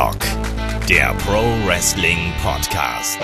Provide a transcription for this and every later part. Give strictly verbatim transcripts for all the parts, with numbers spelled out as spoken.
Headlock, der Pro Wrestling Podcast.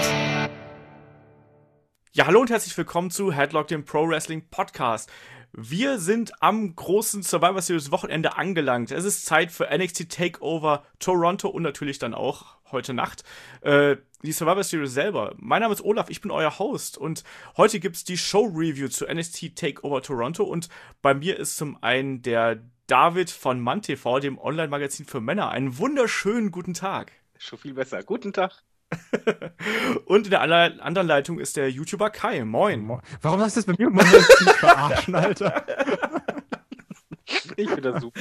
Ja, hallo und herzlich willkommen zu Headlock, dem Pro Wrestling Podcast. Wir sind am großen Survivor Series Wochenende angelangt. Es ist Zeit für N X T Takeover Toronto und natürlich dann auch heute Nacht äh, die Survivor Series selber. Mein Name ist Olaf, ich bin euer Host und heute gibt's die Show-Review zu N X T Takeover Toronto und bei mir ist zum einen der David von MannTV, dem Online-Magazin für Männer. Einen wunderschönen guten Tag. Schon viel besser. Guten Tag. Und in der anderen Leitung ist der YouTuber Kai. Moin. Mo- Warum sagst du das bei mir? Man muss dich verarschen, Alter. Ich finde das super.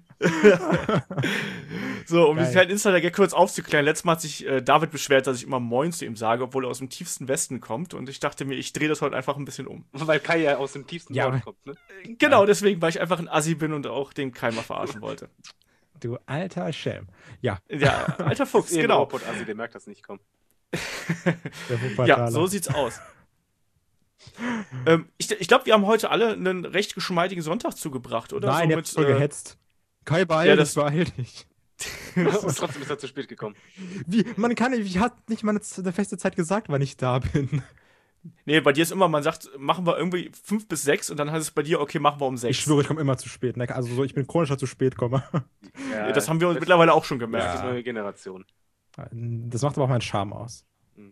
So, um Geil. diesen kleinen Insider-Gag kurz aufzuklären. Letztes Mal hat sich äh, David beschwert, dass ich immer Moin zu ihm sage, obwohl er aus dem tiefsten Westen kommt. Und ich dachte mir, ich drehe das heute einfach ein bisschen um. Weil Kai ja aus dem tiefsten Ja, Norden aber- kommt, ne? Äh, Genau, deswegen, weil ich einfach ein Assi bin und auch den Kai mal verarschen wollte. Du alter Schelm. Ja, Ja, alter Fuchs, Ist eh ein genau. Robot-Assi, der merkt das nicht, komm. der Ja, Wuppertaler. so sieht's aus. ähm, ich ich glaube, wir haben heute alle einen recht geschmeidigen Sonntag zugebracht, oder? Nein, so der mit, hat voll äh, gehetzt. Kai, beeil ja, dich, das- beeil dich. Und trotzdem ist er zu spät gekommen. Wie, man kann, ich hat nicht mal eine, eine feste Zeit gesagt, wann ich da bin. Nee, bei dir ist immer, man sagt, machen wir irgendwie fünf bis sechs und dann heißt es bei dir, okay, machen wir um sechs. Ich schwöre, ich komme immer zu spät. Ne? Also so, ich bin chronischer zu spät komme. Ja, Das haben wir uns das- mittlerweile auch schon Das gemerkt. ist Ja. neue Generation. Das macht aber auch meinen Charme aus.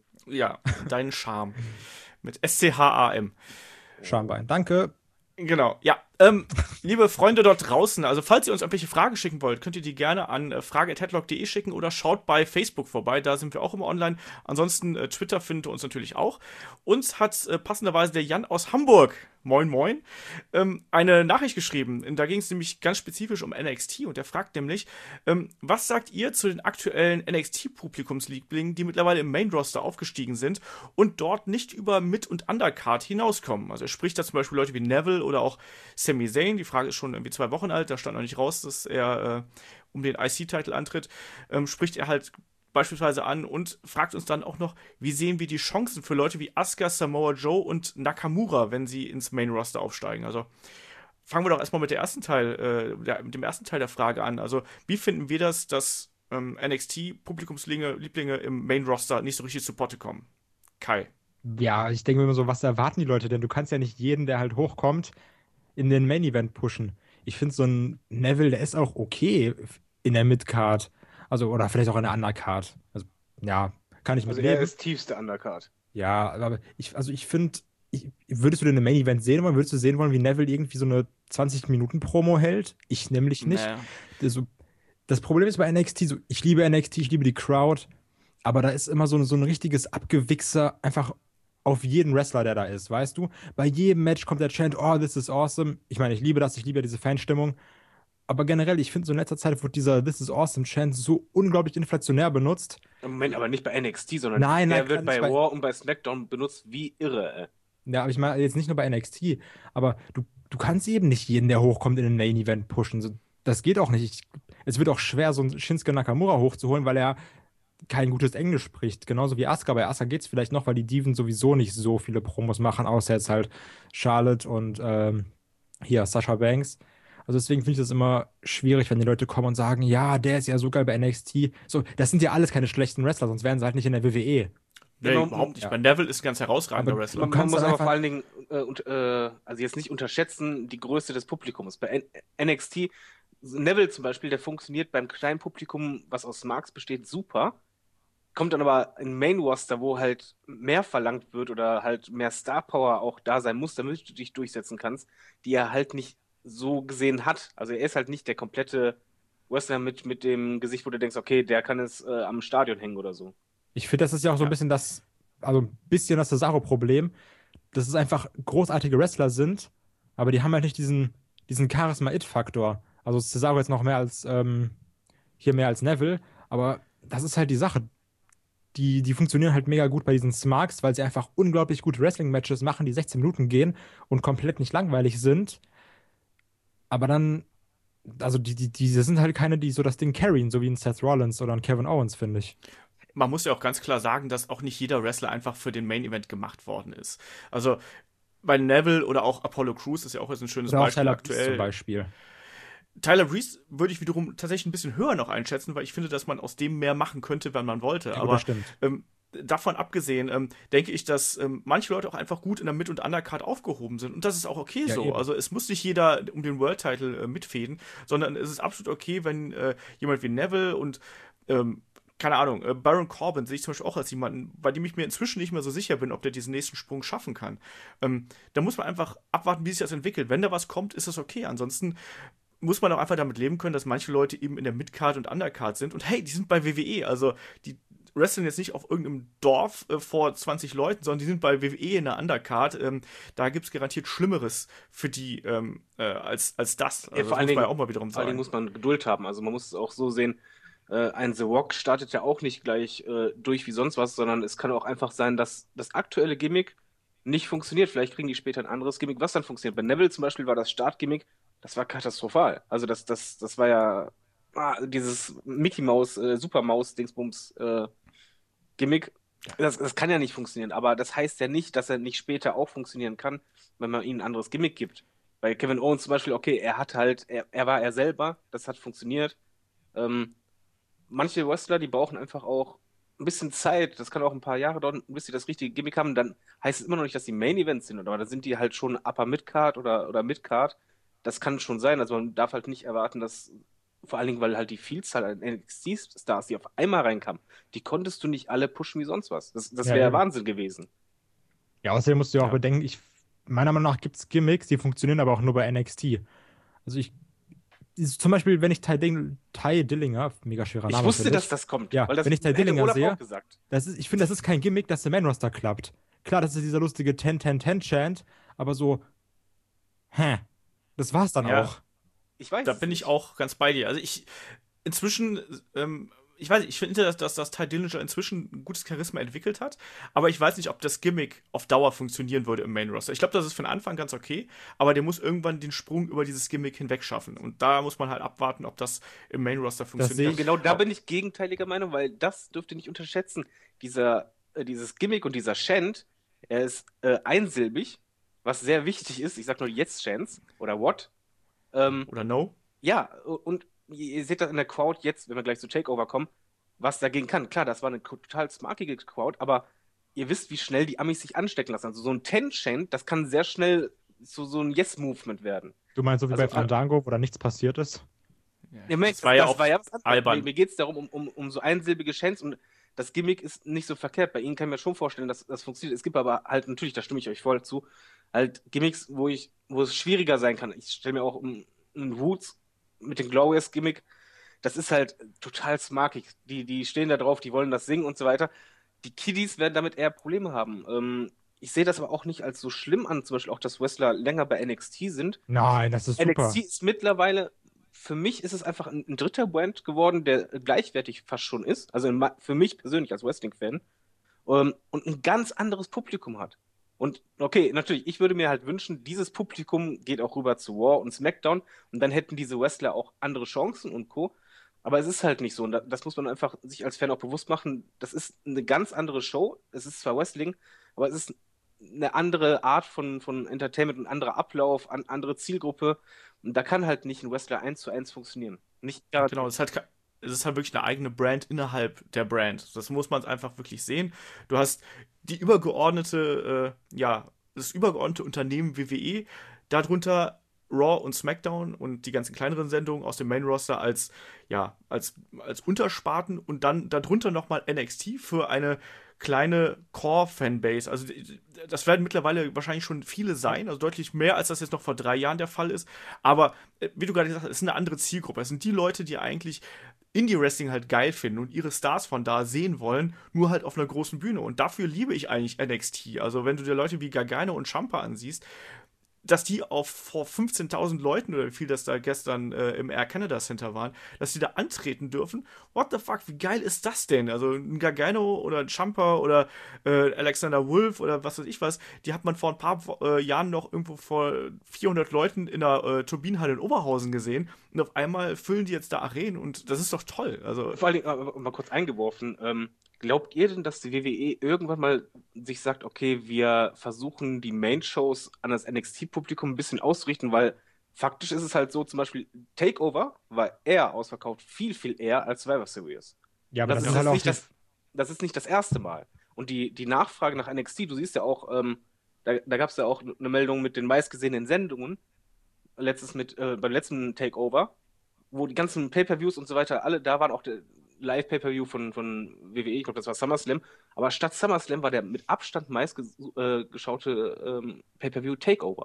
Ja, deinen Charme. Mit S C H A M. Schambein. Danke. Genau, ja. Ähm, liebe Freunde dort draußen, also falls ihr uns irgendwelche Fragen schicken wollt, könnt ihr die gerne an äh, frage at headlock punkt de schicken oder schaut bei Facebook vorbei, da sind wir auch immer online. Ansonsten äh, Twitter findet ihr uns natürlich auch. Uns hat äh, passenderweise der Jan aus Hamburg, moin moin, ähm, eine Nachricht geschrieben. Da ging es nämlich ganz spezifisch um N X T und er fragt nämlich, ähm, was sagt ihr zu den aktuellen N X T-Publikumslieblingen, die mittlerweile im Main-Roster aufgestiegen sind und dort nicht über Mid- und Undercard hinauskommen? Also er spricht da zum Beispiel Leute wie Neville oder auch Sami Zayn. Die Frage ist schon irgendwie zwei Wochen alt, da stand noch nicht raus, dass er äh, um den I C-Titel antritt. Ähm, spricht er halt beispielsweise an und fragt uns dann auch noch, wie sehen wir die Chancen für Leute wie Asuka, Samoa Joe und Nakamura, wenn sie ins Main-Roster aufsteigen. Also fangen wir doch erstmal mit, der ersten Teil, äh, der, mit dem ersten Teil der Frage an. Also wie finden wir das, dass ähm, N X T-Publikumslieblinge Lieblinge im Main-Roster nicht so richtig zu Potte kommen? Kai. Ja, ich denke mir immer so, was erwarten die Leute denn? Du kannst ja nicht jeden, der halt hochkommt, in den Main-Event pushen. Ich finde so ein Neville, der ist auch okay in der Mid-Card. Also, oder vielleicht auch in der Undercard. Also, ja, kann ich mit Also er leben. ist tiefste Undercard. Ja, aber ich, also ich finde, ich, würdest du denn eine Main Event sehen wollen? Würdest du sehen wollen, wie Neville irgendwie so eine zwanzig-Minuten-Promo hält? Ich nämlich nicht. Naja. Also, das Problem ist bei N X T, so, ich liebe N X T, ich liebe die Crowd, aber da ist immer so, so ein richtiges Abgewichser einfach auf jeden Wrestler, der da ist, weißt du? Bei jedem Match kommt der Chant, oh, this is awesome. Ich meine, ich liebe das, ich liebe ja diese Fanstimmung. Aber generell, ich finde, so in letzter Zeit wird dieser This is awesome Chant so unglaublich inflationär benutzt. Im Moment aber nicht bei N X T, sondern Nein, nein, der wird kann bei nicht bei- Raw und bei SmackDown benutzt wie irre. Ey. Ja, aber ich meine jetzt nicht nur bei N X T, aber du, du kannst eben nicht jeden, der hochkommt, in den Main Event pushen. So, das geht auch nicht. Ich, es wird auch schwer, so einen Shinsuke Nakamura hochzuholen, weil er kein gutes Englisch spricht. Genauso wie Asuka. Bei Asuka geht es vielleicht noch, weil die Diven sowieso nicht so viele Promos machen, außer jetzt halt Charlotte und ähm, hier Sasha Banks. Also deswegen finde ich das immer schwierig, wenn die Leute kommen und sagen, ja, der ist ja so geil bei N X T. So, das sind ja alles keine schlechten Wrestler, sonst wären sie halt nicht in der W W E. Nee, man- überhaupt nicht. ja. Bei Neville ist ein ganz herausragender Aber- Wrestler. Man, Du man kannst muss aber einfach- vor allen Dingen, äh, und, äh, also jetzt nicht unterschätzen, die Größe des Publikums. Bei N N X T, Neville zum Beispiel, der funktioniert beim kleinen Publikum, was aus Marks besteht, super. Kommt dann aber in Main Roster, wo halt mehr verlangt wird oder halt mehr Star Power auch da sein muss, damit du dich durchsetzen kannst, die er halt nicht so gesehen hat. Also er ist halt nicht der komplette Wrestler mit, mit dem Gesicht, wo du denkst, okay, der kann es äh, am Stadion hängen oder so. Ich finde, das ist ja auch so ein Ja. bisschen das, also ein bisschen das Cesaro-Problem, dass es einfach großartige Wrestler sind, aber die haben halt nicht diesen, diesen Charisma-It-Faktor. Also Cesaro jetzt noch mehr als, ähm, hier mehr als Neville, aber das ist halt die Sache. Die, die funktionieren halt mega gut bei diesen Smarks, weil sie einfach unglaublich gute Wrestling-Matches machen, die sechzehn Minuten gehen und komplett nicht langweilig sind. Aber dann, also die, die, die sind halt keine, die so das Ding carryen, so wie ein Seth Rollins oder ein Kevin Owens, finde ich. Man muss ja auch ganz klar sagen, dass auch nicht jeder Wrestler einfach für den Main Event gemacht worden ist. Also bei Neville oder auch Apollo Crews ist ja auch jetzt ein schönes Oder auch Beispiel Tyler Breeze aktuell. zum Beispiel. Tyler Breeze würde ich wiederum tatsächlich ein bisschen höher noch einschätzen, weil ich finde, dass man aus dem mehr machen könnte, wenn man wollte. Ja, gut, Aber das stimmt. ähm, davon abgesehen, ähm, denke ich, dass ähm, manche Leute auch einfach gut in der Mid- und Undercard aufgehoben sind. Und das ist auch okay Ja, so. eben. Also es muss nicht jeder um den World-Title äh, mitfäden, sondern es ist absolut okay, wenn äh, jemand wie Neville und ähm, keine Ahnung, äh, Baron Corbin sehe ich zum Beispiel auch als jemanden, bei dem ich mir inzwischen nicht mehr so sicher bin, ob der diesen nächsten Sprung schaffen kann. Ähm, da muss man einfach abwarten, wie sich das entwickelt. Wenn da was kommt, ist das okay. Ansonsten muss man auch einfach damit leben können, dass manche Leute eben in der Midcard und Undercard sind. Und hey, die sind bei W W E. Also die wresteln jetzt nicht auf irgendeinem Dorf äh, vor zwanzig Leuten, sondern die sind bei W W E in der Undercard. Ähm, da gibt es garantiert Schlimmeres für die ähm, äh, als, als das. Also Ja, das vor allen muss man Dingen, ja auch mal wiederum vor allen Dingen sagen. muss man Geduld haben. Also man muss es auch so sehen, äh, ein The Rock startet ja auch nicht gleich äh, durch wie sonst was, sondern es kann auch einfach sein, dass das aktuelle Gimmick nicht funktioniert. Vielleicht kriegen die später ein anderes Gimmick, was dann funktioniert. Bei Neville zum Beispiel war das Startgimmick, das war katastrophal. Also das, das, das war ja ah, dieses Mickey Maus, äh, Super Maus Dingsbums äh, Gimmick. Das, das kann ja nicht funktionieren, aber das heißt ja nicht, dass er nicht später auch funktionieren kann, wenn man ihm ein anderes Gimmick gibt. Bei Kevin Owens zum Beispiel, okay, er hat halt, er, er war er selber, das hat funktioniert. Ähm, manche Wrestler, die brauchen einfach auch ein bisschen Zeit, das kann auch ein paar Jahre dauern, bis sie das richtige Gimmick haben, dann heißt es immer noch nicht, dass die Main Events sind, aber dann sind die halt schon Upper Midcard oder, oder Midcard. Das kann schon sein, also man darf halt nicht erwarten, dass, vor allen Dingen, weil halt die Vielzahl an N X T-Stars, die auf einmal reinkamen, die konntest du nicht alle pushen wie sonst was. Das, das Ja, wäre eben. Wahnsinn gewesen. Ja, außerdem musst du ja auch Ja. bedenken, ich, meiner Meinung nach gibt es Gimmicks, die funktionieren aber auch nur bei N X T. Also ich, ist zum Beispiel, wenn ich Ty, Ding, Ty Dillinger, mega schwerer Ich Name, wusste, finde dass ich, das kommt, ja, weil das wenn ich Ty hätte Dillinger Olaf sehe, auch gesagt. das ist, ich finde, das ist kein Gimmick, dass der Main-Roster klappt. Klar, das ist dieser lustige zehn zehn zehn Chant, aber so, hä, das war's dann Ja. auch. Ich weiß Da es bin ich nicht. auch ganz bei dir. Also ich inzwischen, ähm, ich weiß nicht, ich finde, dass, dass das Ty Dillinger inzwischen ein gutes Charisma entwickelt hat, aber ich weiß nicht, ob das Gimmick auf Dauer funktionieren würde im Main Roster. Ich glaube, das ist für den Anfang ganz okay, aber der muss irgendwann den Sprung über dieses Gimmick hinweg schaffen. Und da muss man halt abwarten, ob das im Main Roster sehe funktioniert. ich- Genau da Aber- bin ich gegenteiliger Meinung, weil das dürft ihr nicht unterschätzen. Dieser, äh, dieses Gimmick und dieser Chant, er ist äh, einsilbig, was sehr wichtig ist. Ich sag nur jetzt Chants oder what. Ähm, Oder no? ja, und ihr seht das in der Crowd jetzt, wenn wir gleich zu Takeover kommen, was dagegen kann. Klar, das war eine total smarkige Crowd, aber ihr wisst, wie schnell die Amis sich anstecken lassen. Also so ein Ten-Chant, das kann sehr schnell so, so ein Yes-Movement werden. Du meinst so wie Also, bei Fandango, wo da nichts passiert ist? Ihr merkt, das war ja das auch war ja was anderes. albern. Mir, mir geht es darum, um, um, um so einsilbige Chants und das Gimmick ist nicht so verkehrt. Bei Ihnen kann ich mir schon vorstellen, dass das funktioniert. Es gibt aber halt natürlich, da stimme ich euch voll zu, halt Gimmicks, wo ich, wo es schwieriger sein kann. Ich stelle mir auch um, einen Roots mit dem Glorious-Gimmick, das ist halt total smarkig. Die, die stehen da drauf, die wollen das singen und so weiter. Die Kiddies werden damit eher Probleme haben. Ähm, ich sehe das aber auch nicht als so schlimm an, zum Beispiel auch, dass Wrestler länger bei N X T sind. Nein, das ist super. N X T ist mittlerweile, für mich ist es einfach ein, ein dritter Brand geworden, der gleichwertig fast schon ist. Also in, ma- für mich persönlich als Wrestling-Fan. Ähm, und ein ganz anderes Publikum hat. Und okay, natürlich, ich würde mir halt wünschen, dieses Publikum geht auch rüber zu Raw und SmackDown und dann hätten diese Wrestler auch andere Chancen und Co. Aber es ist halt nicht so. Und da- das muss man einfach sich als Fan auch bewusst machen. Das ist eine ganz andere Show. Es ist zwar Wrestling, aber es ist eine andere Art von, von Entertainment, ein anderer Ablauf, eine andere Zielgruppe. Und da kann halt nicht ein Wrestler eins zu eins funktionieren. Nicht garantiert. Genau, es ist halt, ke- es ist halt wirklich eine eigene Brand innerhalb der Brand. Das muss man einfach wirklich sehen. Du hast die übergeordnete, äh, ja, das übergeordnete Unternehmen W W E, darunter Raw und SmackDown und die ganzen kleineren Sendungen aus dem Main Roster als, ja, als, als Untersparten und dann darunter nochmal N X T für eine kleine Core-Fanbase. Also die- das werden mittlerweile wahrscheinlich schon viele sein, also deutlich mehr, als das jetzt noch vor drei Jahren der Fall ist. Aber äh, wie du gerade gesagt hast, es ist eine andere Zielgruppe. Es sind die Leute, die eigentlich Indie-Wrestling halt geil finden und ihre Stars von da sehen wollen, nur halt auf einer großen Bühne. Und dafür liebe ich eigentlich N X T. Also wenn du dir Leute wie Gargano und Ciampa ansiehst, dass die auf vor fünfzehntausend Leuten oder wie viel das da gestern äh, im Air Canada Center waren, dass die da antreten dürfen. What the fuck, wie geil ist das denn? Also ein Gargano oder ein Ciampa oder äh, Alexander Wolf oder was weiß ich was, die hat man vor ein paar äh, Jahren noch irgendwo vor vierhundert Leuten in der äh, Turbinenhalle in Oberhausen gesehen und auf einmal füllen die jetzt da Arenen und das ist doch toll. Also Vor allen Dingen, äh, mal kurz eingeworfen, ähm, glaubt ihr denn, dass die W W E irgendwann mal sich sagt, okay, wir versuchen die Main-Shows an das N X T-Publikum ein bisschen auszurichten, weil faktisch ist es halt so, zum Beispiel Takeover war eher ausverkauft, viel, viel eher als Survivor Series. Ja, aber Das das ist ist halt jetzt auch nicht die, das, das ist nicht das erste Mal. Und die, die Nachfrage nach N X T, du siehst ja auch, ähm, da, da gab es ja auch eine Meldung mit den meistgesehenen Sendungen, letztes mit, äh, beim letzten Takeover, wo die ganzen Pay-Per-Views und so weiter, alle da waren, auch der Live-Pay-Per-View von, von W W E, ich glaube, das war SummerSlam, aber statt SummerSlam war der mit Abstand meistgeschaute äh, geschaute, ähm, Pay-Per-View Takeover.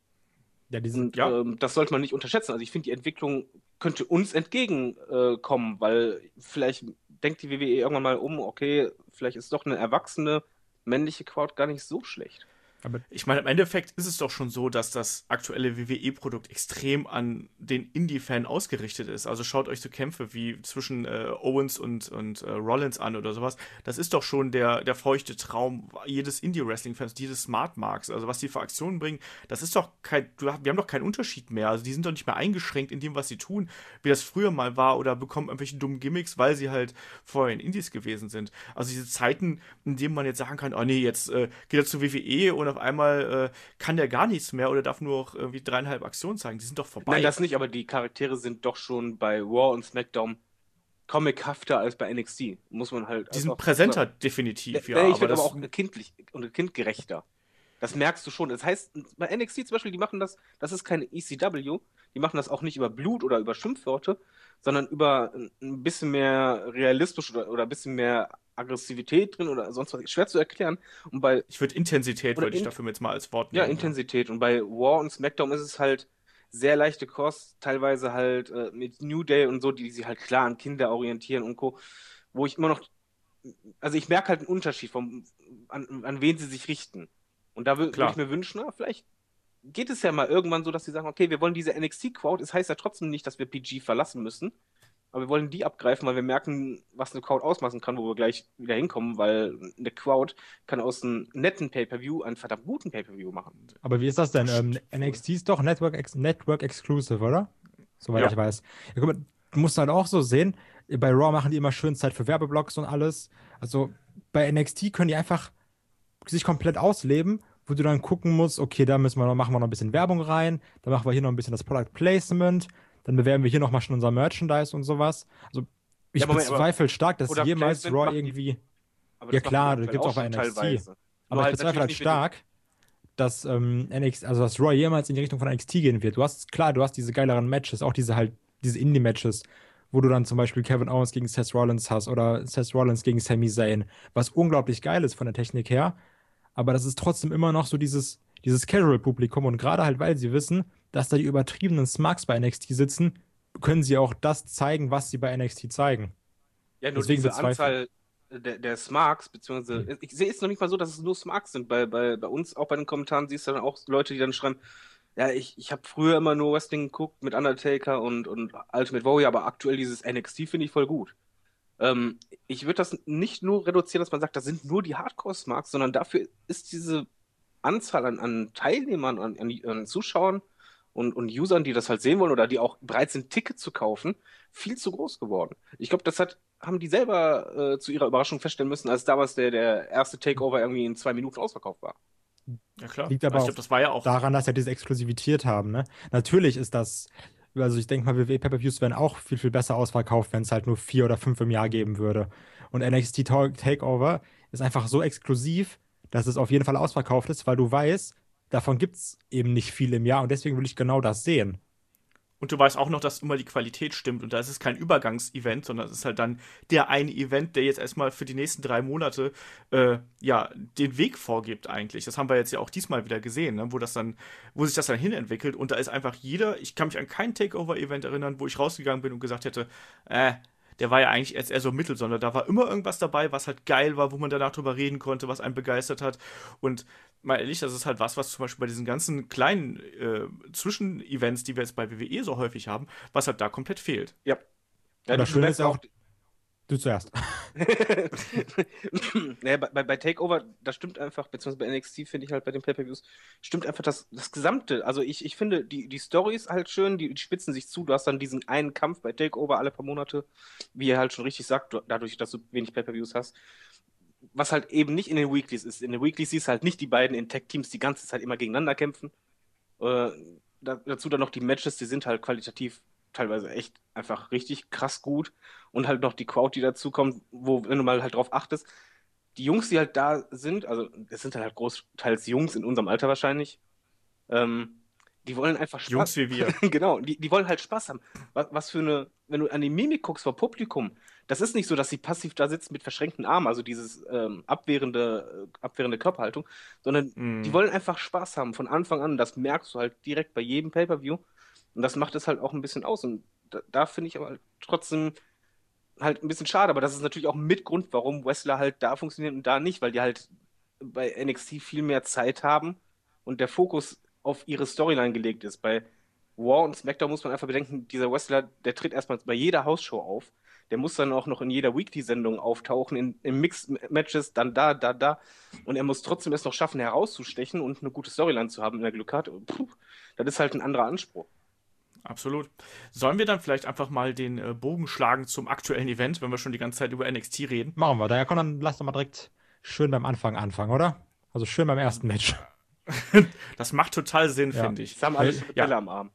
ja, diese, Und Ja. ähm, das sollte man nicht unterschätzen. Also ich finde, die Entwicklung könnte uns entgegenkommen, äh, kommen, weil vielleicht denkt die W W E irgendwann mal um, okay, vielleicht ist doch eine erwachsene männliche Crowd gar nicht so schlecht. aber Ich meine, im Endeffekt ist es doch schon so, dass das aktuelle W W E-Produkt extrem an den Indie-Fan ausgerichtet ist. Also schaut euch so Kämpfe wie zwischen äh, Owens und, und äh, Rollins an oder sowas. Das ist doch schon der, der feuchte Traum jedes Indie-Wrestling-Fans, jedes Smart-Marks. Also was die für Aktionen bringen, das ist doch kein, wir haben doch keinen Unterschied mehr. Also die sind doch nicht mehr eingeschränkt in dem, was sie tun, wie das früher mal war, oder bekommen irgendwelche dummen Gimmicks, weil sie halt vorher in Indies gewesen sind. Also diese Zeiten, in denen man jetzt sagen kann, oh nee, jetzt äh, geht er zu W W E und auf einmal äh, kann der gar nichts mehr oder darf nur noch irgendwie dreieinhalb Aktionen zeigen. Die sind doch vorbei. Nein, das nicht, aber die Charaktere sind doch schon bei Raw und SmackDown comichafter als bei N X T. Muss man halt. die sind einfach präsenter, sagen. definitiv, Nee, ja. ich Aber finde das, aber auch kindlich und kindgerechter. Das merkst du schon. Das heißt, bei N X T zum Beispiel, die machen das, das ist keine E C W, die machen das auch nicht über Blut oder über Schimpfworte, sondern über ein bisschen mehr realistisch oder, oder ein bisschen mehr Aggressivität drin oder sonst was. Schwer zu erklären. Und bei, ich würde Intensität, Oder würde ich in- dafür jetzt mal als Wort ja, nehmen. Intensität. Und bei Raw und SmackDown ist es halt sehr leichte Kost, teilweise halt äh, mit New Day und so, die sich halt klar an Kinder orientieren und Co. Wo ich immer noch, also ich merke halt einen Unterschied vom, an, an wen sie sich richten. Und da wür- würde Klar. ich mir wünschen, na, vielleicht geht es ja mal irgendwann so, dass sie sagen, okay, wir wollen diese N X T-Crowd, es heißt ja trotzdem nicht, dass wir P G verlassen müssen, aber wir wollen die abgreifen, weil wir merken, was eine Crowd ausmachen kann, wo wir gleich wieder hinkommen, weil eine Crowd kann aus einem netten Pay-Per-View einen verdammt guten Pay-Per-View machen. aber wie ist das denn? Das Ähm, stimmt N wohl. X T ist doch Network, ex Network Exclusive, oder? Soweit Ja. ich weiß. Ja, guck mal, du musst halt auch so sehen, bei Raw machen die immer schön Zeit für Werbeblocks und alles. Also bei N X T können die einfach sich komplett ausleben, wo du dann gucken musst, okay, da müssen wir noch, machen wir noch ein bisschen Werbung rein, dann machen wir hier noch ein bisschen das Product Placement, dann bewerben wir hier noch mal schon unser Merchandise und sowas. Also ich Ja, Moment, aber bezweifle stark, dass Product jemals Placement Raw machen die- irgendwie. Aber Ja das klar, machen die das gibt's auch bei schon N X T. teilweise. Nur Aber ich halt bezweifle halt natürlich nicht mit stark, dass ähm, N X T, also dass Raw jemals in die Richtung von N X T gehen wird. Du hast, klar, du hast diese geileren Matches, auch diese halt, diese Indie-Matches, wo du dann zum Beispiel Kevin Owens gegen Seth Rollins hast oder Seth Rollins gegen Sami Zayn, was unglaublich geil ist von der Technik her. Aber das ist trotzdem immer noch so dieses, dieses Casual-Publikum, und gerade halt, weil sie wissen, dass da die übertriebenen Smarks bei N X T sitzen, können sie auch das zeigen, was sie bei N X T zeigen. Ja, nur Deswegen diese bezweifle- Anzahl der, der Smarks, beziehungsweise, ich sehe es noch nicht mal so, dass es nur Smarks sind. Bei, bei, bei uns, auch bei den Kommentaren, siehst du dann auch Leute, die dann schreiben, ja, ich, ich habe früher immer nur Wrestling geguckt mit Undertaker und, und Ultimate Warrior, aber aktuell dieses N X T finde ich voll gut. Ähm, ich würde das nicht nur reduzieren, dass man sagt, das sind nur die Hardcore-Smarks, sondern dafür ist diese Anzahl an, an Teilnehmern, an, an, an Zuschauern und, und Usern, die das halt sehen wollen oder die auch bereit sind, Ticket zu kaufen, viel zu groß geworden. Ich glaube, das hat, haben die selber äh, zu ihrer Überraschung feststellen müssen, als damals der, der erste Takeover irgendwie in zwei Minuten ausverkauft war. Ja, klar. Liegt aber Also ich auch glaube, das war ja auch. daran, dass sie diese Exklusivität haben, ne? Natürlich ist das, also ich denke mal, W W E Pay-Per-Views wären auch viel, viel besser ausverkauft, wenn es halt nur vier oder fünf im Jahr geben würde. Und N X T Ta- Takeover ist einfach so exklusiv, dass es auf jeden Fall ausverkauft ist, weil du weißt, davon gibt es eben nicht viel im Jahr, und deswegen will ich genau das sehen. Und du weißt auch noch, dass immer die Qualität stimmt. Und da ist es kein Übergangsevent, sondern es ist halt dann der eine Event, der jetzt erstmal für die nächsten drei Monate äh, ja, den Weg vorgibt eigentlich. Das haben wir jetzt ja auch diesmal wieder gesehen, ne? wo das dann, wo sich das dann hinentwickelt. Und da ist einfach jeder, ich kann mich an kein Takeover-Event erinnern, wo ich rausgegangen bin und gesagt hätte, äh, der war ja eigentlich erst eher so mittel, sondern da war immer irgendwas dabei, was halt geil war, wo man danach drüber reden konnte, was einen begeistert hat. Und mal ehrlich, das ist halt was, was zum Beispiel bei diesen ganzen kleinen äh, Zwischenevents, die wir jetzt bei W W E so häufig haben, was halt da komplett fehlt. Ja. Ja, Und das du Schöne merkst ist auch, du zuerst. naja, bei, bei, bei Takeover, das stimmt einfach, beziehungsweise bei N X T finde ich halt bei den Pay-Per-Views, stimmt einfach das, das Gesamte. Also ich, ich finde, die, die Story ist halt schön, die, die spitzen sich zu. Du hast dann diesen einen Kampf bei Takeover alle paar Monate, wie ihr halt schon richtig sagt, du, dadurch, dass du wenig Pay-Per-Views hast. Was halt eben nicht in den Weeklies ist. In den Weeklies siehst du halt nicht die beiden in Tag-Teams die ganze Zeit immer gegeneinander kämpfen. Äh, da, dazu dann noch die Matches, die sind halt qualitativ teilweise echt einfach richtig krass gut. Und halt noch die Crowd, die dazukommt, wo, wenn du mal halt drauf achtest, die Jungs, die halt da sind, also es sind halt großteils Jungs in unserem Alter wahrscheinlich, ähm, die wollen einfach Spaß. Jungs wie wir. Genau, die, die wollen halt Spaß haben. Was, was für eine, wenn du an die Mimik guckst vor Publikum, das ist nicht so, dass sie passiv da sitzen mit verschränkten Armen, also dieses ähm, abwehrende, äh, abwehrende Körperhaltung, sondern Mm. die wollen einfach Spaß haben von Anfang an. Das merkst du halt direkt bei jedem Pay-Per-View. Und das macht es halt auch ein bisschen aus. Und da, da finde ich aber halt trotzdem halt ein bisschen schade. Aber das ist natürlich auch ein Mitgrund, warum Wrestler halt da funktionieren und da nicht, weil die halt bei N X T viel mehr Zeit haben und der Fokus auf ihre Storyline gelegt ist. Bei Raw und SmackDown muss man einfach bedenken, dieser Wrestler, der tritt erstmal bei jeder Hausshow auf. Der muss dann auch noch in jeder Weekly-Sendung auftauchen, in, in Mixed-Matches, dann da, da, da. Und er muss trotzdem es noch schaffen, herauszustechen und eine gute Storyline zu haben, wenn er Glück hat. Puh, das ist halt ein anderer Anspruch. Absolut. Sollen wir dann vielleicht einfach mal den äh, Bogen schlagen zum aktuellen Event, wenn wir schon die ganze Zeit über N X T reden? Machen wir. Daher komm, dann lass doch mal direkt schön beim Anfang anfangen, oder? Also schön beim ersten Match. Das macht total Sinn, Ja. finde ich. Jetzt haben alle Ja. Bälle am Arm.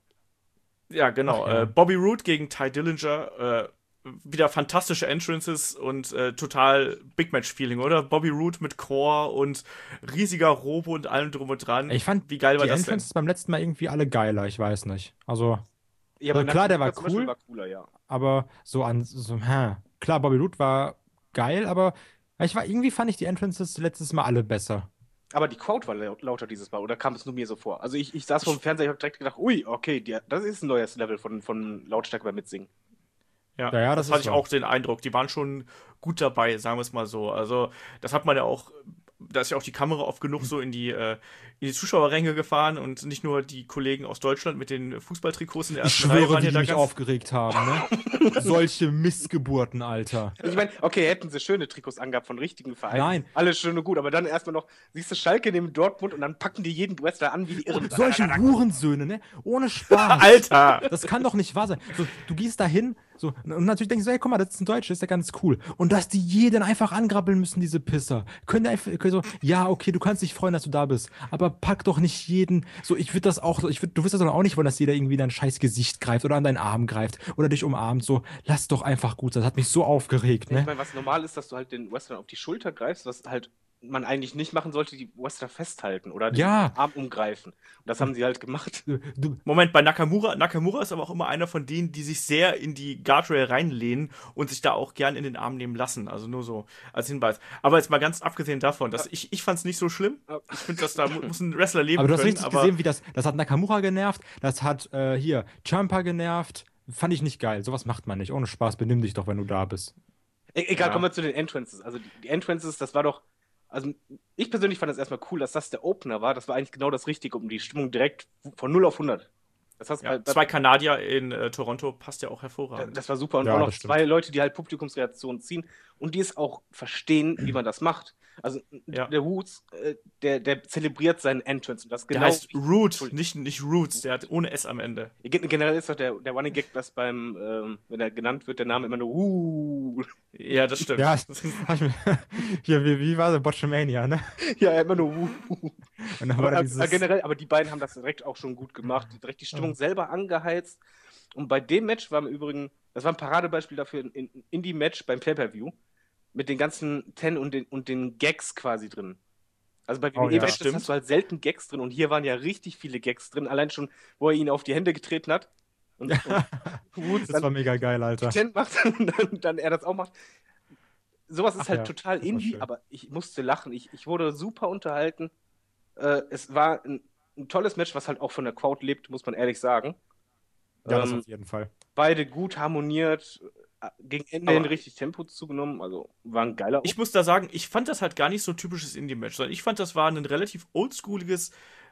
Ja, genau. Ach ja. Äh, Bobby Roode gegen Ty Dillinger. Äh, wieder fantastische Entrances und äh, total Big Match-Feeling, oder? Bobby Roode mit Core und riesiger Robo und allem drum und dran. Ich fand Wie geil war die das denn? Entrances beim letzten Mal irgendwie alle geiler, ich weiß nicht. Also, Ja, Also klar, der war Nakamura zum Beispiel cool. war cooler, ja. aber so an, so, hä. Klar, Bobby Roode war geil, aber ich war, irgendwie fand ich die Entrances letztes Mal alle besser. Aber die Crowd war laut- lauter dieses Mal, oder kam es nur mir so vor? Also ich, ich saß vor dem Fernseher, ich habe direkt gedacht, ui, okay, die, das ist ein neues Level von, von Lautstärke beim Mitsingen. Ja, Ja, ja, das, das hatte ist ich wahr. auch den Eindruck. Die waren schon gut dabei, sagen wir es mal so. Also, das hat man ja auch, da ist ja auch die Kamera oft genug so in die, äh, in die Zuschauerränge gefahren und nicht nur die Kollegen aus Deutschland mit den Fußballtrikots in der Ich ersten Reihe schwöre, waren wie ja die da mich ganz. aufgeregt haben, ne? Solche Missgeburten, Alter. Also ich meine, okay, hätten sie schöne Trikots angehabt von richtigen Vereinen. Nein. Alles schön und gut, aber dann erstmal noch, siehst du Schalke neben Dortmund und dann packen die jeden Wrestler an wie die Irren. Solche Hurensöhne, ne? Ohne Spaß. Alter! Das kann doch nicht wahr sein. So, du gehst da hin, so, und natürlich denkst du, ey, guck mal, das ist ein Deutscher, ist ja ganz cool. Und dass die jeden einfach angrabbeln müssen, diese Pisser. Können die einfach, können so, ja, okay, du kannst dich freuen, dass du da bist, aber pack doch nicht jeden, so, ich würde das auch, so, ich würd, du wirst das doch auch nicht wollen, dass jeder irgendwie dein scheiß Gesicht greift oder an deinen Arm greift oder dich umarmt, so, lass doch einfach gut sein. Das hat mich so aufgeregt, Ich ne? meine, was normal ist, dass du halt den Wrestler auf die Schulter greifst, was halt man eigentlich nicht machen sollte, die Wrestler festhalten oder den Ja. Arm umgreifen. Und das haben sie halt gemacht. Du, du, Moment, bei Nakamura, Nakamura ist aber auch immer einer von denen, die sich sehr in die Guardrail reinlehnen und sich da auch gern in den Arm nehmen lassen. Also nur so als Hinweis. Aber jetzt mal ganz abgesehen davon, dass ich, ich fand es nicht so schlimm. Ich finde, dass da mu- muss ein Wrestler leben aber du hast können. richtig aber gesehen, wie das, das hat Nakamura genervt, das hat, äh, hier, Ciampa genervt, fand ich nicht geil. Sowas macht man nicht. Ohne Spaß, benimm dich doch, wenn du da bist. E egal, Ja. kommen wir zu den Entrances. Also die, die Entrances, das war doch, also ich persönlich fand das erstmal cool, dass das der Opener war. Das war eigentlich genau das Richtige, um die Stimmung direkt von null auf hundert. Das heißt, ja, halt, zwei Kanadier in äh, Toronto passt ja auch hervorragend. das war super. Und Ja, auch noch das stimmt. zwei Leute, die halt Publikumsreaktionen ziehen und die es auch verstehen, wie man das macht. Also Ja. der Woods, äh, der, der zelebriert seinen Entrance und das Der genau. heißt Root, Entschuldigung. nicht, nicht Roots, der hat ohne S am Ende. Gen- Generell ist doch der, der Running Gag, dass beim, ähm, wenn er genannt wird, der Name immer nur uh, Ja, das stimmt. Ja, hab ich mir, hier, wie, wie war der Botchamania, ne? ja, immer nur uh. Und dann war Aber, da äh, dieses, generell, aber die beiden haben das direkt auch schon gut gemacht, direkt die Stimmung selber angeheizt. Und bei dem Match war im Übrigen, das war ein Paradebeispiel dafür, ein ein Indie-Match beim Pay-Per-View mit den ganzen Ten und den, und den Gags quasi drin. Also bei Oh, ja, W W E-Matches stimmt. hast du halt selten Gags drin und hier waren ja richtig viele Gags drin, allein schon, wo er ihn auf die Hände getreten hat. Und, und Woods das war dann mega geil, Alter. Ten macht und dann, dann er das auch macht. Sowas ist Ach halt ja, total das war Indie, schön. aber ich musste lachen. Ich, ich wurde super unterhalten. Äh, es war ein, ein tolles Match, was halt auch von der Crowd lebt, muss man ehrlich sagen. Ja, das Ähm, auf jeden Fall. beide gut harmoniert, äh, gegen Ende Aber- hin richtig Tempo zugenommen, also war ein geiler. Ich muss da sagen, ich fand das halt gar nicht so ein typisches Indie-Match, sondern ich fand, das war ein relativ oldschooliges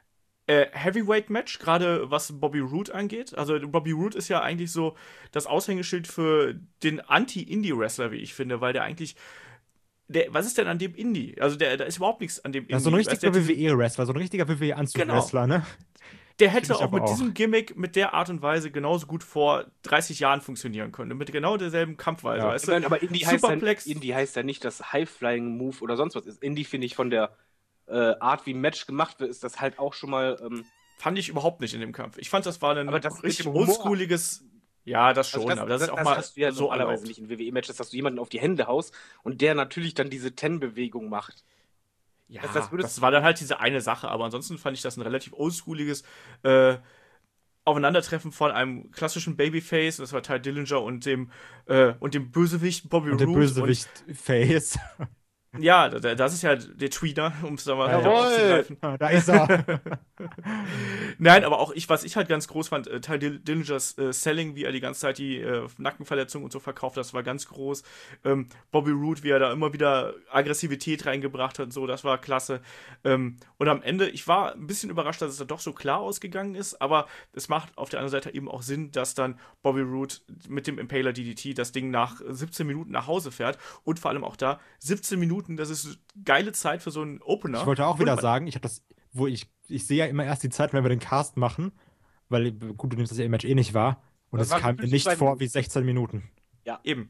äh, Heavyweight-Match, gerade was Bobby Roode angeht. Also Bobby Roode ist ja eigentlich so das Aushängeschild für den Anti-Indie-Wrestler, wie ich finde, weil der eigentlich der, was ist denn an dem Indie? Also der, da ist überhaupt nichts an dem Indie. Das ist so ein Weißt du, richtiger der, W W E-Wrestler, so ein richtiger W W E-Anzug-Wrestler, ne? der hätte Find ich auch aber mit auch. diesem Gimmick, mit der Art und Weise genauso gut vor dreißig Jahren funktionieren können. Mit genau derselben Kampfweise, Ja. weißt Ich du? meine, aber Indie heißt, ja, Superplex. Indie heißt ja nicht das High-Flying-Move oder sonst was. Indie finde ich von der äh, Art, wie ein Match gemacht wird, ist das halt auch schon mal ähm, fand ich überhaupt nicht in dem Kampf. Ich fand, das war ein Aber das mit richtig dem Humor- oldschooliges. Ja, das schon, Also das, aber das, das, ist auch das mal hast du ja so normalerweise erlaubt. nicht in W W E-Matches, dass du jemanden auf die Hände haust und der natürlich dann diese Ten-Bewegung macht. Ja, Das- das, das würdest- war dann halt diese eine Sache, aber ansonsten fand ich das ein relativ oldschooliges äh, Aufeinandertreffen von einem klassischen Babyface, das war Ty Dillinger und dem äh, und dem Bösewicht Bobby Und der Roode. Bösewicht-Face. Und, ja, da- das ist ja der Tweener, um es da mal Jawohl! wieder aufzugreifen. Da ist er. Nein, aber auch ich, was ich halt ganz groß fand, äh, Ty Dill- Dillingers äh, Selling, wie er die ganze Zeit die äh, Nackenverletzungen und so verkauft, das war ganz groß. Ähm, Bobby Roode, wie er da immer wieder Aggressivität reingebracht hat und so, das war klasse. Ähm, und am Ende, ich war ein bisschen überrascht, dass es dann doch so klar ausgegangen ist, aber es macht auf der anderen Seite eben auch Sinn, dass dann Bobby Roode mit dem Impaler D D T das Ding nach siebzehn Minuten nach Hause fährt und vor allem auch da siebzehn Minuten, das ist geile Zeit für so einen Opener. Ich wollte auch Und wieder man- sagen, ich habe das, wo ich, ich sehe ja immer erst die Zeit, wenn wir den Cast machen, weil, gut, du nimmst das ja im Match eh nicht wahr. Und Das es waren kam mir gefühlt nicht zwei vor Minuten. wie sechzehn Minuten. Eben.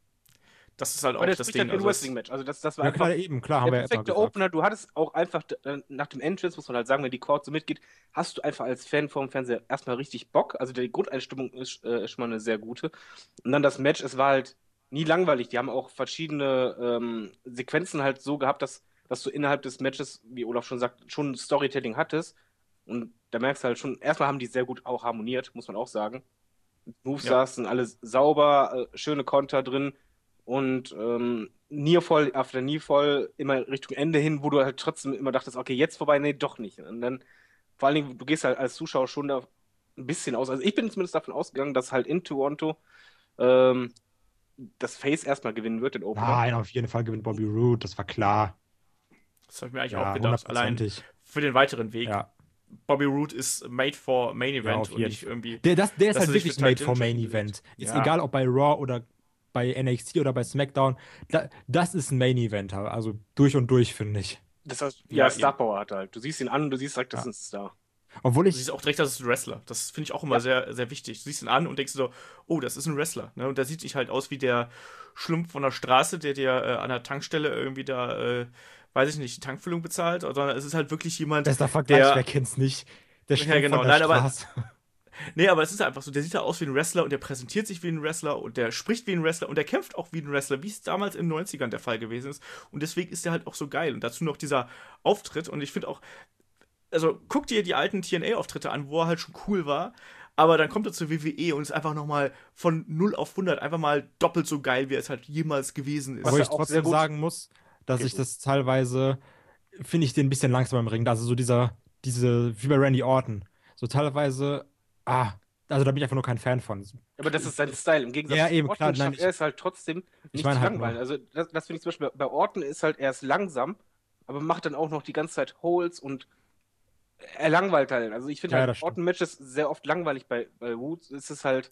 Das ist halt auch Aber das das spricht Ding. halt für ein Also es- Wrestling-Match. Also das, das war Ja, einfach klar, eben, klar, haben wir der ja immer perfekte gesagt. Opener. Du hattest auch einfach äh, nach dem Entrance, muss man halt sagen, wenn die Crowd so mitgeht, hast du einfach als Fan vorm Fernseher erstmal richtig Bock. Also die Grundeinstimmung ist, äh, ist schon mal eine sehr gute. Und dann das Match, es war halt nie langweilig. Die haben auch verschiedene ähm, Sequenzen halt so gehabt, dass, dass du innerhalb des Matches, wie Olaf schon sagt, schon Storytelling hattest. Und da merkst du halt schon, erstmal haben die sehr gut auch harmoniert, muss man auch sagen. Moves Ja. saßen alles sauber, äh, schöne Konter drin. Und ähm, Nearfall after Nearfall immer Richtung Ende hin, wo du halt trotzdem immer dachtest, okay, jetzt vorbei, nee, doch nicht. Und dann, vor allen Dingen, du gehst halt als Zuschauer schon da ein bisschen aus. Also ich bin zumindest davon ausgegangen, dass halt in Toronto ähm, das Face erstmal gewinnen wird, den Opener. Nein, auf jeden Fall gewinnt Bobby Roode, das war klar. Das habe ich mir eigentlich Ja, auch gedacht. Allein hundertprozentig. für den weiteren Weg. Ja. Bobby Roode ist made for Main Event auf und jeden nicht irgendwie. Der, das, der ist dass halt er sich wirklich für made Ty for Dillinger Main bewegt. Event. Ist Ja. egal, ob bei Raw oder bei N X T oder bei SmackDown. Da, das ist ein Main Event, also durch und durch, finde ich. Das heißt, Ja, ja, Star Power hat halt. Du siehst ihn an und du siehst direkt, das Ja. ist ein Star. Obwohl Du ich. siehst auch direkt, das ist ein Wrestler. Das finde ich auch immer Ja. sehr, sehr wichtig. Du siehst ihn an und denkst so, oh, das ist ein Wrestler. Ne? Und der sieht sich halt aus wie der Schlumpf von der Straße, der dir äh, an der Tankstelle irgendwie da, äh, weiß ich nicht, die Tankfüllung bezahlt. Sondern es ist halt wirklich jemand, Bester Vergleich, der- wer kennt's nicht? Der Ja, Schlumpf genau. von der Nein, aber- Straße. Nee, aber es ist einfach so, der sieht halt aus wie ein Wrestler und der präsentiert sich wie ein Wrestler und der spricht wie ein Wrestler und der kämpft auch wie ein Wrestler, wie es damals in den neunzigern der Fall gewesen ist. Und deswegen ist der halt auch so geil. Und dazu noch dieser Auftritt. Und ich finde auch, also guck dir die alten T N A-Auftritte an, wo er halt schon cool war. Aber dann kommt er zur W W E und ist einfach nochmal von null auf hundert einfach mal doppelt so geil, wie er es halt jemals gewesen ist. Was Wo er ich auch sehr trotzdem gut- sagen muss, dass Okay, ich gut. das teilweise, finde ich den ein bisschen langsam im Ring. Also so dieser, diese, wie bei Randy Orton. So teilweise, ah, also da bin ich einfach nur kein Fan von. Aber das ist sein Style. Im Gegensatz Ja, zu eben, Orton klar, nein, schafft ich- er ist halt trotzdem nicht meine zu halt langweilen. nur- Also das, das finde ich zum Beispiel, bei Orton ist halt, er ist langsam, aber macht dann auch noch die ganze Zeit Holds und er langweilt halt. Also ich finde Ja, halt das stimmt. Orton-Matches sehr oft langweilig. Bei, bei Woods ist es halt,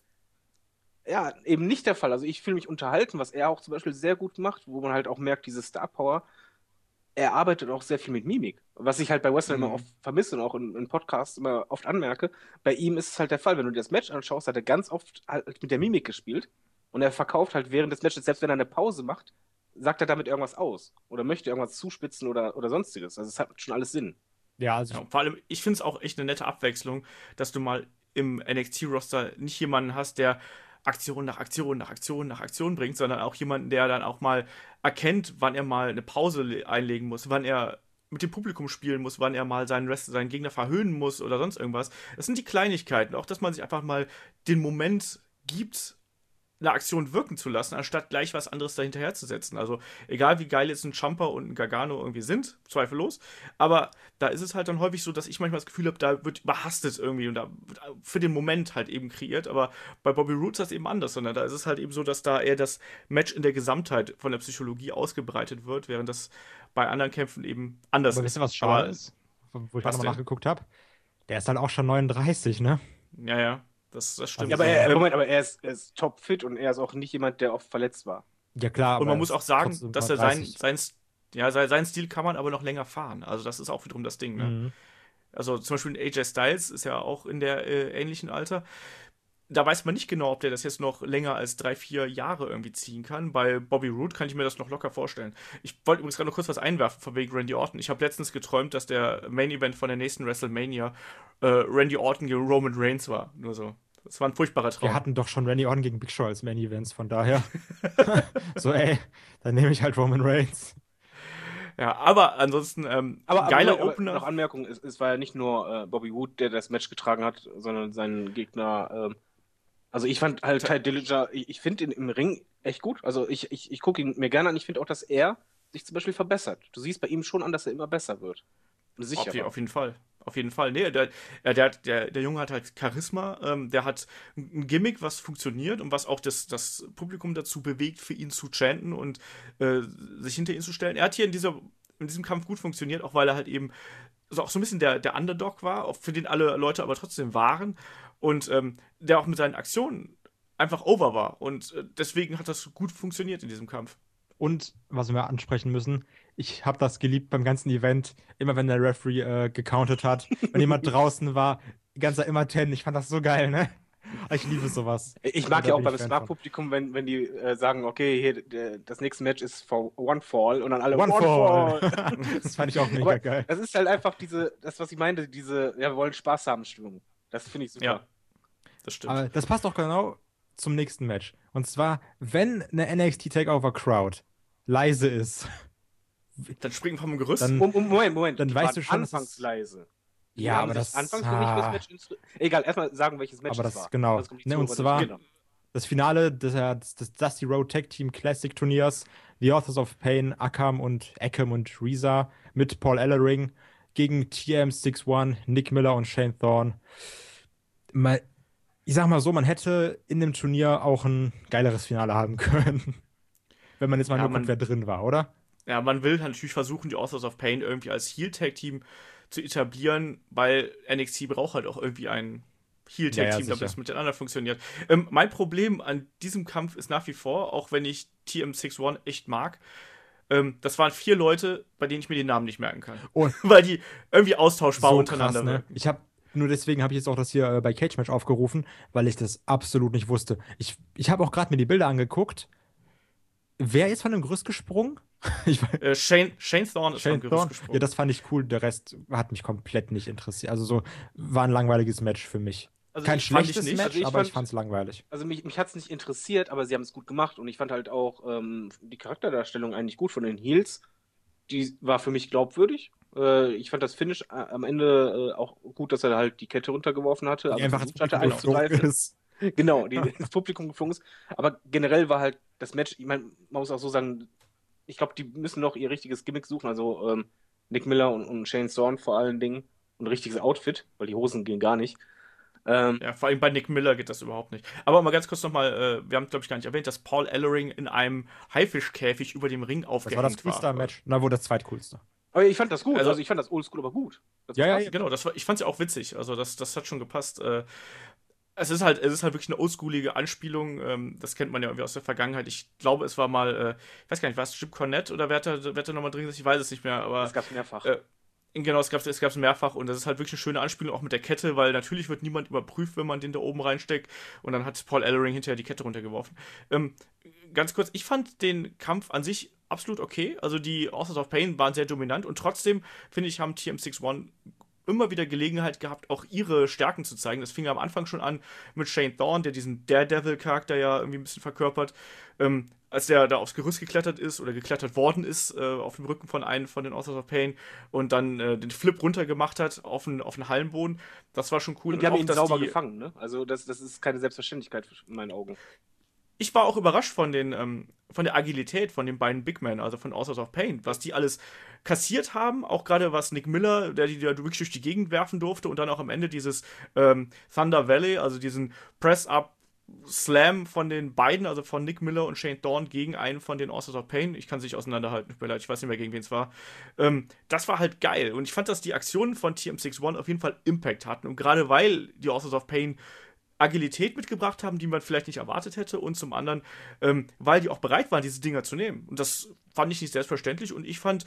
ja, eben nicht der Fall. Also ich fühle mich unterhalten, was er auch zum Beispiel sehr gut macht, wo man halt auch merkt, diese Star Power. Er arbeitet auch sehr viel mit Mimik. Was ich halt bei Wrestling Mhm. immer oft vermisse und auch in, in Podcasts immer oft anmerke. Bei ihm ist es halt der Fall, wenn du dir das Match anschaust, hat er ganz oft halt mit der Mimik gespielt. Und er verkauft halt während des Matches, selbst wenn er eine Pause macht, sagt er damit irgendwas aus. Oder möchte irgendwas zuspitzen oder, oder sonstiges. Also es hat schon alles Sinn. Ja, also Ja, und vor allem, ich finde es auch echt eine nette Abwechslung, dass du mal im N X T-Roster nicht jemanden hast, der Aktion nach Aktion nach Aktion nach Aktion bringt, sondern auch jemanden, der dann auch mal erkennt, wann er mal eine Pause le- einlegen muss, wann er mit dem Publikum spielen muss, wann er mal seinen, Rest, seinen Gegner verhöhnen muss oder sonst irgendwas. Das sind die Kleinigkeiten. Auch, dass man sich einfach mal den Moment gibt, eine Aktion wirken zu lassen, anstatt gleich was anderes dahinterher zu setzen. Also egal wie geil jetzt ein Ciampa und ein Gargano irgendwie sind, zweifellos, aber da ist es halt dann häufig so, dass ich manchmal das Gefühl habe, da wird überhastet irgendwie und da wird für den Moment halt eben kreiert, aber bei Bobby Roode ist das eben anders, sondern da ist es halt eben so, dass da eher das Match in der Gesamtheit von der Psychologie ausgebreitet wird, während das bei anderen Kämpfen eben anders aber ist. wisst ihr, was schade Aber- ist? Wo ich Was gerade mal denn? nachgeguckt habe. Der ist halt auch schon neununddreißig, ne? Ja, ja, das, das stimmt. Ja, aber er, Ähm, Moment, aber er ist, er ist topfit und er ist auch nicht jemand, der oft verletzt war. Ja, klar. Und aber man er muss ist auch sagen, trotzdem dass er sein, neununddreißig. sein, ja, sein, sein Stil kann man aber noch länger fahren. Also das ist auch wiederum das Ding. Ne? Mhm. Also zum Beispiel A J Styles ist ja auch in der äh, ähnlichen Alter. Da weiß man nicht genau, ob der das jetzt noch länger als drei, vier Jahre irgendwie ziehen kann. Bei Bobby Roode kann ich mir das noch locker vorstellen. Ich wollte übrigens gerade noch kurz was einwerfen von wegen Randy Orton. Ich habe letztens geträumt, dass der Main Event von der nächsten WrestleMania äh, Randy Orton gegen Roman Reigns war. Nur so. Das war ein furchtbarer Traum. Wir hatten doch schon Randy Orton gegen Big Show als Main Events, von daher. So, ey, dann nehme ich halt Roman Reigns. Ja, aber ansonsten, ähm, Aber, geiler aber, aber Opener. noch Anmerkung, es, es war ja nicht nur äh, Bobby Wood, der das Match getragen hat, sondern sein Gegner. Ähm, also ich fand halt Ty Dillinger, ich, ich finde ihn im Ring echt gut. Also ich, ich, ich gucke ihn mir gerne an. Ich finde auch, dass er sich zum Beispiel verbessert. Du siehst bei ihm schon an, dass er immer besser wird. Sicher. Auf, je- auf jeden Fall. Auf jeden Fall. Nee, der, ja, der, hat- der, der Junge hat halt Charisma, ähm, der hat ein Gimmick, was funktioniert und was auch das, das Publikum dazu bewegt, für ihn zu chanten und äh, sich hinter ihn zu stellen. Er hat hier in, dieser, in diesem Kampf gut funktioniert, auch weil er halt eben so auch so ein bisschen der, der Underdog war, auch für den alle Leute aber trotzdem waren und ähm, der auch mit seinen Aktionen einfach over war. Und äh, deswegen hat das gut funktioniert in diesem Kampf. Und was wir ansprechen müssen, ich habe das geliebt beim ganzen Event, immer wenn der Referee äh, gecountet hat, wenn jemand draußen war, ganz immer ten, ich fand das so geil, ne? Ich liebe sowas. Ich mag Da ja auch bin beim ich Fan Smart-Publikum, wenn, wenn die äh, sagen, okay, hier, der, das nächste Match ist for One Fall und dann alle One Fall. Fall. Das fand ich auch mega Aber geil. das ist halt einfach diese, das, was ich meinte, diese, ja, wir wollen Spaß haben, Stimmung. Das finde ich super. Ja, das stimmt. Aber das passt auch genau zum nächsten Match. Und zwar, wenn eine N X T Takeover Crowd leise ist, Dann springen wir vom Gerüst. Dann- Um, um, Moment, Moment. dann Die weißt waren du schon, dass anfangs es- leise. Die ja, haben aber sich das anfangs noch nicht fürs ah, Match instru- Egal, erstmal sagen, welches Match Aber es das- war. genau. Das kommt die Ne, und Zuhörer nicht- zwar- genau. das Finale des, des, des Dusty Road Tag Team Classic Turniers, The Authors of Pain, Akam und Akam und Reza mit Paul Ellering gegen T M einundsechzig, Nick Miller und Shane Thorne. Mal, ich sag mal so, man hätte in dem Turnier auch ein geileres Finale haben können. Wenn man jetzt mal Ja, nur man- guckt, wer drin war, oder? Ja, man will natürlich versuchen, die Authors of Pain irgendwie als Heel-Tag-Team zu etablieren, weil N X T braucht halt auch irgendwie ein Ja, ja, Heel-Tag-Team, damit sicher. es miteinander funktioniert. Ähm, mein Problem an diesem Kampf ist nach wie vor, auch wenn ich T M einundsechzig echt mag, ähm, das waren vier Leute, bei denen ich mir den Namen nicht merken kann. Oh. Weil die irgendwie austauschbar So untereinander krass, ne? wirken. Ich habe nur deswegen habe ich jetzt auch das hier äh, bei Cage Match aufgerufen, weil ich das absolut nicht wusste. Ich, ich habe auch gerade mir die Bilder angeguckt. Wer ist von dem Gerüst gesprungen? Ich weiß, Äh, Shane, Shane Thorne ist Shane am Gerüst Thorne? gesprungen. Ja, das fand ich cool. Der Rest hat mich komplett nicht interessiert. Also so war ein langweiliges Match für mich. Also Kein ich fand schlechtes ich nicht. Match, Also ich aber fand- ich fand es langweilig. Also mich, mich hat es nicht interessiert, aber sie haben es gut gemacht und ich fand halt auch ähm, die Charakterdarstellung eigentlich gut von den Heels. Die war für mich glaubwürdig. Äh, ich fand das Finish äh, am Ende äh, auch gut, dass er halt die Kette runtergeworfen hatte. Die einfach versucht ins hatte, Publikum geflogen einzugreifen. ist. Genau, die ins Publikum geflogen ist. Aber generell war halt das Match, ich meine, man muss auch so sagen, ich glaube, die müssen noch ihr richtiges Gimmick suchen. Also ähm, Nick Miller und, und Shane Thorne vor allen Dingen. Und ein richtiges Outfit, weil die Hosen gehen gar nicht. Ähm, Ja, vor allem bei Nick Miller geht das überhaupt nicht. Aber mal ganz kurz nochmal, äh, wir haben, glaube ich, gar nicht erwähnt, dass Paul Ellering in einem Haifischkäfig über dem Ring Das war aufgehängt das coolste am Match. Na, wohl das zweitcoolste. aber ich fand das gut. Also- Also, ich fand das oldschool aber gut. Das Ja, war ja, krass. ja. Genau, das war, ich fand's ja auch witzig. Also das, das hat schon gepasst. Äh, es ist halt, es ist halt wirklich eine oldschoolige Anspielung. Ähm, das kennt man ja irgendwie aus der Vergangenheit. Ich glaube, es war mal, äh, ich weiß gar nicht, war es Chip Cornette oder wer hat da, wer hat da nochmal drin gesetzt? Ich weiß es nicht mehr, aber Das gab's mehrfach. Äh, genau, es gab es gab's mehrfach und das ist halt wirklich eine schöne Anspielung, auch mit der Kette, weil natürlich wird niemand überprüft, wenn man den da oben reinsteckt und dann hat Paul Ellering hinterher die Kette runtergeworfen. Ähm, ganz kurz, ich fand den Kampf an sich absolut okay. Also die Authors of Pain waren sehr dominant und trotzdem, finde ich, haben T M einundsechzig immer wieder Gelegenheit gehabt, auch ihre Stärken zu zeigen. Das fing ja am Anfang schon an mit Shane Thorne, der diesen Daredevil-Charakter ja irgendwie ein bisschen verkörpert. Ähm, als der da aufs Gerüst geklettert ist oder geklettert worden ist, äh, auf dem Rücken von einem von den Authors of Pain und dann äh, den Flip runter gemacht hat auf den, auf den Hallenboden. Das war schon cool. Und die haben auch, ihn dass sauber die, gefangen, ne? Also das, das ist keine Selbstverständlichkeit in meinen Augen. Ich war auch überrascht von den, ähm, von der Agilität von den beiden Big Men, also von Authors of Pain, was die alles kassiert haben, auch gerade was Nick Miller, der die da wirklich durch die Gegend werfen durfte und dann auch am Ende dieses ähm, Thunder Valley, also diesen Press-Up Slam von den beiden, also von Nick Miller und Shane Thorne gegen einen von den Authors of Pain. Ich kann es nicht auseinanderhalten, tut mir leid, ich weiß nicht mehr, gegen wen es war. Ähm, das war halt geil und ich fand, dass die Aktionen von T M einundsechzig auf jeden Fall Impact hatten und gerade weil die Authors of Pain Agilität mitgebracht haben, die man vielleicht nicht erwartet hätte und zum anderen, ähm, weil die auch bereit waren, diese Dinger zu nehmen. Und das fand ich nicht selbstverständlich und ich fand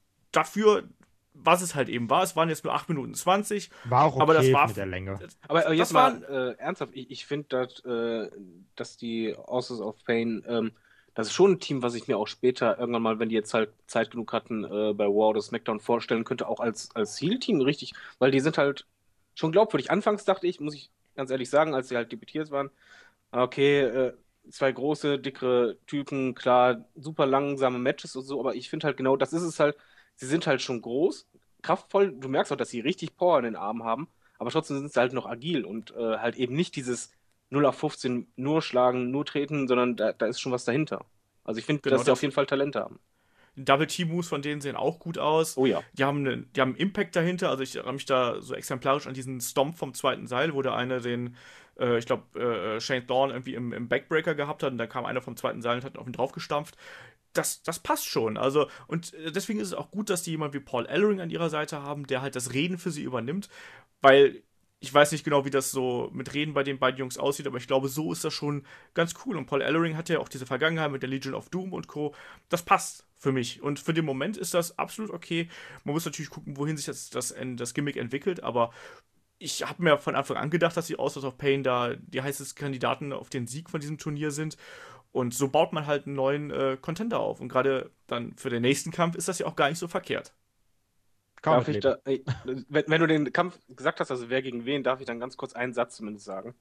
dafür, was es halt eben war, es waren jetzt nur acht Minuten zwanzig. War auch okay Aber das war- mit der Länge. Aber äh, jetzt Das mal äh, ernsthaft, ich, ich finde, dass, äh, dass die Authors of Pain, ähm, das ist schon ein Team, was ich mir auch später irgendwann mal, wenn die jetzt halt Zeit genug hatten, äh, bei Raw oder SmackDown vorstellen könnte, auch als, als Heel-Team richtig, weil die sind halt schon glaubwürdig. Anfangs dachte ich, muss ich ganz ehrlich sagen, als sie halt debütiert waren, okay, äh, zwei große, dickere Typen, klar, super langsame Matches und so, aber ich finde halt genau, das ist es halt, sie sind halt schon groß, kraftvoll, du merkst auch, dass sie richtig Power in den Armen haben, aber trotzdem sind sie halt noch agil und äh, halt eben nicht dieses null auf fünfzehn nur schlagen, nur treten, sondern da, da ist schon was dahinter. Also ich finde, Genau, dass sie das- auf jeden Fall Talente haben. Double-Team-Moves von denen sehen auch gut aus. Oh ja. Die haben, einen, die haben einen Impact dahinter. Also ich erinnere mich da so exemplarisch an diesen Stomp vom zweiten Seil, wo der eine den, äh, ich glaube, äh, Shane Thorne irgendwie im, im Backbreaker gehabt hat und dann kam einer vom zweiten Seil und hat auf ihn draufgestampft. Das, das passt schon. Also, und äh, deswegen ist es auch gut, dass die jemanden wie Paul Ellering an ihrer Seite haben, der halt das Reden für sie übernimmt, weil ich weiß nicht genau, wie das so mit Reden bei den beiden Jungs aussieht, aber ich glaube, so ist das schon ganz cool. Und Paul Ellering hat ja auch diese Vergangenheit mit der Legion of Doom und Co. Das passt für mich. Und für den Moment ist das absolut okay. Man muss natürlich gucken, wohin sich das, das, das Gimmick entwickelt, aber ich habe mir von Anfang an gedacht, dass die Authors of Pain da die heißesten Kandidaten auf den Sieg von diesem Turnier sind. Und so baut man halt einen neuen äh, Contender auf. Und gerade dann für den nächsten Kampf ist das ja auch gar nicht so verkehrt. Kaum Darf ich mitleben. da, ey, wenn, wenn du den Kampf gesagt hast, also wer gegen wen, darf ich dann ganz kurz einen Satz zumindest sagen?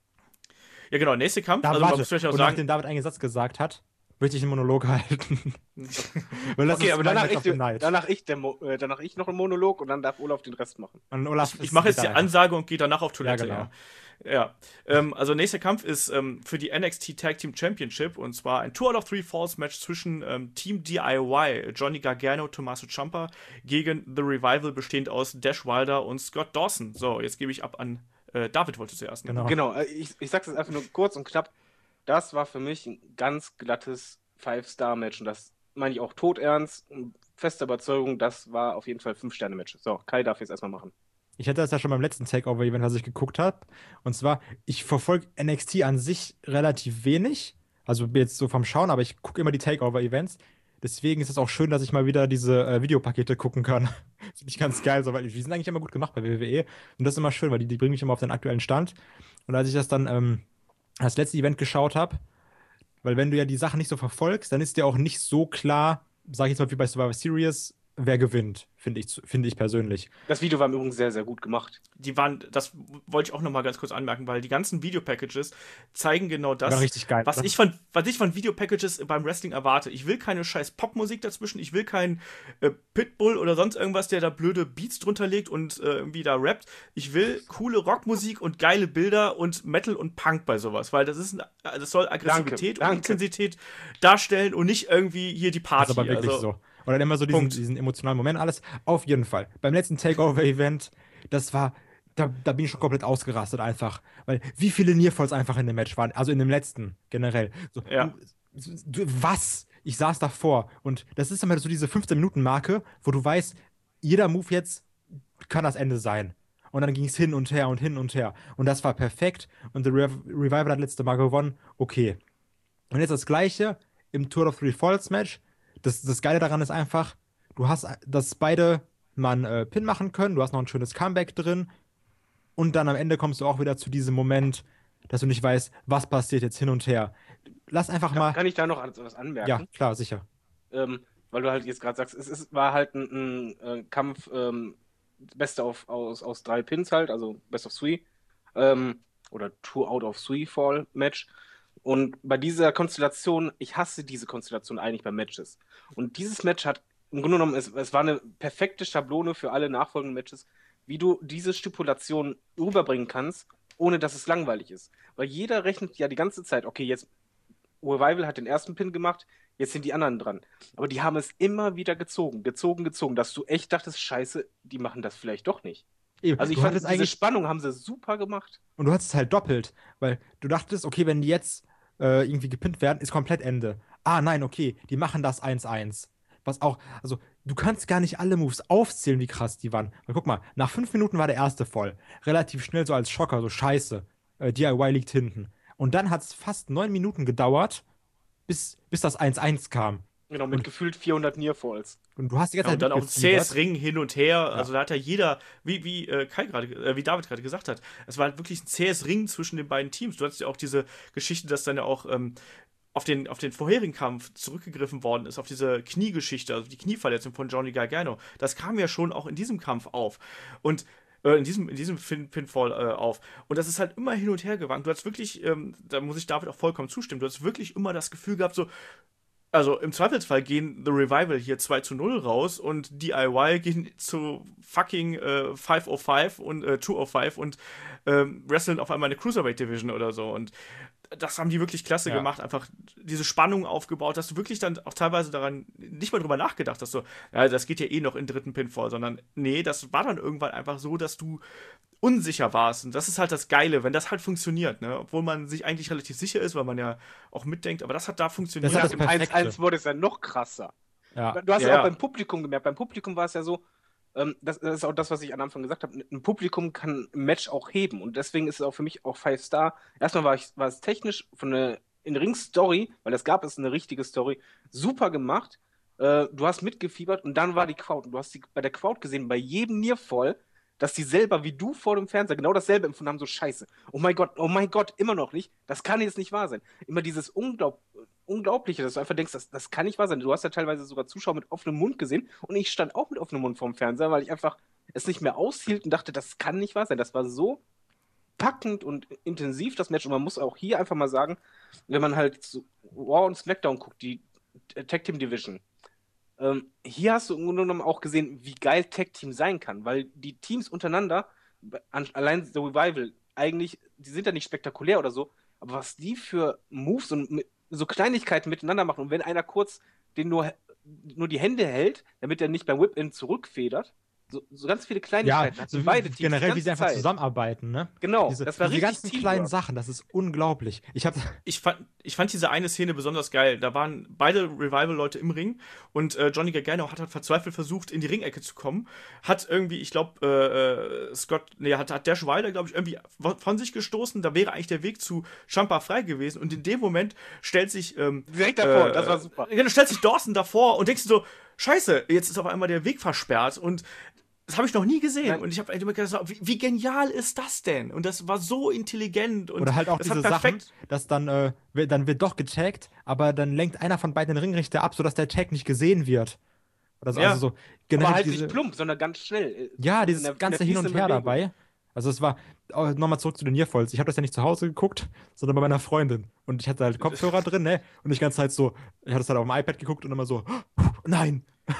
Ja, genau, nächster Kampf. Da, also man warte, muss vielleicht auch und sagen, nachdem David einen Satz gesagt hat, möchte ich einen Monolog halten. Weil das Okay, ist aber mein danach Match ich, of the Night. danach, ich der Mo, äh, danach ich noch einen Monolog und dann darf Olaf den Rest machen. Und Olaf ich, ist ich mache jetzt die wieder einfach. Ansage und gehe danach auf Toilette. Ja, Ja, genau. ja. Ähm, also nächster Kampf ist ähm, für die N X T Tag Team Championship und zwar ein Two out of Three Falls Match zwischen ähm, Team D I Y, Johnny Gargano, Tommaso Ciampa gegen The Revival, bestehend aus Dash Wilder und Scott Dawson. So, jetzt gebe ich ab an äh, David, wollte zuerst. Ne? Genau. Genau, äh, ich, ich sag's jetzt einfach nur kurz und knapp. Das war für mich ein ganz glattes Five-Star-Match und das meine ich auch todernst und feste Überzeugung, das war auf jeden Fall Fünf-Sterne-Match. So, Kai darf jetzt erstmal machen. Ich hatte das ja schon beim letzten Takeover-Event, was ich geguckt habe. Und zwar, ich verfolge N X T an sich relativ wenig. Also jetzt so vom Schauen, aber ich gucke immer die Takeover-Events. Deswegen ist es auch schön, dass ich mal wieder diese äh, Videopakete gucken kann. Finde ich ganz geil, so, weil die sind eigentlich immer gut gemacht bei W W E. Und das ist immer schön, weil die, die bringen mich immer auf den aktuellen Stand. Und als ich das dann ähm, das letzte Event geschaut habe, weil wenn du ja die Sachen nicht so verfolgst, dann ist dir auch nicht so klar, sag ich jetzt mal wie bei Survivor Series, wer gewinnt, finde ich, finde ich persönlich. Das Video war im Übrigen sehr, sehr gut gemacht. Die waren, das wollte ich auch nochmal ganz kurz anmerken, weil die ganzen Videopackages zeigen genau das, War richtig geil, was oder? ich von, was ich von Videopackages beim Wrestling erwarte. Ich will keine scheiß Popmusik dazwischen, ich will keinen äh, Pitbull oder sonst irgendwas, der da blöde Beats drunter legt und äh, irgendwie da rappt. Ich will coole Rockmusik und geile Bilder und Metal und Punk bei sowas, weil das ist, ein, das soll Aggressivität Danke, danke. und Intensität darstellen und nicht irgendwie hier die Party. Das ist aber wirklich also, so. Und dann immer so diesen, Punkt. diesen emotionalen Moment, alles. Auf jeden Fall. Beim letzten Takeover-Event, das war, da, da bin ich schon komplett ausgerastet einfach. Weil wie viele Nearfalls einfach in dem Match waren, also in dem letzten generell. So, Ja. du, du, was? Ich saß davor und das ist immer so diese fünfzehn-Minuten-Marke, wo du weißt, jeder Move jetzt kann das Ende sein. Und dann ging es hin und her und hin und her. Und das war perfekt. Und The Rev- Revival hat letzte Mal gewonnen. Okay. Und jetzt das Gleiche im Tour of Three Falls Match. Das, das Geile daran ist einfach, du hast, dass beide mal einen äh, Pin machen können, du hast noch ein schönes Comeback drin und dann am Ende kommst du auch wieder zu diesem Moment, dass du nicht weißt, was passiert jetzt hin und her. Lass einfach Kann, mal. kann ich da noch etwas anmerken? Ja, klar, sicher. Ähm, weil du halt jetzt gerade sagst, es ist, war halt ein, ein, äh, Kampf, ähm, Beste auf, aus, aus drei Pins halt, also Best of Three. Ähm, oder Two out of Three Fall Match. Und bei dieser Konstellation, ich hasse diese Konstellation eigentlich bei Matches. Und dieses Match hat im Grunde genommen, es, es war eine perfekte Schablone für alle nachfolgenden Matches, wie du diese Stipulation rüberbringen kannst, ohne dass es langweilig ist. Weil jeder rechnet ja die ganze Zeit, okay, jetzt Revival hat den ersten Pin gemacht, jetzt sind die anderen dran. Aber die haben es immer wieder gezogen, gezogen, gezogen, dass du echt dachtest, scheiße, die machen das vielleicht doch nicht. Eben, Also ich du fand, hattest diese eigentlich Spannung haben sie super gemacht. und du hattest es halt doppelt, weil du dachtest, okay, wenn die jetzt äh, irgendwie gepinnt werden, ist komplett Ende. Ah, nein, okay, die machen das eins eins. Was auch, also du kannst gar nicht alle Moves aufzählen, wie krass die waren. Weil guck mal, nach fünf Minuten war der erste voll. Relativ schnell so als Schocker, so scheiße. Äh, D I Y liegt hinten. Und dann hat es fast neun Minuten gedauert, bis, bis das eins eins kam. Genau, mit Und- gefühlt vierhundert Nearfalls. Und du hast die ganze Ja, Zeit und dann auch ein mitgefiebert. zähes Ring hin und her. Also da hat ja jeder, wie, wie äh, Kai gerade, äh, wie David gerade gesagt hat, es war halt wirklich ein zähes Ring zwischen den beiden Teams. Du hattest ja auch diese Geschichte, dass dann ja auch ähm, auf den, auf den vorherigen Kampf zurückgegriffen worden ist, auf diese Kniegeschichte, also die Knieverletzung von Johnny Gargano. Das kam ja schon auch in diesem Kampf auf. Und äh, in diesem, in diesem Pin Pinfall äh, auf. Und das ist halt immer hin und her gewankt. Du hast wirklich, ähm, da muss ich David auch vollkommen zustimmen, du hast wirklich immer das Gefühl gehabt, so, also im Zweifelsfall gehen The Revival hier zwei zu null raus und D I Y gehen zu fucking äh, fünf null fünf und äh, zwei null fünf und ähm, wresteln auf einmal eine Cruiserweight Division oder so. Und das haben die wirklich klasse Ja. gemacht, einfach diese Spannung aufgebaut, dass du wirklich dann auch teilweise daran nicht mal drüber nachgedacht hast, so, ja, das geht ja eh noch in den dritten Pinfall, sondern nee, das war dann irgendwann einfach so, dass du unsicher warst. Und das ist halt das Geile, wenn das halt funktioniert, ne? Obwohl man sich eigentlich relativ sicher ist, weil man ja auch mitdenkt, aber das hat da funktioniert. Das hat Nach das dem Perfekte. eins eins wurde es ja noch krasser. Ja. Du hast Ja, ja auch ja. beim Publikum gemerkt. Beim Publikum war es ja so, ähm, das, das ist auch das, was ich am Anfang gesagt habe. Ein Publikum kann ein Match auch heben. Und deswegen ist es auch für mich auch Five Star. Erstmal war, ich, war es technisch von der In-Ring-Story, weil es gab es eine richtige Story, super gemacht. Äh, du hast mitgefiebert und dann war die Crowd. Und du hast die, bei der Crowd gesehen, bei jedem Nearfall, dass die selber wie du vor dem Fernseher genau dasselbe empfunden haben, so scheiße. Oh mein Gott, oh mein Gott, immer noch nicht. Das kann jetzt nicht wahr sein. Immer dieses Unglaub Unglaubliche, dass du einfach denkst, das, das kann nicht wahr sein. Du hast ja teilweise sogar Zuschauer mit offenem Mund gesehen und ich stand auch mit offenem Mund vorm Fernseher, weil ich einfach es nicht mehr aushielt und dachte, das kann nicht wahr sein. Das war so packend und intensiv, das Match. Und man muss auch hier einfach mal sagen, wenn man halt zu Raw und SmackDown guckt, die Tag Team Division, ähm, hier hast du im Grunde genommen auch gesehen, wie geil Tag Team sein kann, weil die Teams untereinander, an, allein The Revival, eigentlich, die sind ja nicht spektakulär oder so, aber was die für Moves und mi- so Kleinigkeiten miteinander machen und wenn einer kurz den nur, nur die Hände hält, damit er nicht beim Whip-In zurückfedert, so, so ganz viele Ja, Kleinigkeiten hatten so wie, beide Teams die generell, wie ganze sie einfach Zeit. zusammenarbeiten, ne? Genau, Diese, das war diese richtig ganzen Teamwork. kleinen Sachen, das ist unglaublich. Ich habe Ich fand, ich fand diese eine Szene besonders geil. Da waren beide Revival-Leute im Ring und äh, Johnny Gargano hat halt verzweifelt versucht, in die Ringecke zu kommen. Hat irgendwie, ich glaube, äh, äh, Scott, nee, hat, hat Dash Wilder, glaube ich, irgendwie von sich gestoßen. Da wäre eigentlich der Weg zu Ciampa frei gewesen. Und in dem Moment stellt sich ähm, Direkt davor, äh, das war super. Ja, dann stellt sich Dawson davor und denkst du so, scheiße, jetzt ist auf einmal der Weg versperrt und das habe ich noch nie gesehen. Nein. Und ich habe immer gedacht, wie, wie genial ist das denn? Und das war so intelligent. Und Oder halt auch das diese hat perfekt. Sachen, dass dann, äh, wird- dann wird doch getaggt, aber dann lenkt einer von beiden den Ringrichter ab, sodass der Tag nicht gesehen wird. Oder so, Ja. also so Aber generell halt diese, nicht plump, sondern ganz schnell. äh, ja, in dieses der- in ganze der Hin und fließenden Her Bewegung. dabei. Also es war, oh, nochmal zurück zu den Nearfalls. Ich habe das ja nicht zu Hause geguckt, sondern bei meiner Freundin. Und ich hatte halt Kopfhörer drin, ne? Und ich die ganze Zeit so, ich hatte es halt auf dem iPad geguckt und immer so, oh, nein.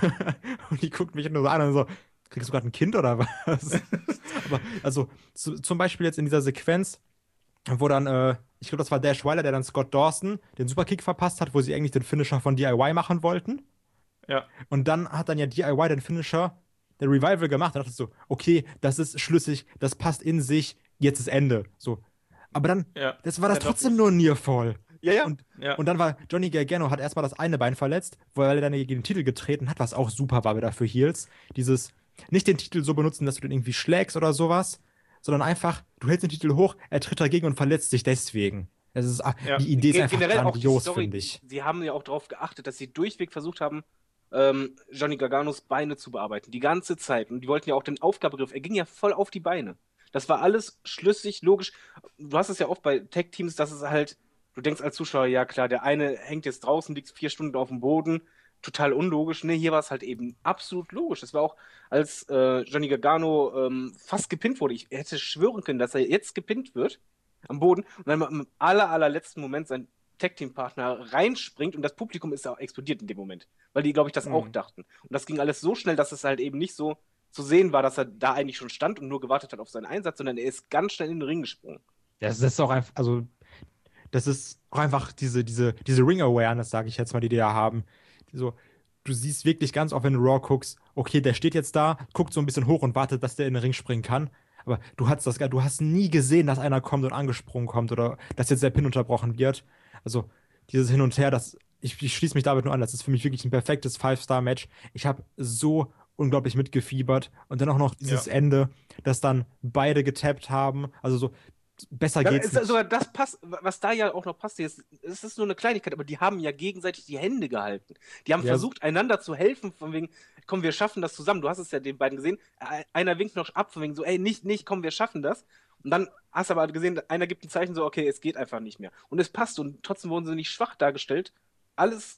Und die guckt mich nur so an und so, kriegst du gerade ein Kind oder was? Aber also zu, zum Beispiel jetzt in dieser Sequenz, wo dann, äh, ich glaube, das war Dash Wilder, der dann Scott Dawson den Superkick verpasst hat, wo sie eigentlich den Finisher von D I Y machen wollten. Ja. Und dann hat dann ja D I Y den Finisher, der Revival gemacht. Und dachte ich so, okay, das ist schlüssig, das passt in sich, jetzt ist Ende. So. Aber dann, Ja. das war das Ja, doch trotzdem nicht. nur ein Nearfall. Ja, ja. Und, Ja. und dann war Johnny Gargano hat erstmal das eine Bein verletzt, weil er dann gegen den Titel getreten hat, was auch super war wieder für Heels. Dieses, nicht den Titel so benutzen, dass du den irgendwie schlägst oder sowas, sondern einfach, du hältst den Titel hoch, er tritt dagegen und verletzt sich deswegen. Das ist, Ja. die Idee ist Ge- einfach generell auch die grandios, Story, finde ich. Sie haben ja auch darauf geachtet, dass sie durchweg versucht haben, ähm, Johnny Garganos Beine zu bearbeiten. Die ganze Zeit. Und die wollten ja auch den Aufgabegriff. Er ging ja voll auf die Beine. Das war alles schlüssig, logisch. Du hast es ja oft bei Tag-Teams, dass es halt, du denkst als Zuschauer, ja klar, der eine hängt jetzt draußen, liegt vier Stunden auf dem Boden. Total unlogisch. Ne, hier war es halt eben absolut logisch. Es war auch, als äh, Johnny Gargano ähm, fast gepinnt wurde. Ich hätte schwören können, dass er jetzt gepinnt wird am Boden und dann im aller, allerletzten Moment sein Tag-Team-Partner reinspringt und das Publikum ist auch explodiert in dem Moment, weil die, glaube ich, das Mhm. auch dachten. Und das ging alles so schnell, dass es halt eben nicht so zu sehen war, dass er da eigentlich schon stand und nur gewartet hat auf seinen Einsatz, sondern er ist ganz schnell in den Ring gesprungen. Das ist auch einfach, also, das ist auch einfach diese, diese, diese Ring-Awareness, sage ich jetzt mal, die die da haben. So, du siehst wirklich ganz oft, wenn du Raw guckst, okay, der steht jetzt da, guckt so ein bisschen hoch und wartet, dass der in den Ring springen kann. Aber du hast das, du hast nie gesehen, dass einer kommt und angesprungen kommt oder dass jetzt der Pin unterbrochen wird. Also, dieses Hin und Her, das, ich, ich schließe mich damit nur an, das ist für mich wirklich ein perfektes Five-Star-Match. Ich habe so unglaublich mitgefiebert und dann auch noch dieses Ja. Ende, dass dann beide getappt haben. Also so, besser Ja, geht's ist, nicht. sogar das passt, was da ja auch noch passt, ist, es ist nur eine Kleinigkeit, aber die haben ja gegenseitig die Hände gehalten. Die haben Ja. versucht, einander zu helfen, von wegen, komm, wir schaffen das zusammen. Du hast es ja den beiden gesehen. Äh, Einer winkt noch ab, von wegen so, ey, nicht, nicht, komm, wir schaffen das. Und dann hast du aber gesehen, einer gibt ein Zeichen so, okay, es geht einfach nicht mehr. Und es passt und trotzdem wurden sie nicht schwach dargestellt. Alles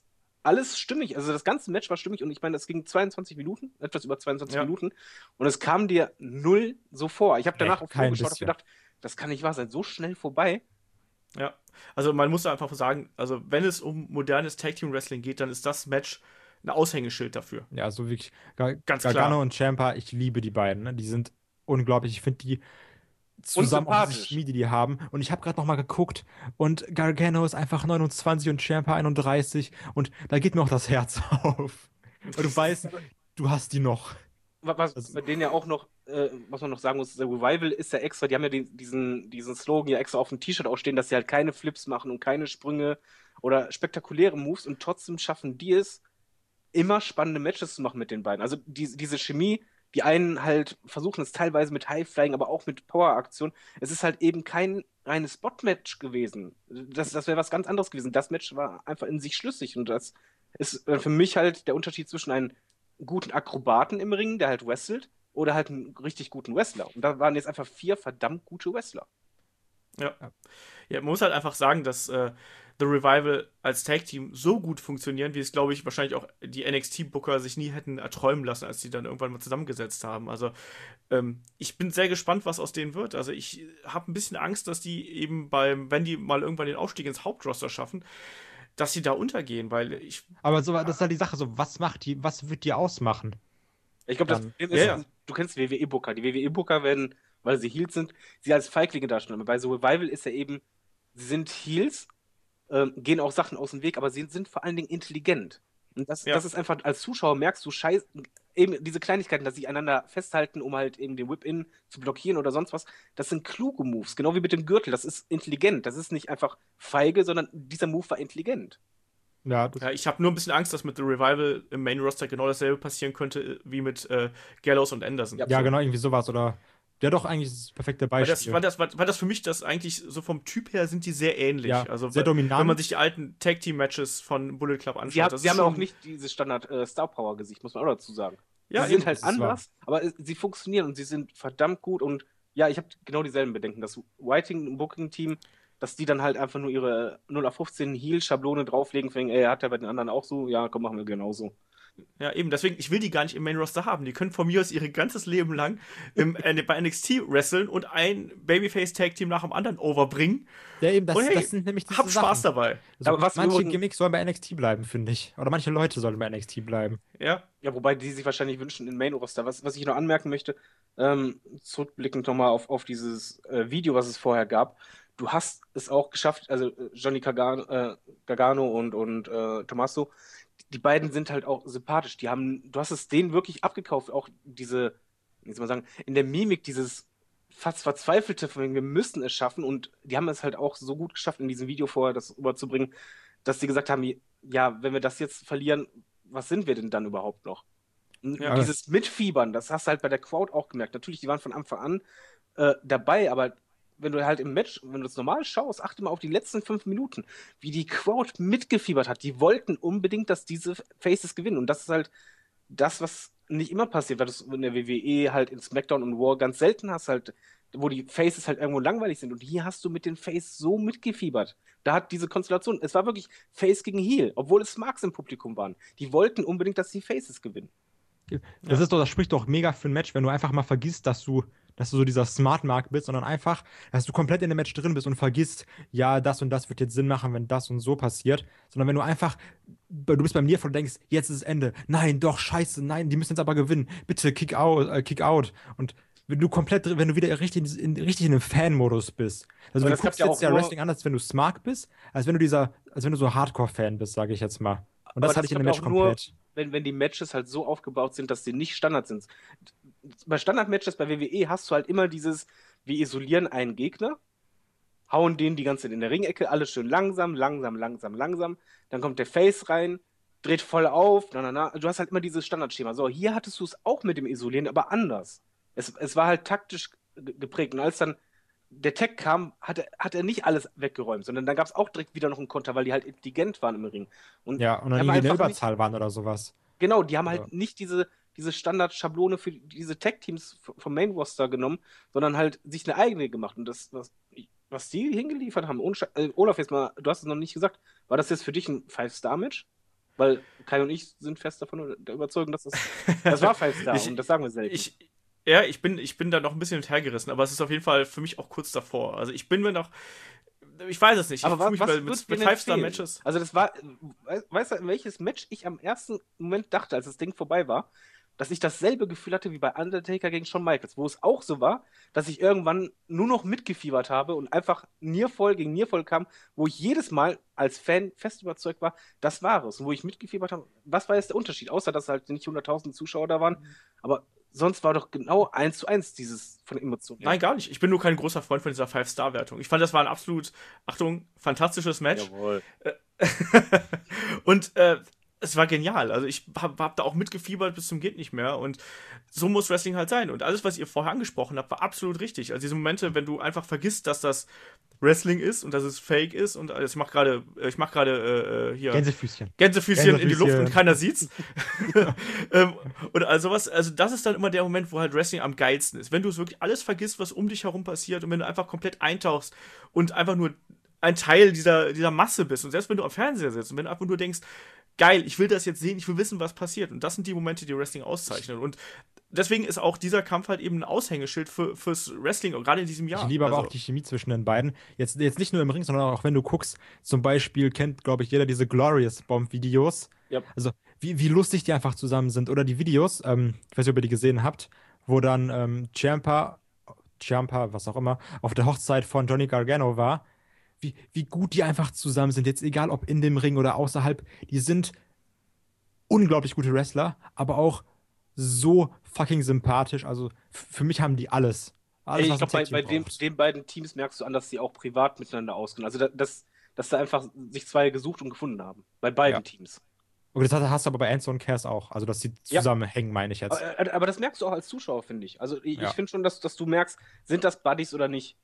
alles stimmig. Also das ganze Match war stimmig und ich meine, das ging zweiundzwanzig Minuten, etwas über zweiundzwanzig Ja. Minuten und es kam dir null so vor. Ich habe danach Nee, auf kein Tour geschaut und bisschen. gedacht, das kann nicht wahr sein, so schnell vorbei. Ja, also man muss einfach sagen, also wenn es um modernes Tag Team Wrestling geht, dann ist das Match ein Aushängeschild dafür. Ja, so wirklich. Gar Ganz Gargano klar. und Ciampa, ich liebe die beiden. Ne? Die sind unglaublich. Ich finde die zusammen auch diese sympathisch. Chemie, die die haben. Und ich habe gerade noch mal geguckt und Gargano ist einfach neunundzwanzig und Ciampa einunddreißig und da geht mir auch das Herz auf. Und du weißt, du hast die noch. Was, was Das- bei denen ja auch noch, äh, was man noch sagen muss, der Revival ist ja extra, die haben ja den, diesen, diesen Slogan ja extra auf dem T-Shirt auch stehen, dass sie halt keine Flips machen und keine Sprünge oder spektakuläre Moves und trotzdem schaffen die es, immer spannende Matches zu machen mit den beiden. Also die, diese Chemie, die einen halt versuchen es teilweise mit High-Flying, aber auch mit Power-Aktion. Es ist halt eben kein reines Spot-Match gewesen. Das, das wäre was ganz anderes gewesen. Das Match war einfach in sich schlüssig und das ist äh, für mich halt der Unterschied zwischen einem guten Akrobaten im Ring, der halt wrestelt, oder halt einen richtig guten Wrestler. Und da waren jetzt einfach vier verdammt gute Wrestler. Ja. Ja, man muss halt einfach sagen, dass äh, The Revival als Tag-Team so gut funktionieren, wie es, glaube ich, wahrscheinlich auch die N X T-Booker sich nie hätten erträumen lassen, als sie dann irgendwann mal zusammengesetzt haben. Also ähm, ich bin sehr gespannt, was aus denen wird. Also ich habe ein bisschen Angst, dass die eben beim, wenn die mal irgendwann den Aufstieg ins Hauptroster schaffen, dass sie da untergehen, weil ich, Aber so, das ist halt die Sache, so, was macht die, was wird die ausmachen? Ich glaube, das Dann- Problem ist, Ja, ja. du kennst die W W E-Booker. Die W W E-Booker werden, weil sie Heels sind, sie als Feiglinge darstellen. Aber bei so Revival ist ja eben, sie sind Heels, ähm, gehen auch Sachen aus dem Weg, aber sie sind vor allen Dingen intelligent. Und das, Ja. das ist einfach, als Zuschauer merkst du, scheiß, eben diese Kleinigkeiten, dass sie einander festhalten, um halt eben den Whip-In zu blockieren oder sonst was, das sind kluge Moves. Genau wie mit dem Gürtel. Das ist intelligent. Das ist nicht einfach feige, sondern dieser Move war intelligent. Ja, das, ja, ich habe nur ein bisschen Angst, dass mit The Revival im Main Roster genau dasselbe passieren könnte äh, wie mit äh, Gallows und Anderson. Ja. ja, genau, irgendwie sowas. Oder ja, doch eigentlich das perfekte Weil Beispiel. das, weil, das, weil, weil das für mich das eigentlich so vom Typ her sind die sehr ähnlich. Ja, also sehr weil- dominant. Wenn man sich die alten Tag Team Matches von Bullet Club anschaut, Sie, haben- das sie ist haben ja schon, auch nicht dieses Standard äh, Star Power Gesicht, muss man auch dazu sagen. ja, sie sind eben. halt das ist anders, aber äh, sie funktionieren und sie sind verdammt gut und ja, ich habe genau dieselben Bedenken. Das Whiting Booking Team, dass die dann halt einfach nur ihre null auf fünfzehn Heal Schablone drauflegen, fängen, ey, hat er bei den anderen auch so? Ja, komm, machen wir genauso. Ja, eben. Deswegen, ich will die gar nicht im Main Roster haben. Die können von mir aus ihr ganzes Leben lang im, äh, bei N X T wresteln und ein Babyface Tag Team nach dem anderen overbringen. ja, eben, das, Und hey, das sind nämlich diese Hab Spaß Sachen. dabei. Also, Aber was manche übrigens- Gimmicks sollen bei N X T bleiben, finde ich. Oder manche Leute sollen bei N X T bleiben. Ja. Ja, wobei die sich wahrscheinlich wünschen in Main Roster. Was, was ich noch anmerken möchte, ähm, zurückblickend nochmal auf, auf dieses äh, Video, was es vorher gab. Du hast es auch geschafft, also äh, Johnny Gargano, äh, Gargano und, und äh, Tommaso, die beiden sind halt auch sympathisch. Die haben, du hast es denen wirklich abgekauft, auch diese, wie soll man sagen, in der Mimik dieses fast verzweifelte, von wegen, wir müssen es schaffen. Und die haben es halt auch so gut geschafft, in diesem Video vorher das rüberzubringen, dass sie gesagt haben, ja, wenn wir das jetzt verlieren, was sind wir denn dann überhaupt noch? Und Ja. dieses Mitfiebern, das hast du halt bei der Crowd auch gemerkt. Natürlich, die waren von Anfang an äh, dabei, aber wenn du halt im Match, wenn du das normal schaust, achte mal auf die letzten fünf Minuten, wie die Crowd mitgefiebert hat. Die wollten unbedingt, dass diese Faces gewinnen. Und das ist halt das, was nicht immer passiert, weil du es in der W W E halt in SmackDown und Raw ganz selten hast, halt, wo die Faces halt irgendwo langweilig sind. Und hier hast du mit den Faces so mitgefiebert. Da hat diese Konstellation, es war wirklich Face gegen Heel, obwohl es Marks im Publikum waren. Die wollten unbedingt, dass die Faces gewinnen. Das ist doch, das spricht doch mega für ein Match, wenn du einfach mal vergisst, dass du, dass du so dieser Smart Mark bist, sondern einfach, dass du komplett in dem Match drin bist und vergisst, ja, das und das wird jetzt Sinn machen, wenn das und so passiert, sondern wenn du einfach, du bist beim Nearfall und denkst, jetzt ist das Ende, nein, doch, scheiße, nein, die müssen jetzt aber gewinnen, bitte, kick out, äh, kick out und wenn du komplett, wenn du wieder richtig in, richtig in einem Fan-Modus bist. Also Aber du das klappt guckst ja jetzt auch ja nur- Wrestling anders, wenn du smart bist, als wenn du dieser, als wenn du so Hardcore-Fan bist, sage ich jetzt mal. Und das Aber hatte ich in dem klappt Match auch nur, komplett. wenn, wenn die Matches halt so aufgebaut sind, dass sie nicht Standard sind. Bei Standard-Matches bei W W E hast du halt immer dieses, wir isolieren einen Gegner, hauen den die ganze Zeit in der Ringecke, alles schön langsam, langsam, langsam, langsam. Dann kommt der Face rein, dreht voll auf, na, na, na. Du hast halt immer dieses Standardschema. So, hier hattest du es auch mit dem Isolieren, aber anders. Es, es war halt taktisch ge- geprägt. Und als dann der Tag kam, hat er, hat er nicht alles weggeräumt, sondern dann gab es auch direkt wieder noch einen Konter, weil die halt intelligent waren im Ring. Und Ja, und die dann haben irgendwie eine einfach nicht- Überzahl waren oder sowas. Genau, die haben Ja. halt nicht diese, diese Standardschablone für diese Tag-Teams v- vom Main-Roster genommen, sondern halt sich eine eigene gemacht. Und das, was, was die hingeliefert haben, ohne Sche- äh, Olaf, jetzt mal, du hast es noch nicht gesagt, war das jetzt für dich ein Five-Star-Match? Weil Kai und ich sind fest davon der Überzeugung, dass das, das war Five Star Ich- und das sagen wir selten. Ich, ja, ich bin, ich bin da noch ein bisschen hinterhergerissen, aber es ist auf jeden Fall für mich auch kurz davor. Also ich bin mir noch, ich weiß es nicht, Aber ich wa- fühle mich was bei- würd mit, dir mit denn fehlen? Five-Star-Matches. Also das war, we- weißt du, welches Match ich am ersten Moment dachte, als das Ding vorbei war, dass ich dasselbe Gefühl hatte wie bei Undertaker gegen Shawn Michaels, wo es auch so war, dass ich irgendwann nur noch mitgefiebert habe und einfach Nearfall gegen Nearfall kam, wo ich jedes Mal als Fan fest überzeugt war, das war es. Und wo ich mitgefiebert habe, was war jetzt der Unterschied? Außer, dass halt nicht hunderttausend Zuschauer da waren, aber sonst war doch genau eins zu eins dieses von Emotionen. Nein, gar nicht. Ich bin nur kein großer Freund von dieser Five-Star-Wertung. Ich fand, das war ein absolut, Achtung, fantastisches Match. Jawohl. Und äh, es war genial. Also ich hab, hab da auch mitgefiebert bis zum geht nicht mehr. Und so muss Wrestling halt sein. Und alles, was ihr vorher angesprochen habt, war absolut richtig. Also diese Momente, wenn du einfach vergisst, dass das Wrestling ist und dass es Fake ist. Und äh, ich mach gerade, äh, ich mach gerade äh, hier Gänsefüßchen. Gänsefüßchen in die Luft Gänsefüßchen. und keiner sieht's. ähm, und also was, also das ist dann immer der Moment, wo halt Wrestling am geilsten ist. Wenn du es wirklich alles vergisst, was um dich herum passiert und wenn du einfach komplett eintauchst und einfach nur ein Teil dieser, dieser Masse bist und selbst wenn du am Fernseher sitzt und wenn du einfach nur denkst, geil, ich will das jetzt sehen, ich will wissen, was passiert. Und das sind die Momente, die Wrestling auszeichnen. Und deswegen ist auch dieser Kampf halt eben ein Aushängeschild für, fürs Wrestling, und gerade in diesem Jahr. Ich liebe aber Also, auch die Chemie zwischen den beiden. Jetzt, jetzt nicht nur im Ring, sondern auch wenn du guckst, zum Beispiel kennt, glaube ich, jeder diese Glorious Bomb-Videos. Ja. Also, wie, wie lustig die einfach zusammen sind. Oder die Videos, ähm, ich weiß nicht, ob ihr die gesehen habt, wo dann ähm, Ciampa, Ciampa, was auch immer, auf der Hochzeit von Johnny Gargano war. Wie, wie gut die einfach zusammen sind. Jetzt egal, ob in dem Ring oder außerhalb. Die sind unglaublich gute Wrestler, aber auch so fucking sympathisch. Also f- für mich haben die alles. Alles, Ey, ich was ein glaube, bei, Tag-Team bei dem, braucht. den beiden Teams merkst du an, dass sie auch privat miteinander auskennen. Also, da- dass, dass da einfach sich zwei gesucht und gefunden haben. Bei beiden Ja. Teams. Und das hast hast du aber bei Enzo und Cass auch. Also, dass die Ja. zusammenhängen, meine ich jetzt. Aber, aber das merkst du auch als Zuschauer, finde ich. Also, ich, Ja. ich finde schon, dass, dass du merkst, sind das Buddies oder nicht?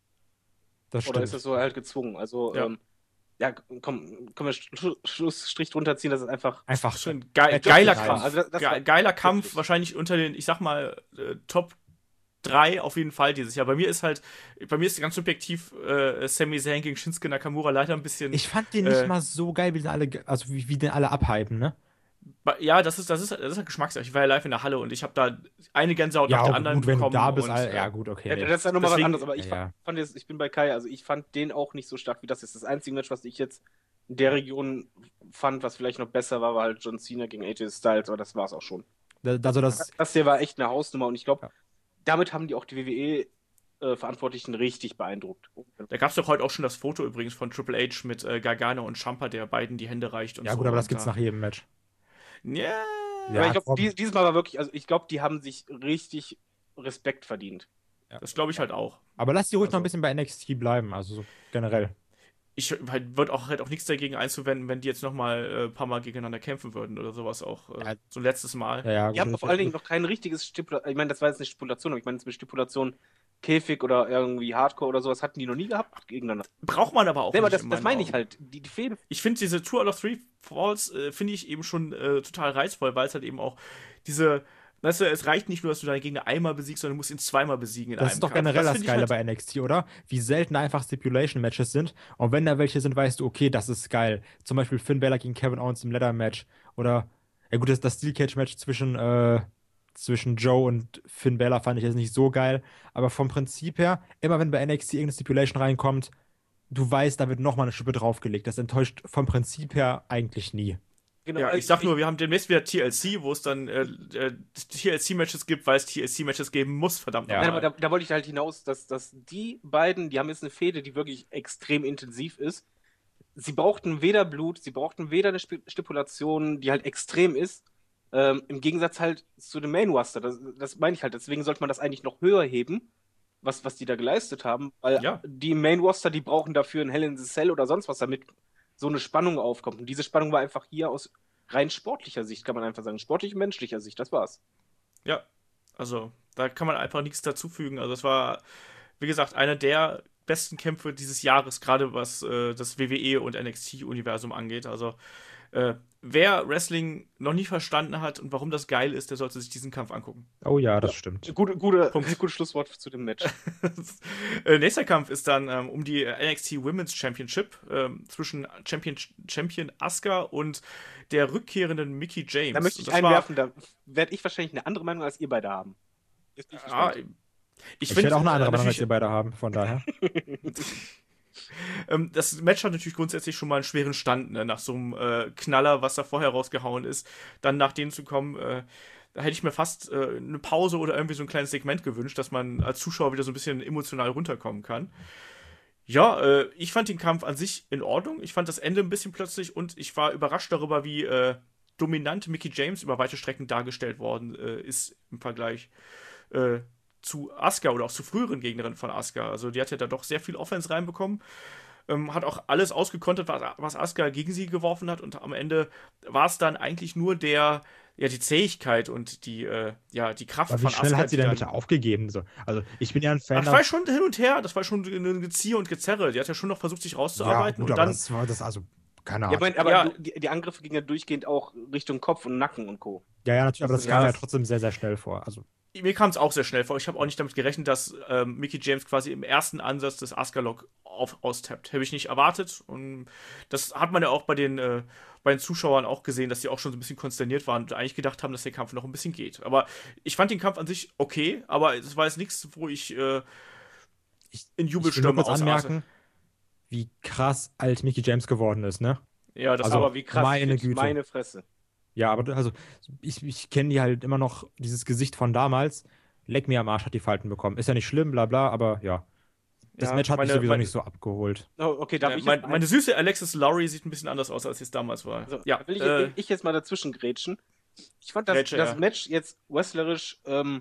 Das Oder stimmt. ist das so halt gezwungen? Also, Ja. ähm, ja, komm, können wir Schlu- Schlussstrich drunter ziehen, dass es einfach. Einfach schön geil, Ja, geiler das- Kampf. also das- das Ge war- geiler Kampf, wirklich. wahrscheinlich unter den, ich sag mal, äh, Top drei auf jeden Fall dieses Jahr. Bei mir ist halt, bei mir ist ganz subjektiv äh, Sami Zayn gegen Shinsuke Nakamura leider ein bisschen. Ich fand den nicht Äh, mal so geil, wie den alle, ge- also wie, wie den alle abhypen, ne? Ba- Ja, das ist, das ist, das ist halt Geschmackssache. Ich war ja live in der Halle und ich habe da eine Gänsehaut nach Ja, der auch anderen gut, wenn du bekommen. da bist. und, All, äh, ja, gut, okay. Ja, nee. das ist ja nochmal was Deswegen- anderes, aber ich Ja, ja. fand, fand jetzt, ich bin bei Kai, also ich fand den auch nicht so stark wie das jetzt. Das einzige Match, was ich jetzt in der Region fand, was vielleicht noch besser war, war halt John Cena gegen A J Styles, aber das war es auch schon. Da- Also das, Das hier war echt eine Hausnummer und ich glaube, Ja. damit haben die auch die W W E-Verantwortlichen richtig beeindruckt. Da gab es doch heute auch schon das Foto übrigens von Triple H mit äh, Gargano und Ciampa, der beiden die Hände reicht und ja so. gut, aber das Und gibt's da- nach jedem Match. Ja. Ja, aber ich glaube, komm. dies, dieses Mal war wirklich, also ich glaube, die haben sich richtig Respekt verdient. Das glaube ich halt auch. Aber lass die ruhig noch Also- ein bisschen bei N X T bleiben, also so generell. Ich halt, würde auch, halt auch nichts dagegen einzuwenden, wenn die jetzt noch mal äh, ein paar Mal gegeneinander kämpfen würden oder sowas auch. Äh, Ja. so ein letztes Mal. Ja, ja, Die haben gut, vor allen Dingen noch kein richtiges Stipulation, ich meine, das war jetzt eine Stipulation, aber ich meine, jetzt eine Stipulation Käfig oder irgendwie Hardcore oder sowas hatten die noch nie gehabt gegeneinander. Braucht man aber auch Nee, aber nicht. das, in das meinen meine ich Augen. halt. Die, die Fehde. Ich finde diese Two out of Three Falls äh, finde ich eben schon äh, total reizvoll, weil es halt eben auch diese, weißt du, es reicht nicht nur, dass du deinen Gegner einmal besiegst, sondern du musst ihn zweimal besiegen in Das einem ist doch Kampf. generell das, find ich Geile halt, bei N X T, oder? Wie selten einfach Stipulation-Matches sind. Und wenn da welche sind, weißt du, okay, das ist geil. Zum Beispiel Finn Balor gegen Kevin Owens im Leather-Match. Oder, ja gut, das, das Steel Cage-Match zwischen, äh, zwischen Joe und Finn Balor fand ich jetzt nicht so geil. Aber vom Prinzip her, immer wenn bei N X T irgendeine Stipulation reinkommt, du weißt, da wird nochmal eine Schippe draufgelegt. Das enttäuscht vom Prinzip her eigentlich nie. Genau, Ja, also ich sag nur, wir haben demnächst wieder T L C, wo es dann äh, äh, T L C-Matches gibt, weil es T L C-Matches geben muss, verdammt Ja. Nein, nochmal. aber da, da wollte ich halt hinaus, dass, dass die beiden, die haben jetzt eine Fehde, die wirklich extrem intensiv ist. Sie brauchten weder Blut, sie brauchten weder eine Sp- Stipulation, die halt extrem ist. Ähm, Im Gegensatz halt zu dem Main Roster. Das, das meine ich halt. Deswegen sollte man das eigentlich noch höher heben, was, was die da geleistet haben. Weil Ja. die im Main Roster, die brauchen dafür ein Hell in the Cell oder sonst was, damit so eine Spannung aufkommt. Und diese Spannung war einfach hier aus rein sportlicher Sicht, kann man einfach sagen. Sportlich, menschlicher Sicht, das war's. Ja, also da kann man einfach nichts dazufügen. Also es war, wie gesagt, einer der besten Kämpfe dieses Jahres, gerade was äh, das W W E und N X T-Universum angeht. Also Äh, wer Wrestling noch nie verstanden hat und warum das geil ist, der sollte sich diesen Kampf angucken. Oh ja, das stimmt. Gute, gute, Punkt. gutes Schlusswort zu dem Match. äh, nächster Kampf ist dann ähm, um die N X T Women's Championship ähm, zwischen Champion, Champion Asuka und der rückkehrenden Mickey James. Da möchte ich Das einwerfen, war, da werde ich wahrscheinlich eine andere Meinung als ihr beide haben. Jetzt bin ich ah, ich, ich werde auch eine andere Meinung als ihr beide haben, von daher. ähm, das Match hat natürlich grundsätzlich schon mal einen schweren Stand, ne? Nach so einem äh, Knaller, was da vorher rausgehauen ist, dann nach denen zu kommen, äh, da hätte ich mir fast äh, eine Pause oder irgendwie so ein kleines Segment gewünscht, dass man als Zuschauer wieder so ein bisschen emotional runterkommen kann. Ja, äh, ich fand den Kampf an sich in Ordnung. Ich fand das Ende ein bisschen plötzlich und ich war überrascht darüber, wie äh, dominant Mickey James über weite Strecken dargestellt worden äh, ist im Vergleich äh, zu Asuka oder auch zu früheren Gegnerinnen von Asuka. Also die hat ja da doch sehr viel Offense reinbekommen. Ähm, hat auch alles ausgekontert, was, was Asuka gegen sie geworfen hat. Und am Ende war es dann eigentlich nur der, ja, die Zähigkeit und die, äh, ja, die Kraft Aber von wie Asuka. schnell hat sie denn dann, bitte aufgegeben? So, also ich bin ja ein Fan. Ach, das war schon hin und her, das war schon ein Gezieher und Gezerre. Die hat ja schon noch versucht, sich rauszuarbeiten. Ja, gut, und aber dann, das war das, also, keine Ja, Ahnung. aber, aber Ja. du, die, die Angriffe gingen ja durchgehend auch Richtung Kopf und Nacken und Co. Ja, ja, natürlich, aber das Ja, kam ja das- trotzdem sehr, sehr schnell vor. Also, mir kam es auch sehr schnell vor. Ich habe auch nicht damit gerechnet, dass ähm, Mickey James quasi im ersten Ansatz des Asuka-Lock auf, austappt. Habe ich nicht erwartet. Und das hat man ja auch bei den, äh, bei den Zuschauern auch gesehen, dass die auch schon so ein bisschen konsterniert waren und eigentlich gedacht haben, dass der Kampf noch ein bisschen geht. Aber ich fand den Kampf an sich okay, aber es war jetzt nichts, wo ich äh, ich, in ich will nur Jubelstürme kurz ausraste. anmerken, wie krass alt Mickey James geworden ist, ne? Ja, das Also, aber aber wie krass, meine ich find, Güte. meine Fresse. Ja, aber also, ich, ich kenne die halt immer noch, dieses Gesicht von damals. Leck mir am Arsch, hat die Falten bekommen. Ist ja nicht schlimm, bla bla, aber ja. Das Ja, Match hat mich meine- sowieso meine- nicht so abgeholt. Oh, okay, darf ja, ich mein, jetzt meine süße Alexis Lowry sieht ein bisschen anders aus, als sie es damals war. Also, ja, da will ich, äh, ich jetzt mal dazwischen grätschen. Ich fand das, Grätsche, das ja. Match jetzt wrestlerisch ähm,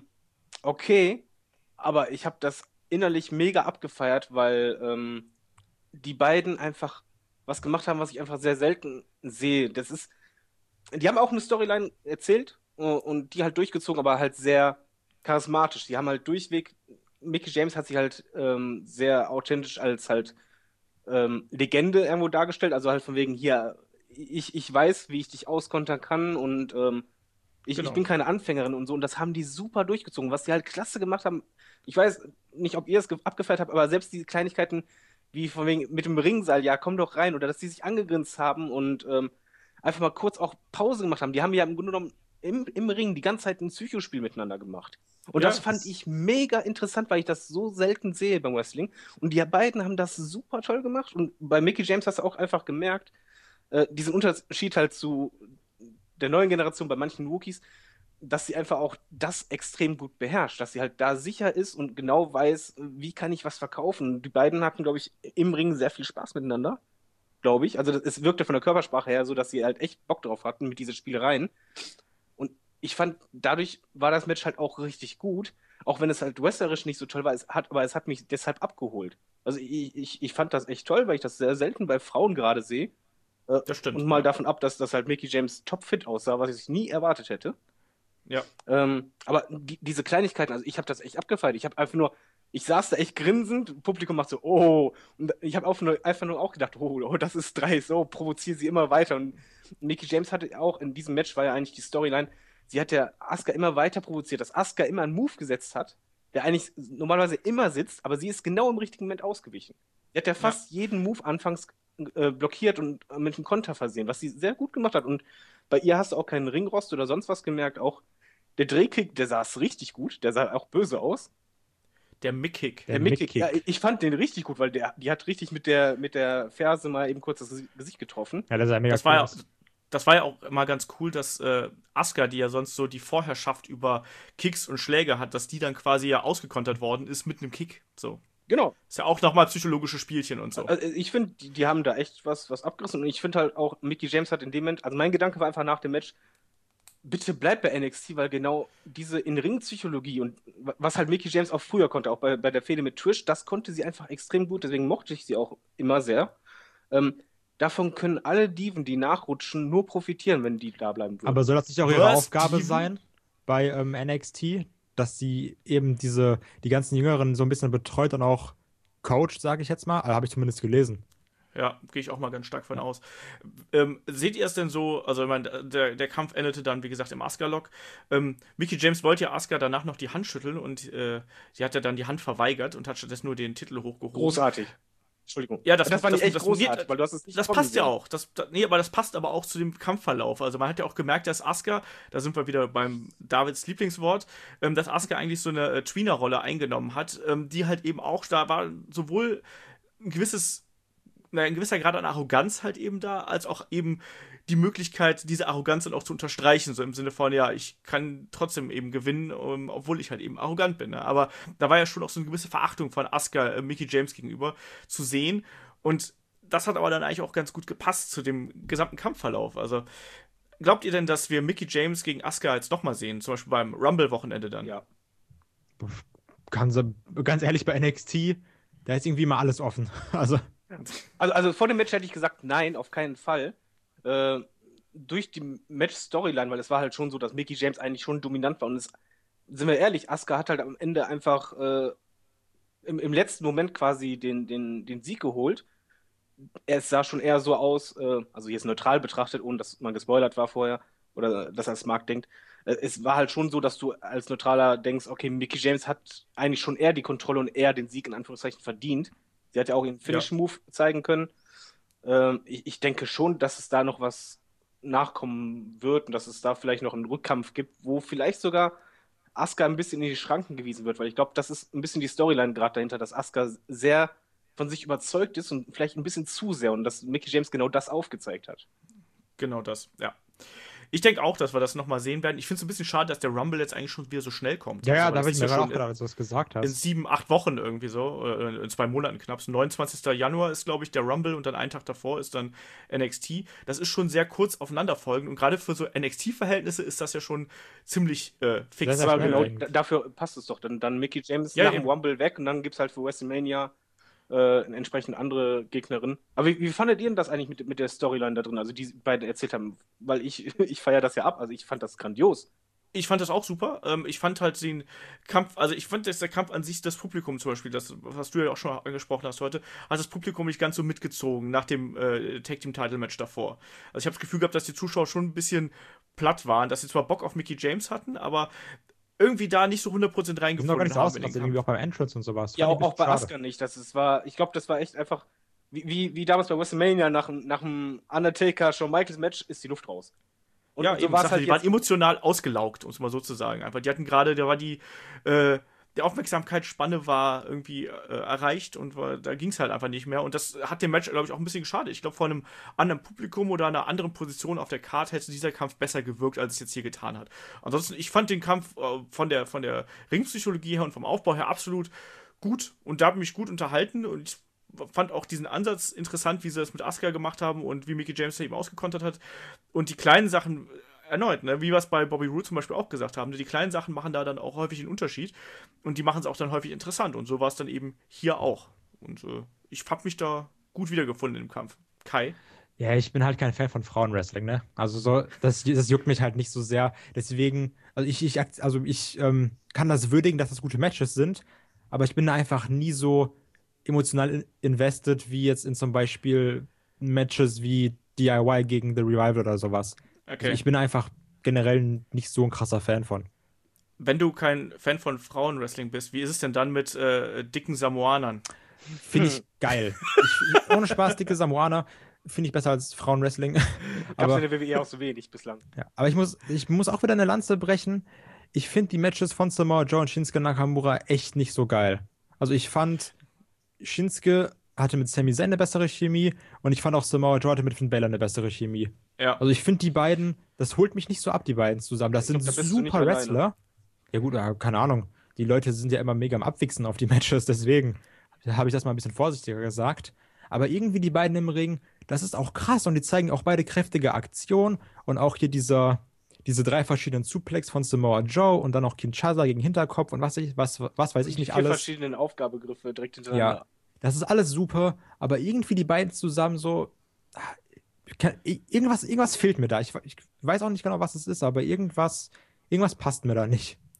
okay, aber ich habe das innerlich mega abgefeiert, weil ähm, die beiden einfach was gemacht haben, was ich einfach sehr selten sehe. Das ist, die haben auch eine Storyline erzählt äh, und die halt durchgezogen, aber halt sehr charismatisch. Die haben halt durchweg, Mickey James hat sich halt ähm, sehr authentisch als halt ähm, Legende irgendwo dargestellt, also halt von wegen hier, ich, ich weiß, wie ich dich auskontern kann und ähm, ich, Genau. ich bin keine Anfängerin und so und das haben die super durchgezogen, was die halt klasse gemacht haben. Ich weiß nicht, ob ihr es ge- abgefeiert habt, aber selbst diese Kleinigkeiten wie von wegen mit dem Ringseil, ja, komm doch rein, oder dass die sich angegrinst haben und ähm, einfach mal kurz auch Pause gemacht haben. Die haben ja im Grunde genommen im, im Ring die ganze Zeit ein Psychospiel miteinander gemacht. Und Ja, das fand das- ich mega interessant, weil ich das so selten sehe beim Wrestling. Und die beiden haben das super toll gemacht. Und bei Mickey James hast du auch einfach gemerkt, äh, diesen Unterschied halt zu der neuen Generation bei manchen Rookies, dass sie einfach auch das extrem gut beherrscht, dass sie halt da sicher ist und genau weiß, wie kann ich was verkaufen. Die beiden hatten, glaube ich, im Ring sehr viel Spaß miteinander, glaube ich. Also das, es wirkte von der Körpersprache her so, dass sie halt echt Bock drauf hatten mit diesen Spielereien. Und ich fand, dadurch war das Match halt auch richtig gut, auch wenn es halt wrestlerisch nicht so toll war, es hat, aber es hat mich deshalb abgeholt. Also ich, ich, ich fand das echt toll, weil ich das sehr selten bei Frauen gerade sehe. Äh, Das stimmt, Und mal ja. davon ab, dass das halt Mickey James topfit aussah, was ich nie erwartet hätte. ja. Ähm, aber die, diese Kleinigkeiten, also ich habe das echt abgefeiert. Ich habe einfach nur, ich saß da echt grinsend, Publikum macht so, oh. Und ich habe nur, einfach nur auch gedacht, oh, oh, das ist dreist, so, provoziere sie immer weiter. Und Mickey James hatte auch, in diesem Match war ja eigentlich die Storyline, sie hat ja Asuka immer weiter provoziert, dass Asuka immer einen Move gesetzt hat, der eigentlich normalerweise immer sitzt, aber sie ist genau im richtigen Moment ausgewichen. Sie hat ja fast jeden Move anfangs äh, blockiert und äh, mit einem Konter versehen, was sie sehr gut gemacht hat. Und bei ihr hast du auch keinen Ringrost oder sonst was gemerkt. Auch der Drehkick, der saß richtig gut, der sah auch böse aus. Der Mickkick. Der Der Mickkick, Mickkick. ja, ich fand den richtig gut, weil der, die hat richtig mit der, mit der Ferse mal eben kurz das Gesicht getroffen. Ja, das ist ja mega Das war ja, cool. das war ja auch immer ganz cool, dass äh, Asuka, die ja sonst so die Vorherrschaft über Kicks und Schläge hat, dass die dann quasi ja ausgekontert worden ist mit einem Kick. So. Genau. Ist ja auch nochmal psychologische Spielchen und so. Also ich finde, die, die haben da echt was, was abgerissen. Und ich finde halt auch, Mickey James hat in dem Moment, also mein Gedanke war einfach nach dem Match, bitte bleib bei N X T, weil genau diese In-Ring-Psychologie und was halt Mickey James auch früher konnte, auch bei, bei der Fehde mit Trish, das konnte sie einfach extrem gut, deswegen mochte ich sie auch immer sehr. Ähm, davon können alle Diven, die nachrutschen, nur profitieren, wenn die da bleiben würden. Aber soll das nicht auch ihre Was? Aufgabe Die- sein bei ähm, N X T, dass sie eben diese, die ganzen Jüngeren so ein bisschen betreut und auch coacht, sage ich jetzt mal? Also, habe ich zumindest gelesen. Ja, gehe ich auch mal ganz stark von aus. Ähm, seht ihr es denn so, also ich meine, der, der Kampf endete dann, wie gesagt, im Asuka-Lock. Ähm, Mickie James wollte ja Asuka danach noch die Hand schütteln und äh, sie hat ja dann die Hand verweigert und hat stattdessen nur den Titel hochgehoben. Großartig. Entschuldigung. Ja, das, das fand das, ich echt das, großartig, das, weil du hast es nicht das kommen passt ja sehen. auch. Das, das, nee, aber das passt aber auch zu dem Kampfverlauf. Also man hat ja auch gemerkt, dass Asuka, da sind wir wieder beim Davids Lieblingswort, ähm, dass Asuka eigentlich so eine äh, Tweener-Rolle eingenommen hat, ähm, die halt eben auch, da war sowohl ein gewisses ein gewisser Grad an Arroganz halt eben da, als auch eben die Möglichkeit, diese Arroganz dann auch zu unterstreichen, so im Sinne von, ja, ich kann trotzdem eben gewinnen, um, obwohl ich halt eben arrogant bin. Ne? Aber da war ja schon auch so eine gewisse Verachtung von Asuka äh, Mickie James gegenüber zu sehen und das hat aber dann eigentlich auch ganz gut gepasst zu dem gesamten Kampfverlauf. Also, glaubt ihr denn, dass wir Mickie James gegen Asuka jetzt nochmal sehen, zum Beispiel beim Rumble-Wochenende dann? Ja. Ganz, ganz ehrlich, bei N X T, da ist irgendwie mal alles offen. Also, Also, also vor dem Match hätte ich gesagt, nein, auf keinen Fall. Äh, durch die Match-Storyline, weil es war halt schon so, dass Mickie James eigentlich schon dominant war. Und es, sind wir ehrlich, Asuka hat halt am Ende einfach äh, im, im letzten Moment quasi den, den, den Sieg geholt. Es sah schon eher so aus, äh, also jetzt neutral betrachtet, ohne dass man gespoilert war vorher, oder dass als Mark denkt. Äh, es war halt schon so, dass du als Neutraler denkst, okay, Mickie James hat eigentlich schon eher die Kontrolle und eher den Sieg in Anführungszeichen verdient. Sie hat ja auch ihren Finish-Move zeigen können. Ähm, ich, ich denke schon, dass es da noch was nachkommen wird und dass es da vielleicht noch einen Rückkampf gibt, wo vielleicht sogar Asuka ein bisschen in die Schranken gewiesen wird, weil ich glaube, das ist ein bisschen die Storyline gerade dahinter, dass Asuka sehr von sich überzeugt ist und vielleicht ein bisschen zu sehr und dass Mickie James genau das aufgezeigt hat. Genau das, ja. Ich denke auch, dass wir das nochmal sehen werden. Ich finde es ein bisschen schade, dass der Rumble jetzt eigentlich schon wieder so schnell kommt. ja, ja, also, da habe ich mir gerade auch schon gedacht, als du das gesagt in hast. sieben, acht Wochen irgendwie so, oder in zwei Monaten knapp. So neunundzwanzigster Januar ist, glaube ich, der Rumble und dann einen Tag davor ist dann N X T. Das ist schon sehr kurz aufeinanderfolgend und gerade für so N X T-Verhältnisse ist das ja schon ziemlich äh, fix. Sehr, sehr Aber schnell genau eigentlich. d- dafür passt es doch. Dann, dann Mickie James Ja, nach dem eben. Rumble weg und dann gibt es halt für WrestleMania äh, eine entsprechend andere Gegnerin. Aber wie, wie fandet ihr denn das eigentlich mit, mit der Storyline da drin? Also die beiden erzählt haben, weil ich, ich feiere das ja ab, also ich fand das grandios. Ich fand das auch super. Ähm, ich fand halt den Kampf, also ich fand, dass der Kampf an sich, das Publikum zum Beispiel, das, was du ja auch schon angesprochen hast heute, hat das Publikum nicht ganz so mitgezogen nach dem äh, Tag-Team-Title-Match davor. Also ich habe das Gefühl gehabt, dass die Zuschauer schon ein bisschen platt waren, dass sie zwar Bock auf Mickie James hatten, aber irgendwie da nicht so hundert Prozent Die sind reingefunden doch gar nicht so haben in den ausgerastet, irgendwie Kampf. auch beim Entrance und sowas. Ja, Fand ich auch, ein auch bei bisschen schade. Asuka nicht. Das ist, war, ich glaube, das war echt einfach, wie, wie, wie damals bei WrestleMania nach, nach dem Undertaker Shawn Michaels Match ist die Luft raus. Und Ja, so eben, war ich es sagte, halt die waren jetzt. emotional ausgelaugt, um es mal so zu sagen. Einfach, die hatten gerade, da war die, äh, die Aufmerksamkeitsspanne war irgendwie äh, erreicht und war, da ging es halt einfach nicht mehr. Und das hat dem Match, glaube ich, auch ein bisschen geschadet. Ich glaube, vor einem anderen Publikum oder einer anderen Position auf der Karte hätte dieser Kampf besser gewirkt, als es jetzt hier getan hat. Ansonsten, ich fand den Kampf äh, von der, von der Ringpsychologie her und vom Aufbau her absolut gut und da habe mich gut unterhalten und ich fand auch diesen Ansatz interessant, wie sie das mit Asuka gemacht haben und wie Mickie James da eben ausgekontert hat. Und die kleinen Sachen, äh, erneut, ne, wie wir es bei Bobby Roode zum Beispiel auch gesagt haben, ne, die kleinen Sachen machen da dann auch häufig einen Unterschied und die machen es auch dann häufig interessant. Und so war es dann eben hier auch. Und äh, ich habe mich da gut wiedergefunden im Kampf. Kai? Ja, ich bin halt kein Fan von Frauenwrestling, ne? Also so, das, das juckt mich halt nicht so sehr. Deswegen, also ich, ich, ak- also ich ähm, kann das würdigen, dass das gute Matches sind, aber ich bin da einfach nie so emotional in invested wie jetzt in zum Beispiel Matches wie D I Y gegen The Revival oder sowas. Also Okay. ich bin einfach generell nicht so ein krasser Fan von. Wenn du kein Fan von Frauenwrestling bist, wie ist es denn dann mit äh, dicken Samoanern? Finde ich geil. Ich, ohne Spaß, dicke Samoaner finde ich besser als Frauenwrestling. Gab es Aber in der W W E auch so wenig bislang. Ja, aber ich muss, ich muss auch wieder eine Lanze brechen. Ich finde die Matches von Samoa Joe und Shinsuke Nakamura echt nicht so geil. Also ich fand, Shinsuke hatte mit Sami Zayn eine bessere Chemie und ich fand auch Samoa Joe hatte mit Finn Balor eine bessere Chemie. Ja. Also ich finde die beiden, das holt mich nicht so ab, die beiden zusammen. Das Ich glaub, sind da bist du nicht super alleine. Wrestler. Ja gut, äh, keine Ahnung. Die Leute sind ja immer mega am Abwichsen auf die Matches, deswegen habe ich das mal ein bisschen vorsichtiger gesagt. Aber irgendwie die beiden im Ring, das ist auch krass und die zeigen auch beide kräftige Aktionen und auch hier dieser, diese drei verschiedenen Suplex von Samoa Joe und dann auch Kinshasa gegen Hinterkopf und was, ich, was, was weiß ich Die nicht vier alles. verschiedenen Aufgabegriffe direkt hintereinander. Ja, das ist alles super, aber irgendwie die beiden zusammen so, ah, kann- i- irgendwas, irgendwas fehlt mir da. Ich, ich weiß auch nicht genau, was es ist, aber irgendwas, irgendwas passt mir da nicht.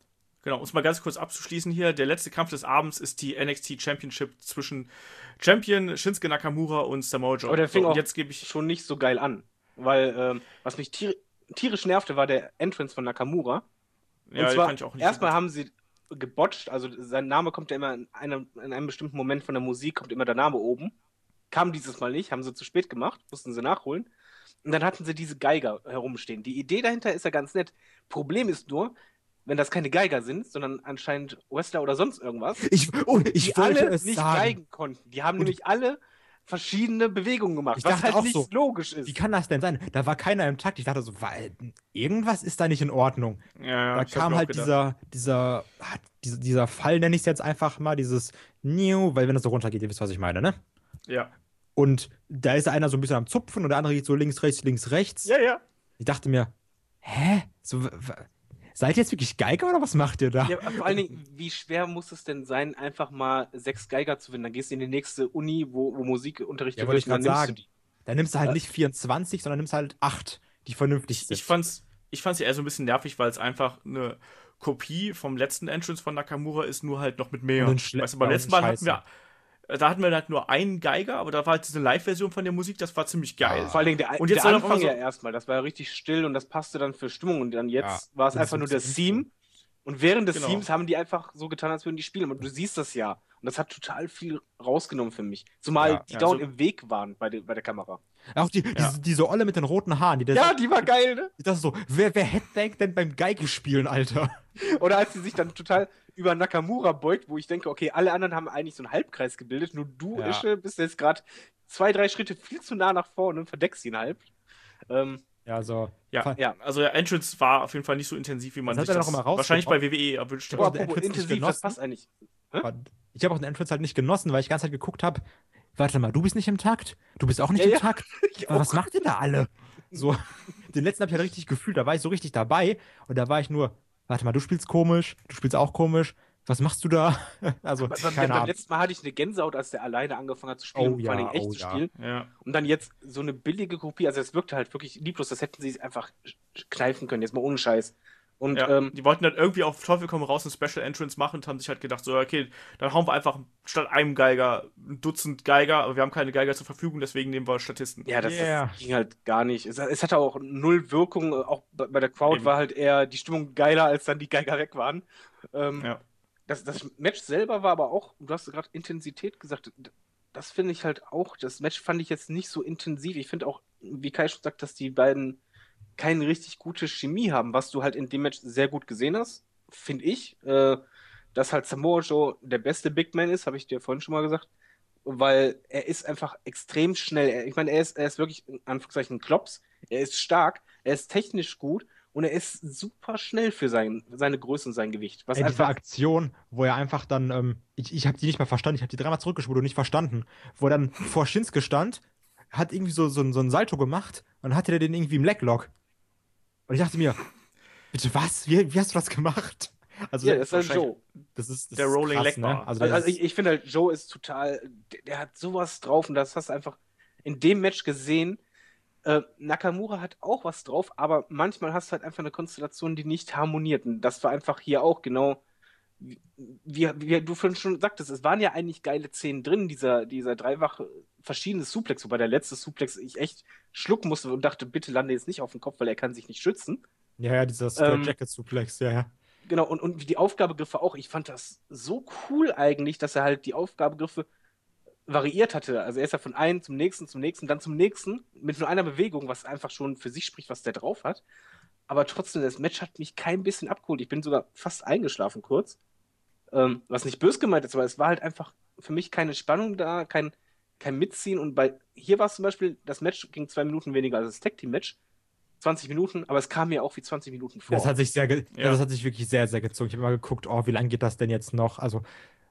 Genau, um es mal ganz kurz abzuschließen hier, der letzte Kampf des Abends ist die N X T Championship zwischen Champion Shinsuke Nakamura und Samoa Joe. Aber der fing so, und auch jetzt gebe ich schon nicht so geil an. Weil, ähm, was mich tier tierisch nervte, war der Entrance von Nakamura. Und ja, den zwar, fand ich auch nicht erstmal so gut. haben sie gebotcht, also sein Name kommt ja immer in einem, in einem bestimmten Moment von der Musik, kommt immer der Name oben. Kam dieses Mal nicht, haben sie zu spät gemacht, mussten sie nachholen. Und dann hatten sie diese Geiger herumstehen. Die Idee dahinter ist ja ganz nett. Problem ist nur, wenn das keine Geiger sind, sondern anscheinend Wrestler oder sonst irgendwas, Ich, oh, ich die wollte alle es nicht sagen. geigen konnten. Die haben Und- nämlich alle verschiedene Bewegungen gemacht, Ich was dachte halt auch nicht so, logisch ist. Wie kann das denn sein? Da war keiner im Takt. Ich dachte so, weil, irgendwas ist da nicht in Ordnung. Ja, ja, Da ich hab kam mir auch halt gedacht. dieser, dieser, ah, dieser, dieser Fall, nenne ich es jetzt einfach mal, dieses New, weil wenn das so runtergeht, ihr wisst, was ich meine, ne? Ja. Und da ist einer so ein bisschen am Zupfen und der andere geht so links, rechts, links, rechts. Ja, ja. Ich dachte mir, hä? So, w- w- seid ihr jetzt wirklich Geiger oder was macht ihr da? Ja, vor allen Dingen, wie schwer muss es denn sein, einfach mal sechs Geiger zu finden? Dann gehst du in die nächste Uni, wo, wo Musik unterrichtet Ja, wollte wird, ich und dann grad nimmst sagen. du die. Da nimmst du halt Äh. nicht vierundzwanzig, sondern nimmst halt acht, die vernünftig sind. Ich fand's, ich fand's ja eher so ein bisschen nervig, weil es einfach eine Kopie vom letzten Entrance von Nakamura ist, nur halt noch mit mehr. Und ein Schle- Weißt du, beim ja, letzten und Mal ein hatten wir, äh, da hatten wir halt nur einen Geiger, aber da war halt diese Live-Version von der Musik, das war ziemlich geil. Vor allen Dingen der, Und jetzt der soll auf Anfang einmal so- ja erstmal, das war ja richtig still und das passte dann für Stimmung. Und dann jetzt Ja, war es das einfach ist nur der so Theme. Und während des Genau. Themes haben die einfach so getan, als würden die spielen. Und du siehst das ja. Und das hat total viel rausgenommen für mich. Zumal Ja. die Ja, dauernd so- im Weg waren bei, de, bei der Kamera. Auch die, diese, diese Olle mit den roten Haaren, die das, Ja, die war geil, ne? das ist so, wer, wer headbangt denn beim Geige spielen, Alter? Oder als sie sich dann total über Nakamura beugt, wo ich denke, okay, alle anderen haben eigentlich so einen Halbkreis gebildet, nur du, Ja. Ische, bist jetzt gerade zwei, drei Schritte viel zu nah nach vorne und verdeckst ihn halb. Ähm, Ja, so. Ja, Ja. also der Entrance war auf jeden Fall nicht so intensiv, wie man Das sich hat er das doch immer rausgebracht. wahrscheinlich bei W W E erwünscht aber hat. der apropos Entrance nicht intensiv, das genossen? passt eigentlich. Aber ich habe auch den Entrance halt nicht genossen, weil ich die ganze Zeit geguckt habe, warte mal, du bist nicht im Takt? Du bist auch nicht Ja, im ja. Takt? Ich Aber was auch. macht ihr da alle? So, den letzten habe ich halt richtig gefühlt, da war ich so richtig dabei und da war ich nur, warte mal, du spielst komisch, du spielst auch komisch, was machst du da? Also, Beim, beim, keine beim Ahnung. letzten Mal hatte ich eine Gänsehaut, als der alleine angefangen hat zu spielen, Oh und vor allem ja, echt oh zu ja. spielen. Ja. Und dann jetzt so eine billige Kopie, also es wirkte halt wirklich lieblos, das hätten sie einfach kneifen können, jetzt mal ohne Scheiß. Und Ja, ähm, die wollten dann irgendwie auf Teufel komm raus ein Special Entrance machen und haben sich halt gedacht, so, okay, dann hauen wir einfach statt einem Geiger ein Dutzend Geiger, aber wir haben keine Geiger zur Verfügung, deswegen nehmen wir Statisten. ja, das, Yeah. das ging halt gar nicht. Es, es hatte auch null Wirkung, auch bei, bei der Crowd Eben. war halt eher die Stimmung geiler, als dann die Geiger weg waren. Ähm, Ja. das, das Match selber war aber auch, du hast gerade Intensität gesagt, das finde ich halt auch, das Match fand ich jetzt nicht so intensiv. Ich finde auch, wie Kai schon sagt, dass die beiden keine richtig gute Chemie haben, was du halt in dem Match sehr gut gesehen hast, finde ich. Äh, dass halt Samoa Joe der beste Big Man ist, habe ich dir vorhin schon mal gesagt, weil er ist einfach extrem schnell. Er, ich meine, er ist, er ist wirklich in Anführungszeichen ein Klops, er ist stark, er ist technisch gut und er ist super schnell für sein, seine Größe und sein Gewicht. Was Ey, diese einfach Aktion, wo er einfach dann, ähm, ich, ich habe die nicht mal verstanden, ich habe die dreimal zurückgespult und nicht verstanden, wo er dann vor Shinsuke stand, hat irgendwie so, so, ein- so ein Salto gemacht und dann hatte der den irgendwie im Leglock. Und ich dachte mir, bitte was? Wie, wie hast du das gemacht? Also, ja, das ist halt wahrscheinlich- Joe. das ist, das der ist Rolling krass, Leg ne? Bar. Also, Also, der also ist, ich, ich finde halt, Joe ist total, der, der hat sowas drauf und das hast du einfach in dem Match gesehen. Äh, Nakamura hat auch was drauf, aber manchmal hast du halt einfach eine Konstellation, die nicht harmoniert. Und das war einfach hier auch genau, wie, wie, wie du vorhin schon sagtest, es waren ja eigentlich geile Szenen drin, dieser, dieser dreifache verschiedene Suplex, wobei der letzte Suplex ich echt schlucken musste und dachte, bitte lande jetzt nicht auf den Kopf, weil er kann sich nicht schützen. ja, ja, dieser Straight ähm, Jacket Suplex, ja, ja. Genau, und, und die Aufgabegriffe auch. Ich fand das so cool eigentlich, dass er halt die Aufgabegriffe variiert hatte. Also er ist ja von einem zum nächsten, zum nächsten, dann zum nächsten, mit nur einer Bewegung, was einfach schon für sich spricht, was der drauf hat. Aber trotzdem, das Match hat mich kein bisschen abgeholt. Ich bin sogar fast eingeschlafen kurz. Ähm, was nicht böse gemeint ist, aber es war halt einfach für mich keine Spannung da, kein, kein Mitziehen. Und bei hier war es zum Beispiel, das Match ging zwei Minuten weniger als das Tag-Team-Match. zwanzig Minuten, aber es kam mir auch wie zwanzig Minuten vor. Das hat sich sehr, ge- Ja. das hat sich wirklich sehr, sehr gezogen. Ich habe mal geguckt, oh, wie lange geht das denn jetzt noch? Also,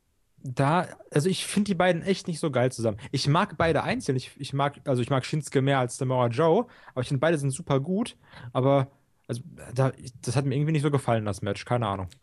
da, also ich finde die beiden echt nicht so geil zusammen. Ich mag beide einzeln. Ich, ich mag, also ich mag Shinsuke mehr als Samoa Joe, aber ich finde beide sind super gut. Aber also, da, das hat mir irgendwie nicht so gefallen, das Match. Keine Ahnung. Ne,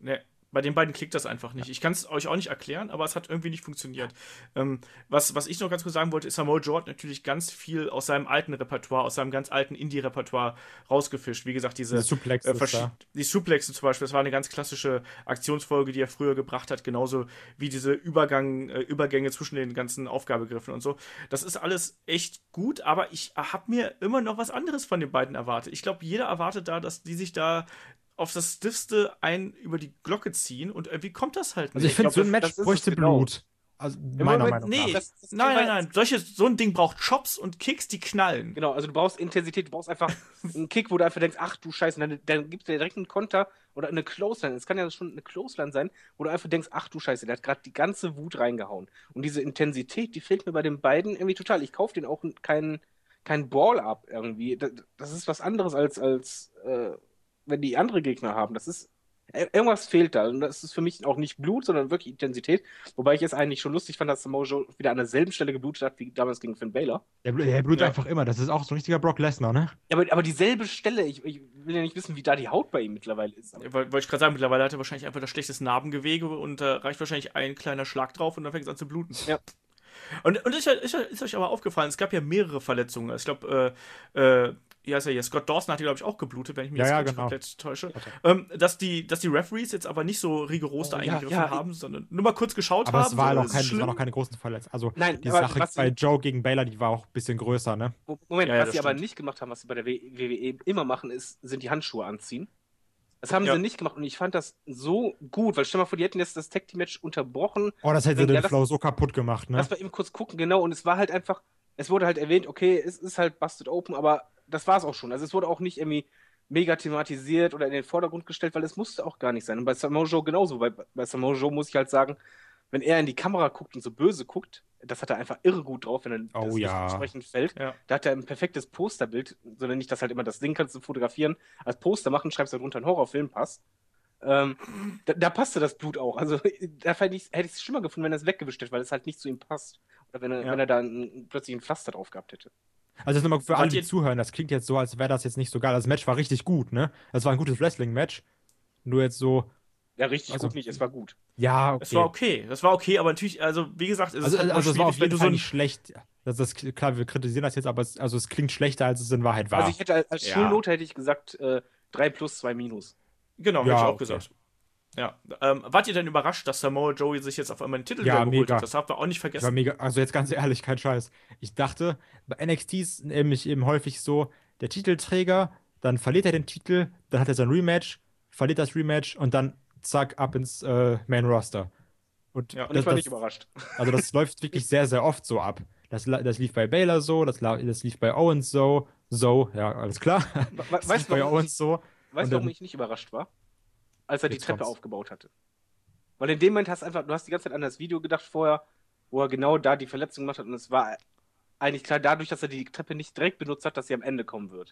Bei den beiden klickt das einfach nicht. Ich kann es euch auch nicht erklären, aber es hat irgendwie nicht funktioniert. Ähm, was, was ich noch ganz kurz sagen wollte, ist, Samoa Joe hat natürlich ganz viel aus seinem alten Repertoire, aus seinem ganz alten Indie-Repertoire rausgefischt. Wie gesagt, diese Die Suplexes äh, verschi- da. die Suplexen zum Beispiel, das war eine ganz klassische Aktionsfolge, die er früher gebracht hat, genauso wie diese Übergang, äh, Übergänge zwischen den ganzen Aufgabegriffen und so. Das ist alles echt gut, aber ich habe mir immer noch was anderes von den beiden erwartet. Ich glaube, jeder erwartet da, dass die sich da auf das Stiffste ein über die Glocke ziehen und irgendwie kommt das halt nicht. Also ich finde, glaub, so ein das- Match das ist es bräuchte genau. Blut. Also Ja, meiner Moment, Meinung nee, nach. Das- das nein, Thema nein, nein. Solche, so ein Ding braucht Chops und Kicks, die knallen. Genau, also du brauchst Intensität, du brauchst einfach einen Kick, wo du einfach denkst, ach du Scheiße, dann, dann gibt es dir direkt einen Konter oder eine Clothesline. Es kann ja schon eine Clothesline sein, wo du einfach denkst, ach du Scheiße, der hat gerade die ganze Wut reingehauen. Und diese Intensität, die fehlt mir bei den beiden irgendwie total. Ich kaufe den auch keinen kein Ball-Up irgendwie. Das, das ist was anderes als, als äh, wenn die andere Gegner haben. Das ist irgendwas fehlt da. Und das ist für mich auch nicht Blut, sondern wirklich Intensität. Wobei ich es eigentlich schon lustig fand, dass Samoa Joe wieder an derselben Stelle geblutet hat, wie damals gegen Finn Balor. Der, bl- der blutet Ja. einfach immer. Das ist auch so ein richtiger Brock Lesnar, ne? Ja, aber, aber dieselbe Stelle, ich, ich will ja nicht wissen, wie da die Haut bei ihm mittlerweile ist. Aber Ja, Wollte ich gerade sagen, mittlerweile hat er wahrscheinlich einfach das schlechteste Narbengewege und da reicht wahrscheinlich ein kleiner Schlag drauf und dann fängt es an zu bluten. Ja. Und, und ist, ist, ist euch aber aufgefallen, es gab ja mehrere Verletzungen. Ich glaube, äh, äh, wie heißt er hier? Scott Dawson hat, glaube ich, auch geblutet, wenn ich mich Ja, jetzt ja, nicht genau. komplett täusche. Ähm, dass, die, dass die Referees jetzt aber nicht so rigoros Oh, da ja, eingegriffen ja, haben, sondern nur mal kurz geschaut Aber haben. es war so, noch, ist kein, es war schlimm. noch keine großen Verletzungen. Also Nein, die aber Sache was bei sie- Joe gegen Baylor, die war auch ein bisschen größer, ne? Moment, Ja, ja, was das sie aber stimmt. nicht gemacht haben, was sie bei der W W E immer machen, ist, sind die Handschuhe anziehen. Das haben Ja. sie nicht gemacht und ich fand das so gut, weil stell mal vor, die hätten jetzt das Tag Team Match unterbrochen. Oh, das hätte Ja, den das- Flow so kaputt gemacht, ne? Lass mal eben kurz gucken, genau, und es war halt einfach, es wurde halt erwähnt, okay, es ist halt Busted Open, aber das war es auch schon. Also es wurde auch nicht irgendwie mega thematisiert oder in den Vordergrund gestellt, weil es musste auch gar nicht sein. Und bei Samoa Joe genauso. Bei, bei Samoa Joe muss ich halt sagen, wenn er in die Kamera guckt und so böse guckt, das hat er einfach irre gut drauf, wenn er Oh das ja. nicht entsprechend fällt. Ja. Da hat er ein perfektes Posterbild, sondern nicht, dass halt immer das Ding kannst du fotografieren, als Poster machen, schreibst du drunter, ein Horrorfilm passt. Ähm, da, da passte das Blut auch. Also da fand ich's- hätte ich es schlimmer gefunden, wenn er es weggewischt hätte, weil es halt nicht zu ihm passt. Oder wenn er, Ja. wenn er da ein, plötzlich ein Pflaster drauf gehabt hätte. Also jetzt nochmal für Wart alle, die ihr- zuhören, das klingt jetzt so, als wäre das jetzt nicht so geil. Das Match war richtig gut, ne? Das war ein gutes Wrestling-Match. Nur jetzt so, Ja, richtig Also- gut nicht, es war gut. ja, okay. Es war okay. Das war okay, aber natürlich, also wie gesagt, es Also, ist halt also immer es war auf schwierig, wenn jeden du so Fall ein nicht schlecht. Das ist klar, wir kritisieren das jetzt, aber es, also es klingt schlechter, als es in Wahrheit war. Also ich hätte als- als Ja. Schulnote hätte ich gesagt äh, drei plus, zwei minus. Genau, Ja, hätte ich auch okay. gesagt. Ja. Ähm, wart ihr denn überrascht, dass Samoa Joe sich jetzt auf einmal den Titel Ja, wieder geholt mega. hat? Das habt ihr auch nicht Ich war vergessen. mega, also jetzt ganz ehrlich, kein Scheiß. Ich dachte, bei N X T ist nämlich eben häufig so, der Titelträger, dann verliert er den Titel, dann hat er sein Rematch, verliert das Rematch und dann zack, ab ins äh, Main Roster. Und Ja. Und das, ich war das, nicht überrascht. also das läuft wirklich sehr, sehr oft so ab. Das, la- das lief bei Baylor so, das, la- das lief bei Owens so, so, ja, alles klar. We- Das weißt lief du, bei warum ich- Owens so. Weißt Und du, warum dann- ich nicht überrascht war? Als er die Jetzt Treppe kommt's. aufgebaut hatte. Weil in dem Moment hast du einfach, du hast die ganze Zeit an das Video gedacht vorher, wo er genau da die Verletzung gemacht hat und es war eigentlich klar, dadurch, dass er die Treppe nicht direkt benutzt hat, dass sie am Ende kommen wird.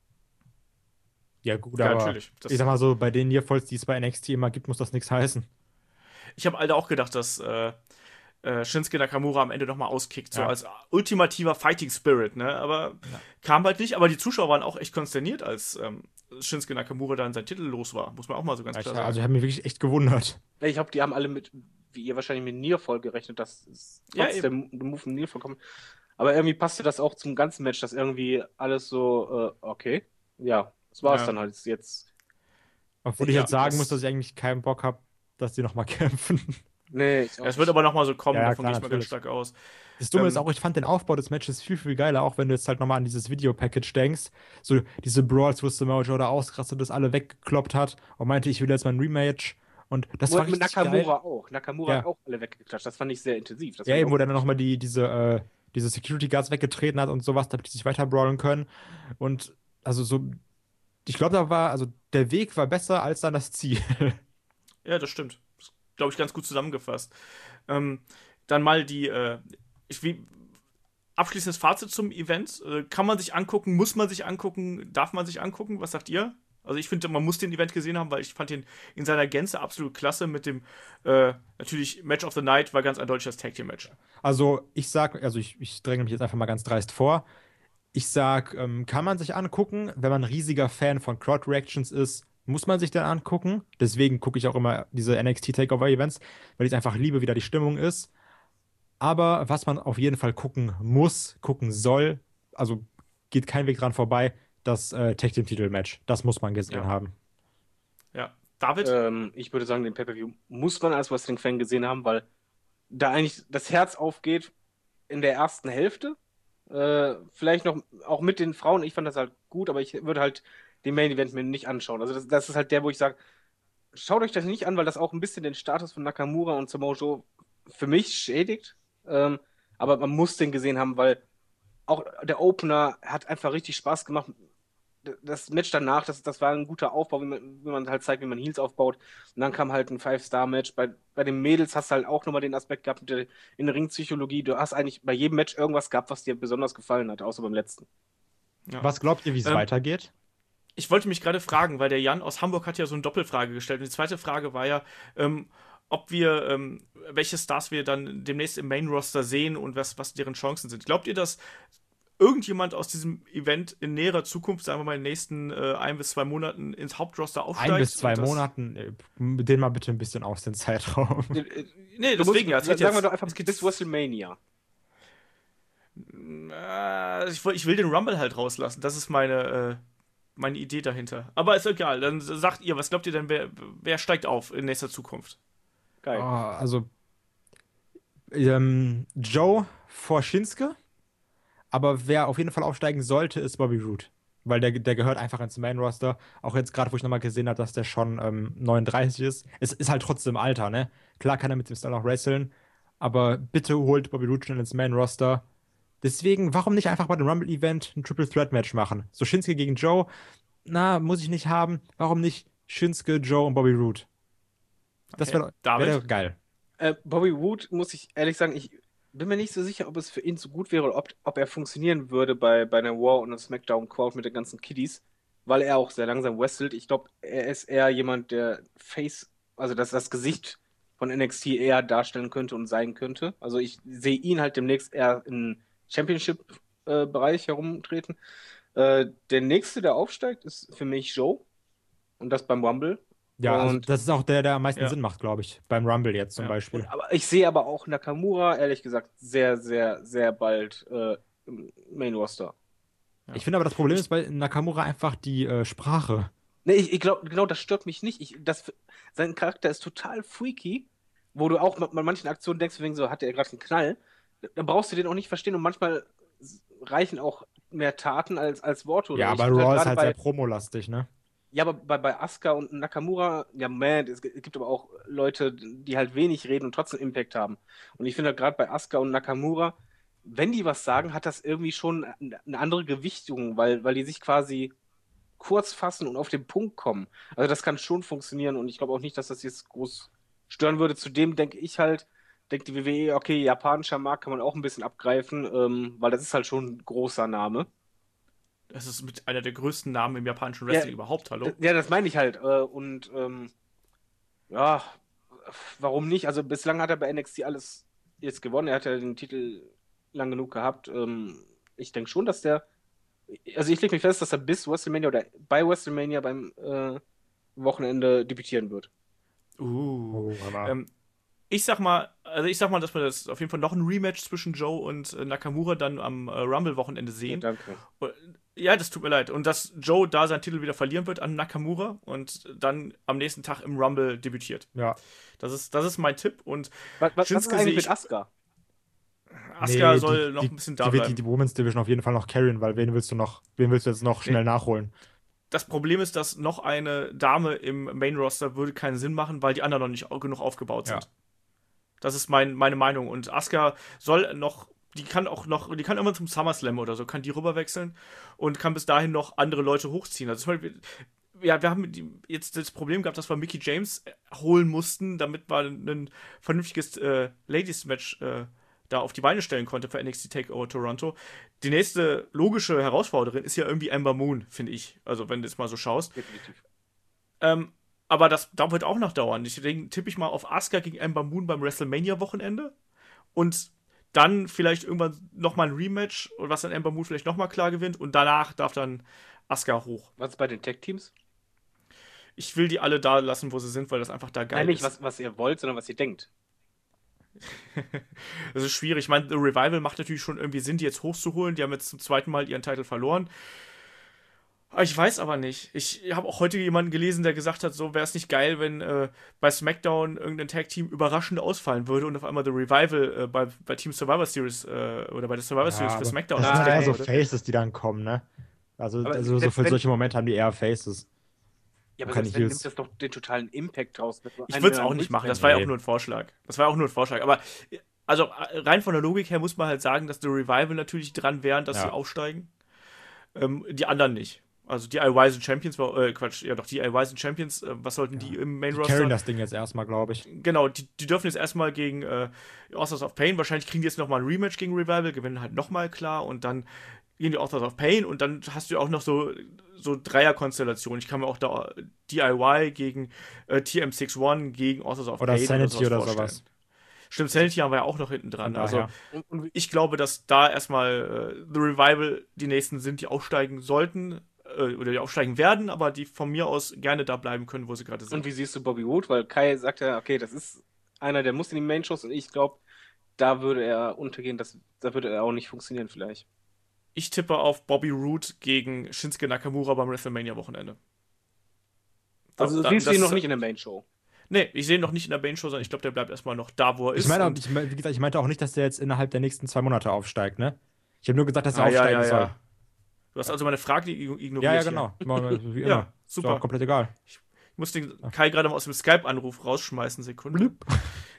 Ja, gut, Ja, aber natürlich. Das- ich sag mal so, bei den Nearfalls, die es bei N X T immer gibt, muss das nichts heißen. Ich habe halt auch gedacht, dass äh, äh, Shinsuke Nakamura am Ende nochmal auskickt, so Ja. als ultimativer Fighting Spirit, ne? Aber kam halt nicht. Aber die Zuschauer waren auch echt konsterniert, als ähm, Shinsuke Nakamura dann seinen Titel los war. Muss man auch mal so ganz Ja, ich, klar sagen. also ich habe mich wirklich echt gewundert. Ich glaube, die haben alle mit, wie ihr wahrscheinlich mit Nearfall gerechnet, dass es Ja, trotz der Mo- Move von Nearfall kommt. Aber irgendwie passte das auch zum ganzen Match, dass irgendwie alles so, äh, okay, ja, das war es Ja. dann halt jetzt. Obwohl ich Ja, jetzt sagen das- muss, dass ich eigentlich keinen Bock habe, dass die nochmal kämpfen. Nee, ich auch Es wird nicht. aber nochmal so kommen, Ja, ja, davon klar, gehe ich mal ganz natürlich. stark aus. Das Dumme Ähm, ist auch, ich fand den Aufbau des Matches viel, viel geiler, auch wenn du jetzt halt nochmal an dieses Video-Package denkst. So diese Brawls, wo Samoa Joe da ausgerastet ist, alle weggekloppt hat und meinte, ich will jetzt mal ein Rematch. Und das war Mit richtig Nakamura geil. auch. Nakamura Ja. hat auch alle weggeklatscht. Das fand ich sehr intensiv. Das Ja, fand ich eben, auch wo der dann gut. nochmal die, diese, äh, diese Security Guards weggetreten hat und sowas, damit die sich weiter brawlen können. Und also so, ich glaube, da war, also der Weg war besser als dann das Ziel. Ja, das stimmt. Das glaube ich, ganz gut zusammengefasst. Ähm, dann mal die, äh, ich, wie, abschließendes Fazit zum Event. Äh, kann man sich angucken, muss man sich angucken, darf man sich angucken? Was sagt ihr? Also ich finde, man muss den Event gesehen haben, weil ich fand ihn in seiner Gänze absolut klasse mit dem, äh, natürlich Match of the Night war ganz eindeutig das Tag Team Match. Also ich sag, also ich, ich dränge mich jetzt einfach mal ganz dreist vor. Ich sag, ähm, kann man sich angucken, wenn man ein riesiger Fan von Crowd Reactions ist, muss man sich dann angucken. Deswegen gucke ich auch immer diese N X T Takeover Events, weil ich es einfach liebe, wie da die Stimmung ist. Aber was man auf jeden Fall gucken muss, gucken soll, also geht kein Weg dran vorbei, das äh, Tag Team Titel Match. Das muss man gesehen Ja. haben. Ja. David? Ähm, ich würde sagen, den Pay-Per-View muss man als Wrestling-Fan gesehen haben, weil da eigentlich das Herz aufgeht in der ersten Hälfte. Äh, vielleicht noch auch mit den Frauen. Ich fand das halt gut, aber ich würde halt den Main-Event mir nicht anschauen. Also das, das ist halt der, wo ich sage, schaut euch das nicht an, weil das auch ein bisschen den Status von Nakamura und Samoa Joe für mich schädigt. Ähm, aber man muss den gesehen haben, weil auch der Opener hat einfach richtig Spaß gemacht. Das Match danach, das, das war ein guter Aufbau, wie man, wie man halt zeigt, wie man Heels aufbaut. Und dann kam halt ein Five-Star-Match. Bei, bei den Mädels hast du halt auch nochmal den Aspekt gehabt mit der in der Ringpsychologie. Du hast eigentlich bei jedem Match irgendwas gehabt, was dir besonders gefallen hat, außer beim letzten. Ja. Was glaubt ihr, wie es Ähm, weitergeht? Ich wollte mich gerade fragen, weil der Jan aus Hamburg hat ja so eine Doppelfrage gestellt. Und die zweite Frage war ja, ähm, ob wir, ähm, welche Stars wir dann demnächst im Main-Roster sehen und was, was deren Chancen sind. Glaubt ihr, dass irgendjemand aus diesem Event in näherer Zukunft, sagen wir mal in den nächsten äh, ein bis zwei Monaten, ins Hauptroster aufsteigt? Ein bis zwei und das- Monaten, äh, den mal bitte ein bisschen aus den Zeitraum. Nee, Du deswegen ja. musst, Es geht sagen wir jetzt, doch einfach es geht bis WrestleMania. Äh, ich, will- ich will den Rumble halt rauslassen. Das ist meine, äh, meine Idee dahinter. Aber ist egal. Dann sagt ihr, was glaubt ihr denn, wer, wer steigt auf in nächster Zukunft? Geil. Oh, also ähm, Joe vor Shinsuke, aber wer auf jeden Fall aufsteigen sollte, ist Bobby Roode. Weil der, der gehört einfach ins Main-Roster. Auch jetzt gerade, wo ich nochmal gesehen habe, dass der schon ähm, neununddreißig ist. Es ist halt trotzdem Alter, ne? Klar kann er mit dem Style noch wresteln, aber bitte holt Bobby Roode schnell ins Main-Roster. Deswegen, warum nicht einfach bei dem Rumble-Event ein Triple Threat Match machen? So Shinsuke gegen Joe, na, muss ich nicht haben. Warum nicht Shinsuke, Joe und Bobby Roode? Das Okay. wäre David? wär geil. Äh, Bobby Roode, muss ich ehrlich sagen, ich bin mir nicht so sicher, ob es für ihn so gut wäre oder ob, ob er funktionieren würde bei, bei einer Raw und einer SmackDown-Crowd mit den ganzen Kiddies, weil er auch sehr langsam wrestelt. Ich glaube, er ist eher jemand, der Face, also das, das Gesicht von N X T eher darstellen könnte und sein könnte. Also ich sehe ihn halt demnächst eher im Championship-Bereich herumtreten. Äh, der nächste, der aufsteigt, ist für mich Joe. Und das beim Rumble. Ja, also Und- das ist auch der, der am meisten Ja. Sinn macht, glaube ich. Beim Rumble jetzt zum Ja. Beispiel. Und, aber ich sehe aber auch Nakamura, ehrlich gesagt, sehr, sehr, sehr bald äh, im Main Roster. Ich finde aber, das Problem ist bei Nakamura einfach die äh, Sprache. Nee, ich, ich glaube, genau, das stört mich nicht. Ich, das, sein Charakter ist total freaky, wo du auch bei manchen Aktionen denkst, wegen so, hat er gerade einen Knall. Da brauchst du den auch nicht verstehen und manchmal reichen auch mehr Taten als, als Worte. oder Ja, ich aber find Raw ist gerade halt bei, sehr promolastig, ne? Ja, aber bei, bei Asuka und Nakamura, ja, man, es gibt aber auch Leute, die halt wenig reden und trotzdem Impact haben. Und ich finde halt gerade bei Asuka und Nakamura, wenn die was sagen, hat das irgendwie schon eine andere Gewichtung, weil, weil die sich quasi kurz fassen und auf den Punkt kommen. Also das kann schon funktionieren und ich glaube auch nicht, dass das jetzt groß stören würde. Zudem denke ich halt, denkt die W W E, okay, japanischer Markt kann man auch ein bisschen abgreifen, ähm, weil das ist halt schon ein großer Name. Das ist mit einer der größten Namen im japanischen Ja, Wrestling überhaupt, hallo? Ja, das meine ich halt. Äh, und ähm, ja, warum nicht? Also bislang hat er bei N X T alles jetzt gewonnen. Er hat ja den Titel lang genug gehabt. Ähm, ich denke schon, dass der. Also ich lege mich fest, dass er bis WrestleMania oder bei WrestleMania beim äh, Wochenende debütieren wird. Uh. Oh, aber Ähm, ich sag mal, also ich sag mal, dass wir das auf jeden Fall noch ein Rematch zwischen Joe und äh, Nakamura dann am äh, Rumble-Wochenende Ja, sehen. danke. Ja, das tut mir leid. Und dass Joe da seinen Titel wieder verlieren wird an Nakamura und dann am nächsten Tag im Rumble debütiert. ja. Das ist, das ist mein Tipp. Und Was, was, was ist Shinsuke eigentlich sehe ich- mit Asuka? Asuka Nee, soll die, noch die, ein bisschen da die wird bleiben. die, die Women's Division auf jeden Fall noch carryen, weil wen willst du noch, wen willst du jetzt noch schnell nachholen? Das Problem ist, dass noch eine Dame im Main-Roster würde keinen Sinn machen, weil die anderen noch nicht au- genug aufgebaut sind. Ja. Das ist mein, meine Meinung. Und Asuka soll noch, die kann auch noch, die kann immer zum SummerSlam oder so, kann die rüberwechseln und kann bis dahin noch andere Leute hochziehen. Also zum Beispiel, ja, wir haben die, jetzt das Problem gehabt, dass wir Mickie James holen mussten, damit man ein vernünftiges äh, Ladies-Match äh, da auf die Beine stellen konnte für N X T TakeOver Toronto. Die nächste logische Herausforderin ist ja irgendwie Ember Moon, finde ich. Also wenn du jetzt mal so schaust. Definitiv. Ähm, aber das, das wird auch noch dauern. Deswegen tippe ich mal auf Asuka gegen Ember Moon beim WrestleMania-Wochenende. Und dann vielleicht irgendwann nochmal ein Rematch, was dann Ember Moon vielleicht nochmal klar gewinnt. Und danach darf dann Asuka hoch. Was ist bei den Tech-Teams? ich will die alle da lassen, wo sie sind, weil das einfach da geil Nein, nicht ist. was, was ihr wollt, sondern was ihr denkt. Das ist schwierig. Ich meine, The Revival macht natürlich schon irgendwie Sinn, die jetzt hochzuholen. Die haben jetzt zum zweiten Mal ihren Titel verloren. Ich weiß aber nicht. Ich habe auch heute jemanden gelesen, der gesagt hat, so wäre es nicht geil, wenn äh, bei SmackDown irgendein Tag-Team überraschend ausfallen würde und auf einmal The Revival äh, bei, bei Team Survivor Series äh, oder bei der Survivor Series für aber SmackDown Das sind Nein. eher so würde. Faces, die dann kommen, ne? Also, Aber also so selbst für wenn- solche Momente haben die eher Faces. Ja, aber Kann selbst ich wenn, jetzt- nimmt das doch den totalen Impact raus. Ich würde es auch nicht machen. Das war ja auch nur ein Vorschlag. Das war ja auch nur ein Vorschlag. Aber also rein von der Logik her muss man halt sagen, dass The Revival natürlich dran wären, dass Ja. sie aufsteigen. Ähm, die anderen nicht. Also die D I Y sind Champions, äh, Quatsch, ja doch, die D I Y sind Champions, äh, was sollten die im Main Die Roster? carryen das Ding jetzt erstmal, glaube ich. Genau, die, die dürfen jetzt erstmal gegen äh, Authors of Pain, wahrscheinlich kriegen die jetzt nochmal ein Rematch gegen Revival, gewinnen halt nochmal klar und dann gegen die Authors of Pain und dann hast du auch noch so, so Dreier-Konstellationen. Ich kann mir auch da D I Y gegen äh, T M einundsechzig gegen Authors of Oder Pain Sanity oder vorstellen. sowas. Stimmt, Sanity haben wir ja auch noch hinten dran. Von Also daher. Und, und, ich glaube, dass da erstmal äh, The Revival die nächsten sind, die aufsteigen sollten äh, oder die aufsteigen werden, aber die von mir aus gerne da bleiben können, wo sie gerade sind. und wie siehst du Bobby Roode? Weil Kai sagt ja, okay, das ist einer, der muss in die Main-Shows und ich glaube, da würde er untergehen, das, da würde er auch nicht funktionieren vielleicht. Ich tippe auf Bobby Roode gegen Shinsuke Nakamura beim WrestleMania-Wochenende. Da- Also da- siehst du das- ihn noch nicht in der Main-Show. Nee, ich sehe ihn noch nicht in der Main-Show, sondern ich glaube, der bleibt erstmal noch da, wo er ist. Ich meine, auch- und- ich, mein- wie gesagt, ich meinte auch nicht, dass der jetzt innerhalb der nächsten zwei Monate aufsteigt, ne? Ich habe nur gesagt, dass er Ah, ja, aufsteigen ja, soll. ja. Du hast also meine Frage ign- ignoriert. Ja, ja, hier. genau. Wie immer. Ja, Ist super. doch komplett egal. Ich muss den Kai gerade mal aus dem Skype-Anruf rausschmeißen, Sekunde. Blüpp.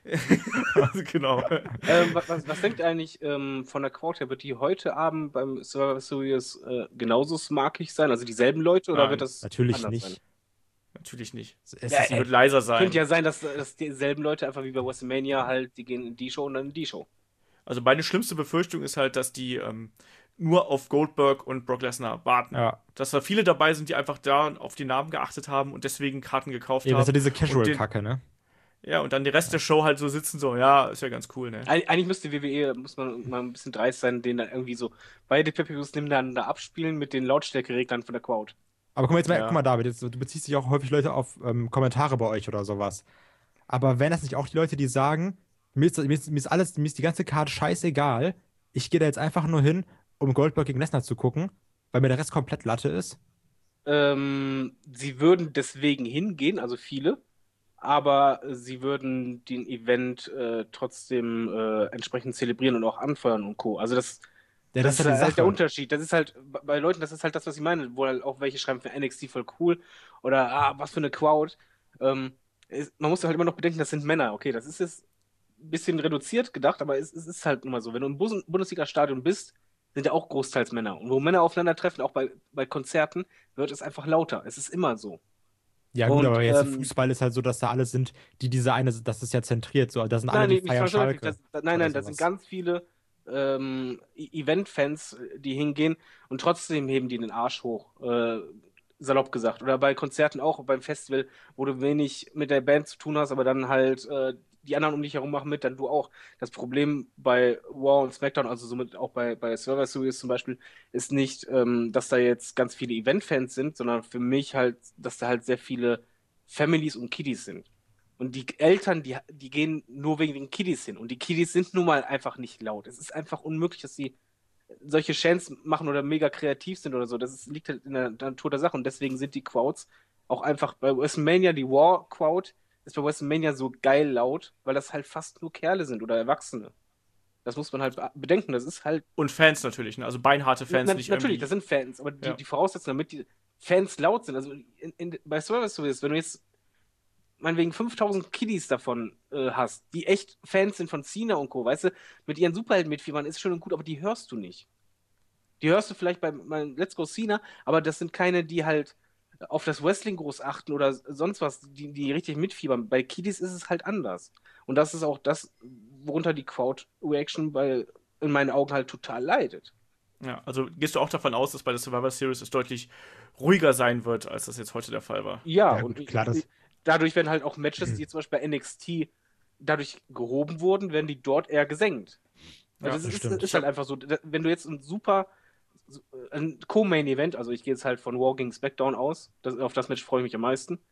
Also, genau. ähm, was, was, was denkt ihr eigentlich ähm, von der Quote her? Wird die heute Abend beim Survivor Series äh, genauso smarkig sein? Also dieselben Leute oder Nein, wird das Natürlich anders nicht. sein? Natürlich nicht. Es Ja, ist, Sie wird leiser sein. Könnte ja sein, dass, dass dieselben Leute einfach wie bei WrestleMania halt, die gehen in die Show und dann in die Show. Also meine schlimmste Befürchtung ist halt, dass die ähm, nur auf Goldberg und Brock Lesnar warten. ja. Dass da viele dabei sind, die einfach da auf die Namen geachtet haben und deswegen Karten gekauft Eben, das ist ja haben. diese Und den- Casual-Kacke, ne? Ja, und dann den Rest der Show halt so sitzen, so, ja, ist ja ganz cool, ne? Eig eigentlich müsste W W E, muss man mal ein bisschen dreist sein, den dann irgendwie so beide Pay-Per-Views nebeneinander abspielen mit den Lautstärkereglern von der Crowd. Aber guck mal, jetzt mal, Ja. guck mal David, jetzt, du beziehst dich auch häufig Leute auf ähm, Kommentare bei euch oder sowas. Aber wären das nicht auch die Leute, die sagen, mir ist, mir ist, mir ist alles, mir ist die ganze Karte scheißegal, ich gehe da jetzt einfach nur hin, um Goldberg gegen Lesnar zu gucken, weil mir der Rest komplett Latte ist? Ähm, sie würden deswegen hingehen, also viele, aber sie würden den Event äh, trotzdem äh, entsprechend zelebrieren und auch anfeuern und Co. Also das, Ja, das, das, ist ist ja die halt der Sache. Unterschied. Das ist halt, bei Leuten, das ist halt das, was ich meine, wo halt auch welche schreiben für N X T voll cool oder ah, was für eine Crowd. Ähm, ist, man muss halt immer noch bedenken, das sind Männer. Okay, das ist jetzt ein bisschen reduziert gedacht, aber es, es ist halt immer so. Wenn du im Bus Bundesliga-Stadion bist, sind ja auch großteils Männer. Und wo Männer aufeinandertreffen, auch bei, bei Konzerten, wird es einfach lauter. Es ist immer so. Ja, gut, Und, aber jetzt ähm, Fußball ist halt so, dass da alle sind, die diese eine, das ist ja zentriert, so, da sind alle, Nein, die nicht feiern zwangsläufig. Schalke. Das, das, nein, oder nein, da sind sowas. ganz viele ähm, E- Event-Fans, die hingehen und trotzdem heben die den Arsch hoch, äh, salopp gesagt. Oder bei Konzerten auch, beim Festival, wo du wenig mit der Band zu tun hast, aber dann halt äh, die anderen um dich herum machen mit, dann du auch. Das Problem bei Raw und SmackDown, also somit auch bei, bei Survivor Series zum Beispiel, ist nicht, ähm, dass da jetzt ganz viele Event-Fans sind, sondern für mich halt, dass da halt sehr viele Families und Kiddies sind. Und die Eltern, die, die gehen nur wegen den Kiddies hin. Und die Kiddies sind nun mal einfach nicht laut. Es ist einfach unmöglich, dass sie solche Chants machen oder mega kreativ sind oder so. Das ist, liegt halt in der Natur der Sache. Und deswegen sind die Crowds auch einfach bei WrestleMania, die War-Crowd, ist bei WrestleMania so geil laut, weil das halt fast nur Kerle sind oder Erwachsene. Das muss man halt be- bedenken. Das ist halt. Und Fans natürlich, ne? Also beinharte Fans, Na, nicht natürlich, das irgendwie. sind Fans, aber die, Ja. die Voraussetzungen, damit die Fans laut sind, also in, in, bei Survivor Series, wenn du jetzt meinetwegen fünftausend Kiddies davon äh, hast, die echt Fans sind von Cena und Co., weißt du, mit ihren Superhelden mitfiebern, ist schön und gut, aber die hörst du nicht. Die hörst du vielleicht bei, bei Let's Go Cena, aber das sind keine, die halt auf das Wrestling groß achten oder sonst was, die, die richtig mitfiebern. Bei Kiddies ist es halt anders. Und das ist auch das, worunter die Crowd-Reaction bei, in meinen Augen halt total leidet. Ja, also gehst du auch davon aus, dass bei der Survivor Series es deutlich ruhiger sein wird, als das jetzt heute der Fall war? Ja, Ja, und gut, klar, das- dadurch werden halt auch Matches, die zum Beispiel bei N X T dadurch gehoben wurden, werden die dort eher gesenkt. Ja, Also das es ist, stimmt. ist halt einfach so, da- wenn du jetzt ein super, ein Co-Main-Event, also ich gehe jetzt halt von Raw gegen SmackDown aus, das, auf das Match freue ich mich am meisten,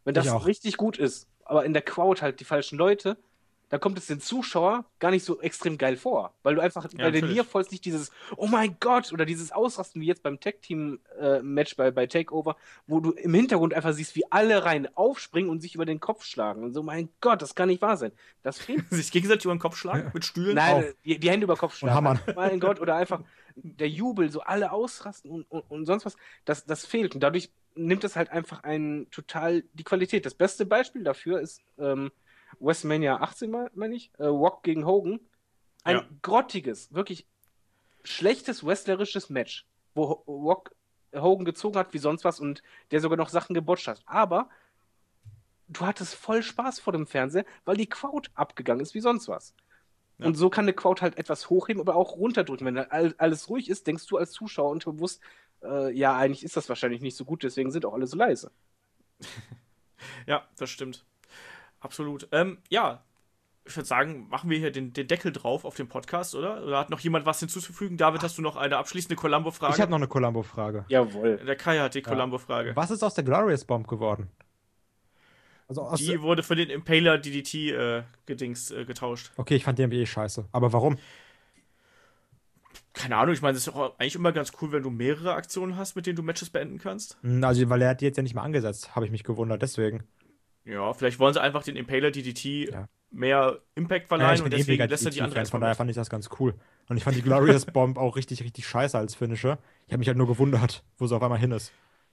Wenn das Ich auch. richtig gut ist, aber in der Crowd halt die falschen Leute, dann kommt es den Zuschauer gar nicht so extrem geil vor. Weil du einfach bei den natürlich. Nearfalls nicht dieses Oh mein Gott oder dieses Ausrasten wie jetzt beim Tag-Team-Match bei, bei Takeover, wo du im Hintergrund einfach siehst, wie alle rein aufspringen und sich über den Kopf schlagen. Und so, mein Gott, das kann nicht wahr sein. Das fehlt. Sich gegenseitig über den Kopf schlagen mit Stühlen. Nein, die, die Hände über Kopf schlagen. hammern. Mein Gott, oder einfach der Jubel, so alle ausrasten und, und, und sonst was, das, das fehlt. Und dadurch nimmt es halt einfach ein total die Qualität. Das beste Beispiel dafür ist ähm, WrestleMania achtzehn, meine ich, äh, Rock gegen Hogan. Ein Ja. grottiges, wirklich schlechtes wrestlerisches Match, wo Ho- Rock Hogan gezogen hat wie sonst was und der sogar noch Sachen gebotcht hat. Aber du hattest voll Spaß vor dem Fernseher, weil die Crowd abgegangen ist wie sonst was. Ja. Und so kann eine Crowd halt etwas hochheben, aber auch runterdrücken. Wenn da all- alles ruhig ist, denkst du als Zuschauer unterbewusst, äh, ja, eigentlich ist das wahrscheinlich nicht so gut, deswegen sind auch alle so leise. Ja, das stimmt. Absolut. Ähm, ja, ich würde sagen, machen wir hier den, den Deckel drauf auf den Podcast, oder? Oder hat noch jemand was hinzuzufügen? David, hast du noch eine abschließende Columbo-Frage? Ich habe noch eine Columbo-Frage. Jawohl. Der Kai hat die Columbo-Frage. Was ist aus der Glorious Bomb geworden? Also aus Die wurde für den Impaler D D T äh, gedings äh, getauscht. okay, ich fand den eh scheiße. Aber warum? Keine Ahnung, ich meine, es ist auch eigentlich immer ganz cool, wenn du mehrere Aktionen hast, mit denen du Matches beenden kannst. Hm, Also, weil er hat die jetzt ja nicht mal angesetzt, habe ich mich gewundert, deswegen. Ja, vielleicht wollen sie einfach den Impaler D D T Ja. mehr Impact Ja, verleihen ich und bin eh deswegen mega lässt er die andere Fan, von erstmal daher mit. fand ich das ganz cool. Und ich fand die Glorious Bomb auch richtig, richtig scheiße als Finisher. Ich habe mich halt nur gewundert, wo sie auf einmal hin ist.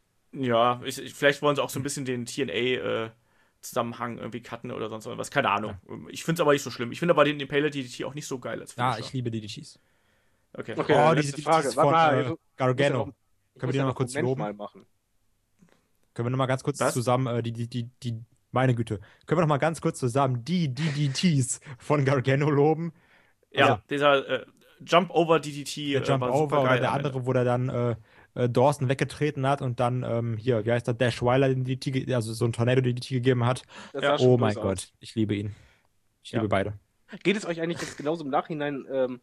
Ja, ich, ich, vielleicht wollen sie auch so ein bisschen den T N A-Zusammenhang irgendwie cutten oder sonst was. Keine Ahnung. Ich finde es aber nicht so schlimm. Ich finde aber den Impaler D D T auch nicht so geil als Ja, Finisher. ich liebe D D Ts. Okay. Okay, Oh, letzte diese Frage. Frage Warte von mal, äh, ich muss Gargano. ja noch- ich Können wir muss die ja noch mal noch kurz Moment loben? mal machen. Können wir noch mal ganz kurz Was? zusammen, äh, die, die, die, die, meine Güte, können wir noch mal ganz kurz zusammen die D D Ts von Gargano loben? Ja, Also- dieser äh, Jump-Over D D T Der äh, Jump war Over super oder geil. der am Ende. andere, wo der dann äh, äh, Dawson weggetreten hat und dann ähm, hier, wie heißt der, Dash Weiler den D D T, ge- also so ein Tornado-D D T gegeben hat. Das Ja. sah schon Oh mein böse Gott, aus. ich liebe ihn. Ich Ja. liebe beide. Geht es euch eigentlich jetzt genauso im Nachhinein? Ähm,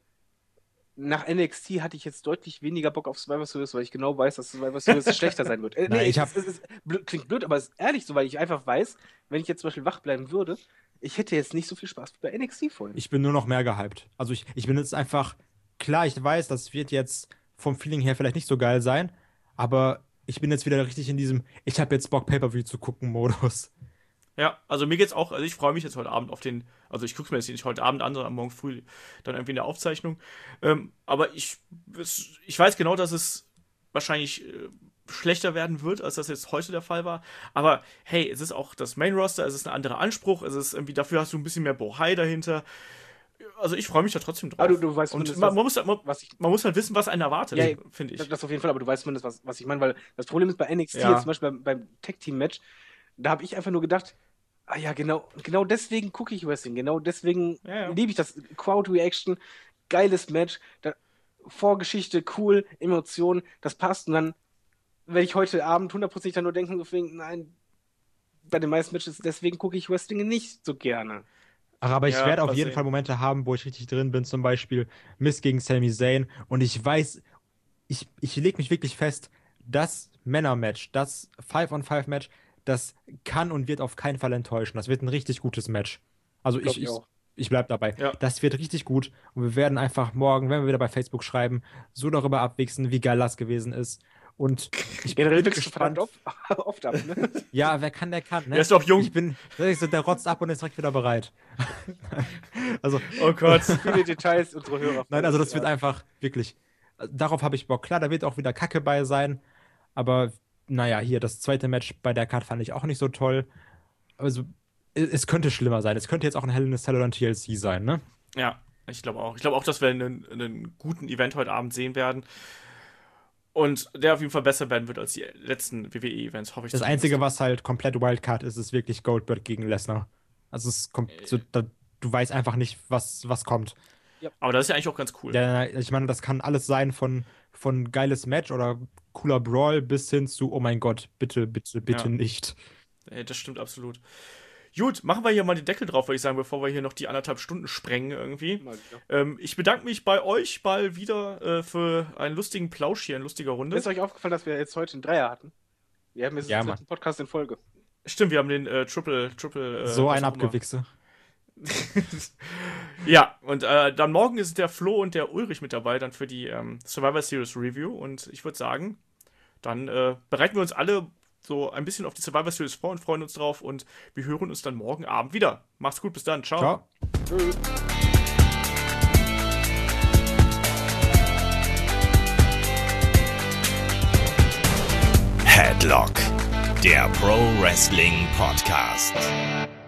nach N X T hatte ich jetzt deutlich weniger Bock auf Survivor Series, weil ich genau weiß, dass Survivor Series schlechter sein wird. Äh, Nein, ich es- hab- es, es, es blöd, klingt blöd, aber es ist ehrlich so, weil ich einfach weiß, wenn ich jetzt zum Beispiel wach bleiben würde, ich hätte jetzt nicht so viel Spaß wie bei N X T vorhin. Ich bin nur noch mehr gehypt. Also ich, ich bin jetzt einfach, klar, ich weiß, das wird jetzt vom Feeling her vielleicht nicht so geil sein, aber ich bin jetzt wieder richtig in diesem, ich habe jetzt Bock, Pay-Per-View zu gucken Modus. Ja, also mir geht's auch, also ich freue mich jetzt heute Abend auf den, also ich gucke mir jetzt nicht heute Abend an, sondern morgen früh dann irgendwie in der Aufzeichnung. Ähm, aber ich, es, ich weiß genau, dass es wahrscheinlich äh, schlechter werden wird, als das jetzt heute der Fall war. Aber hey, es ist auch das Main-Roster, es ist ein anderer Anspruch, es ist irgendwie, dafür hast du ein bisschen mehr Bohai dahinter. Also ich freue mich da trotzdem drauf. Aber du, du weißt Und zumindest, man, was- man, muss, man, was ich. man muss halt wissen, was einen erwartet, Ja, ja, finde ich. Das, das auf jeden Fall, aber du weißt zumindest, was, was ich meine, weil das Problem ist bei N X T, Ja. jetzt zum Beispiel beim, beim Tag-Team-Match, da habe ich einfach nur gedacht, ah ja, genau, genau deswegen gucke ich Wrestling, genau deswegen Ja, ja. liebe ich das. Crowd-Reaction, geiles Match, da, Vorgeschichte, cool, Emotionen, das passt und dann werde ich heute Abend hundertprozentig dann nur denken, so wegen, nein, bei den meisten Matches, deswegen gucke ich Wrestling nicht so gerne. Ach, aber ich Ja, werde auf mal jeden sehen. Fall Momente haben, wo ich richtig drin bin, zum Beispiel Miz gegen Sami Zayn. Und ich weiß, ich, ich lege mich wirklich fest, das Männer-Match, das Five-on-Five-Match, das kann und wird auf keinen Fall enttäuschen. Das wird ein richtig gutes Match. Also Glaub ich, ich ich, auch. ich bleib dabei. Ja. Das wird richtig gut. Und wir werden einfach morgen, wenn wir wieder bei Facebook schreiben, so darüber abwichsen, wie geil das gewesen ist. Und ich Generell bin wichst du gespannt. verdammt oft, oft ab, ne? Ja, wer kann, der kann. Ne? Der ist doch jung. Ich bin, so, der rotzt ab und ist direkt wieder bereit. Also, Oh Gott. Viele Details, unsere Hörer. nein, also das wird Ja. einfach wirklich, darauf habe ich Bock. Klar, da wird auch wieder Kacke bei sein, aber naja, hier das zweite Match bei der Card fand ich auch nicht so toll. Also, es, es könnte schlimmer sein. Es könnte jetzt auch ein Hell in a Cell oder ein T L C sein, ne? Ja, ich glaube auch. Ich glaube auch, dass wir einen, einen guten Event heute Abend sehen werden. Und der auf jeden Fall besser werden wird als die letzten W W E-Events, hoffe ich. Das zumindest. Einzige, was halt komplett Wildcard ist, ist wirklich Goldberg gegen Lesnar. Also, es kommt, so, da, du weißt einfach nicht, was, was kommt. Aber das ist ja eigentlich auch ganz cool. Ja, ich meine, das kann alles sein von, von geiles Match oder cooler Brawl bis hin zu, oh mein Gott, bitte, bitte, bitte Ja. nicht. Ey, das stimmt absolut. Gut, machen wir hier mal den Deckel drauf, würde ich sagen, bevor wir hier noch die anderthalb Stunden sprengen irgendwie. Mal wieder. Ähm, ich bedanke mich bei euch mal wieder äh, für einen lustigen Plausch hier, in lustiger Runde. Ist euch aufgefallen, dass wir jetzt heute einen Dreier hatten? Wir haben jetzt Ja, den Mann. dritten Podcast in Folge. Stimmt, wir haben den äh, Triple, Triple. Äh, so was ein auch immer. Abgewichse. Ja, und äh, dann morgen ist der Flo und der Ulrich mit dabei, dann für die ähm, Survivor Series Review. Und ich würde sagen, dann äh, bereiten wir uns alle so ein bisschen auf die Survivor Series vor und freuen uns drauf. Und wir hören uns dann morgen Abend wieder. Macht's gut, bis dann. Ciao. Ciao. Headlock, der Pro Wrestling Podcast.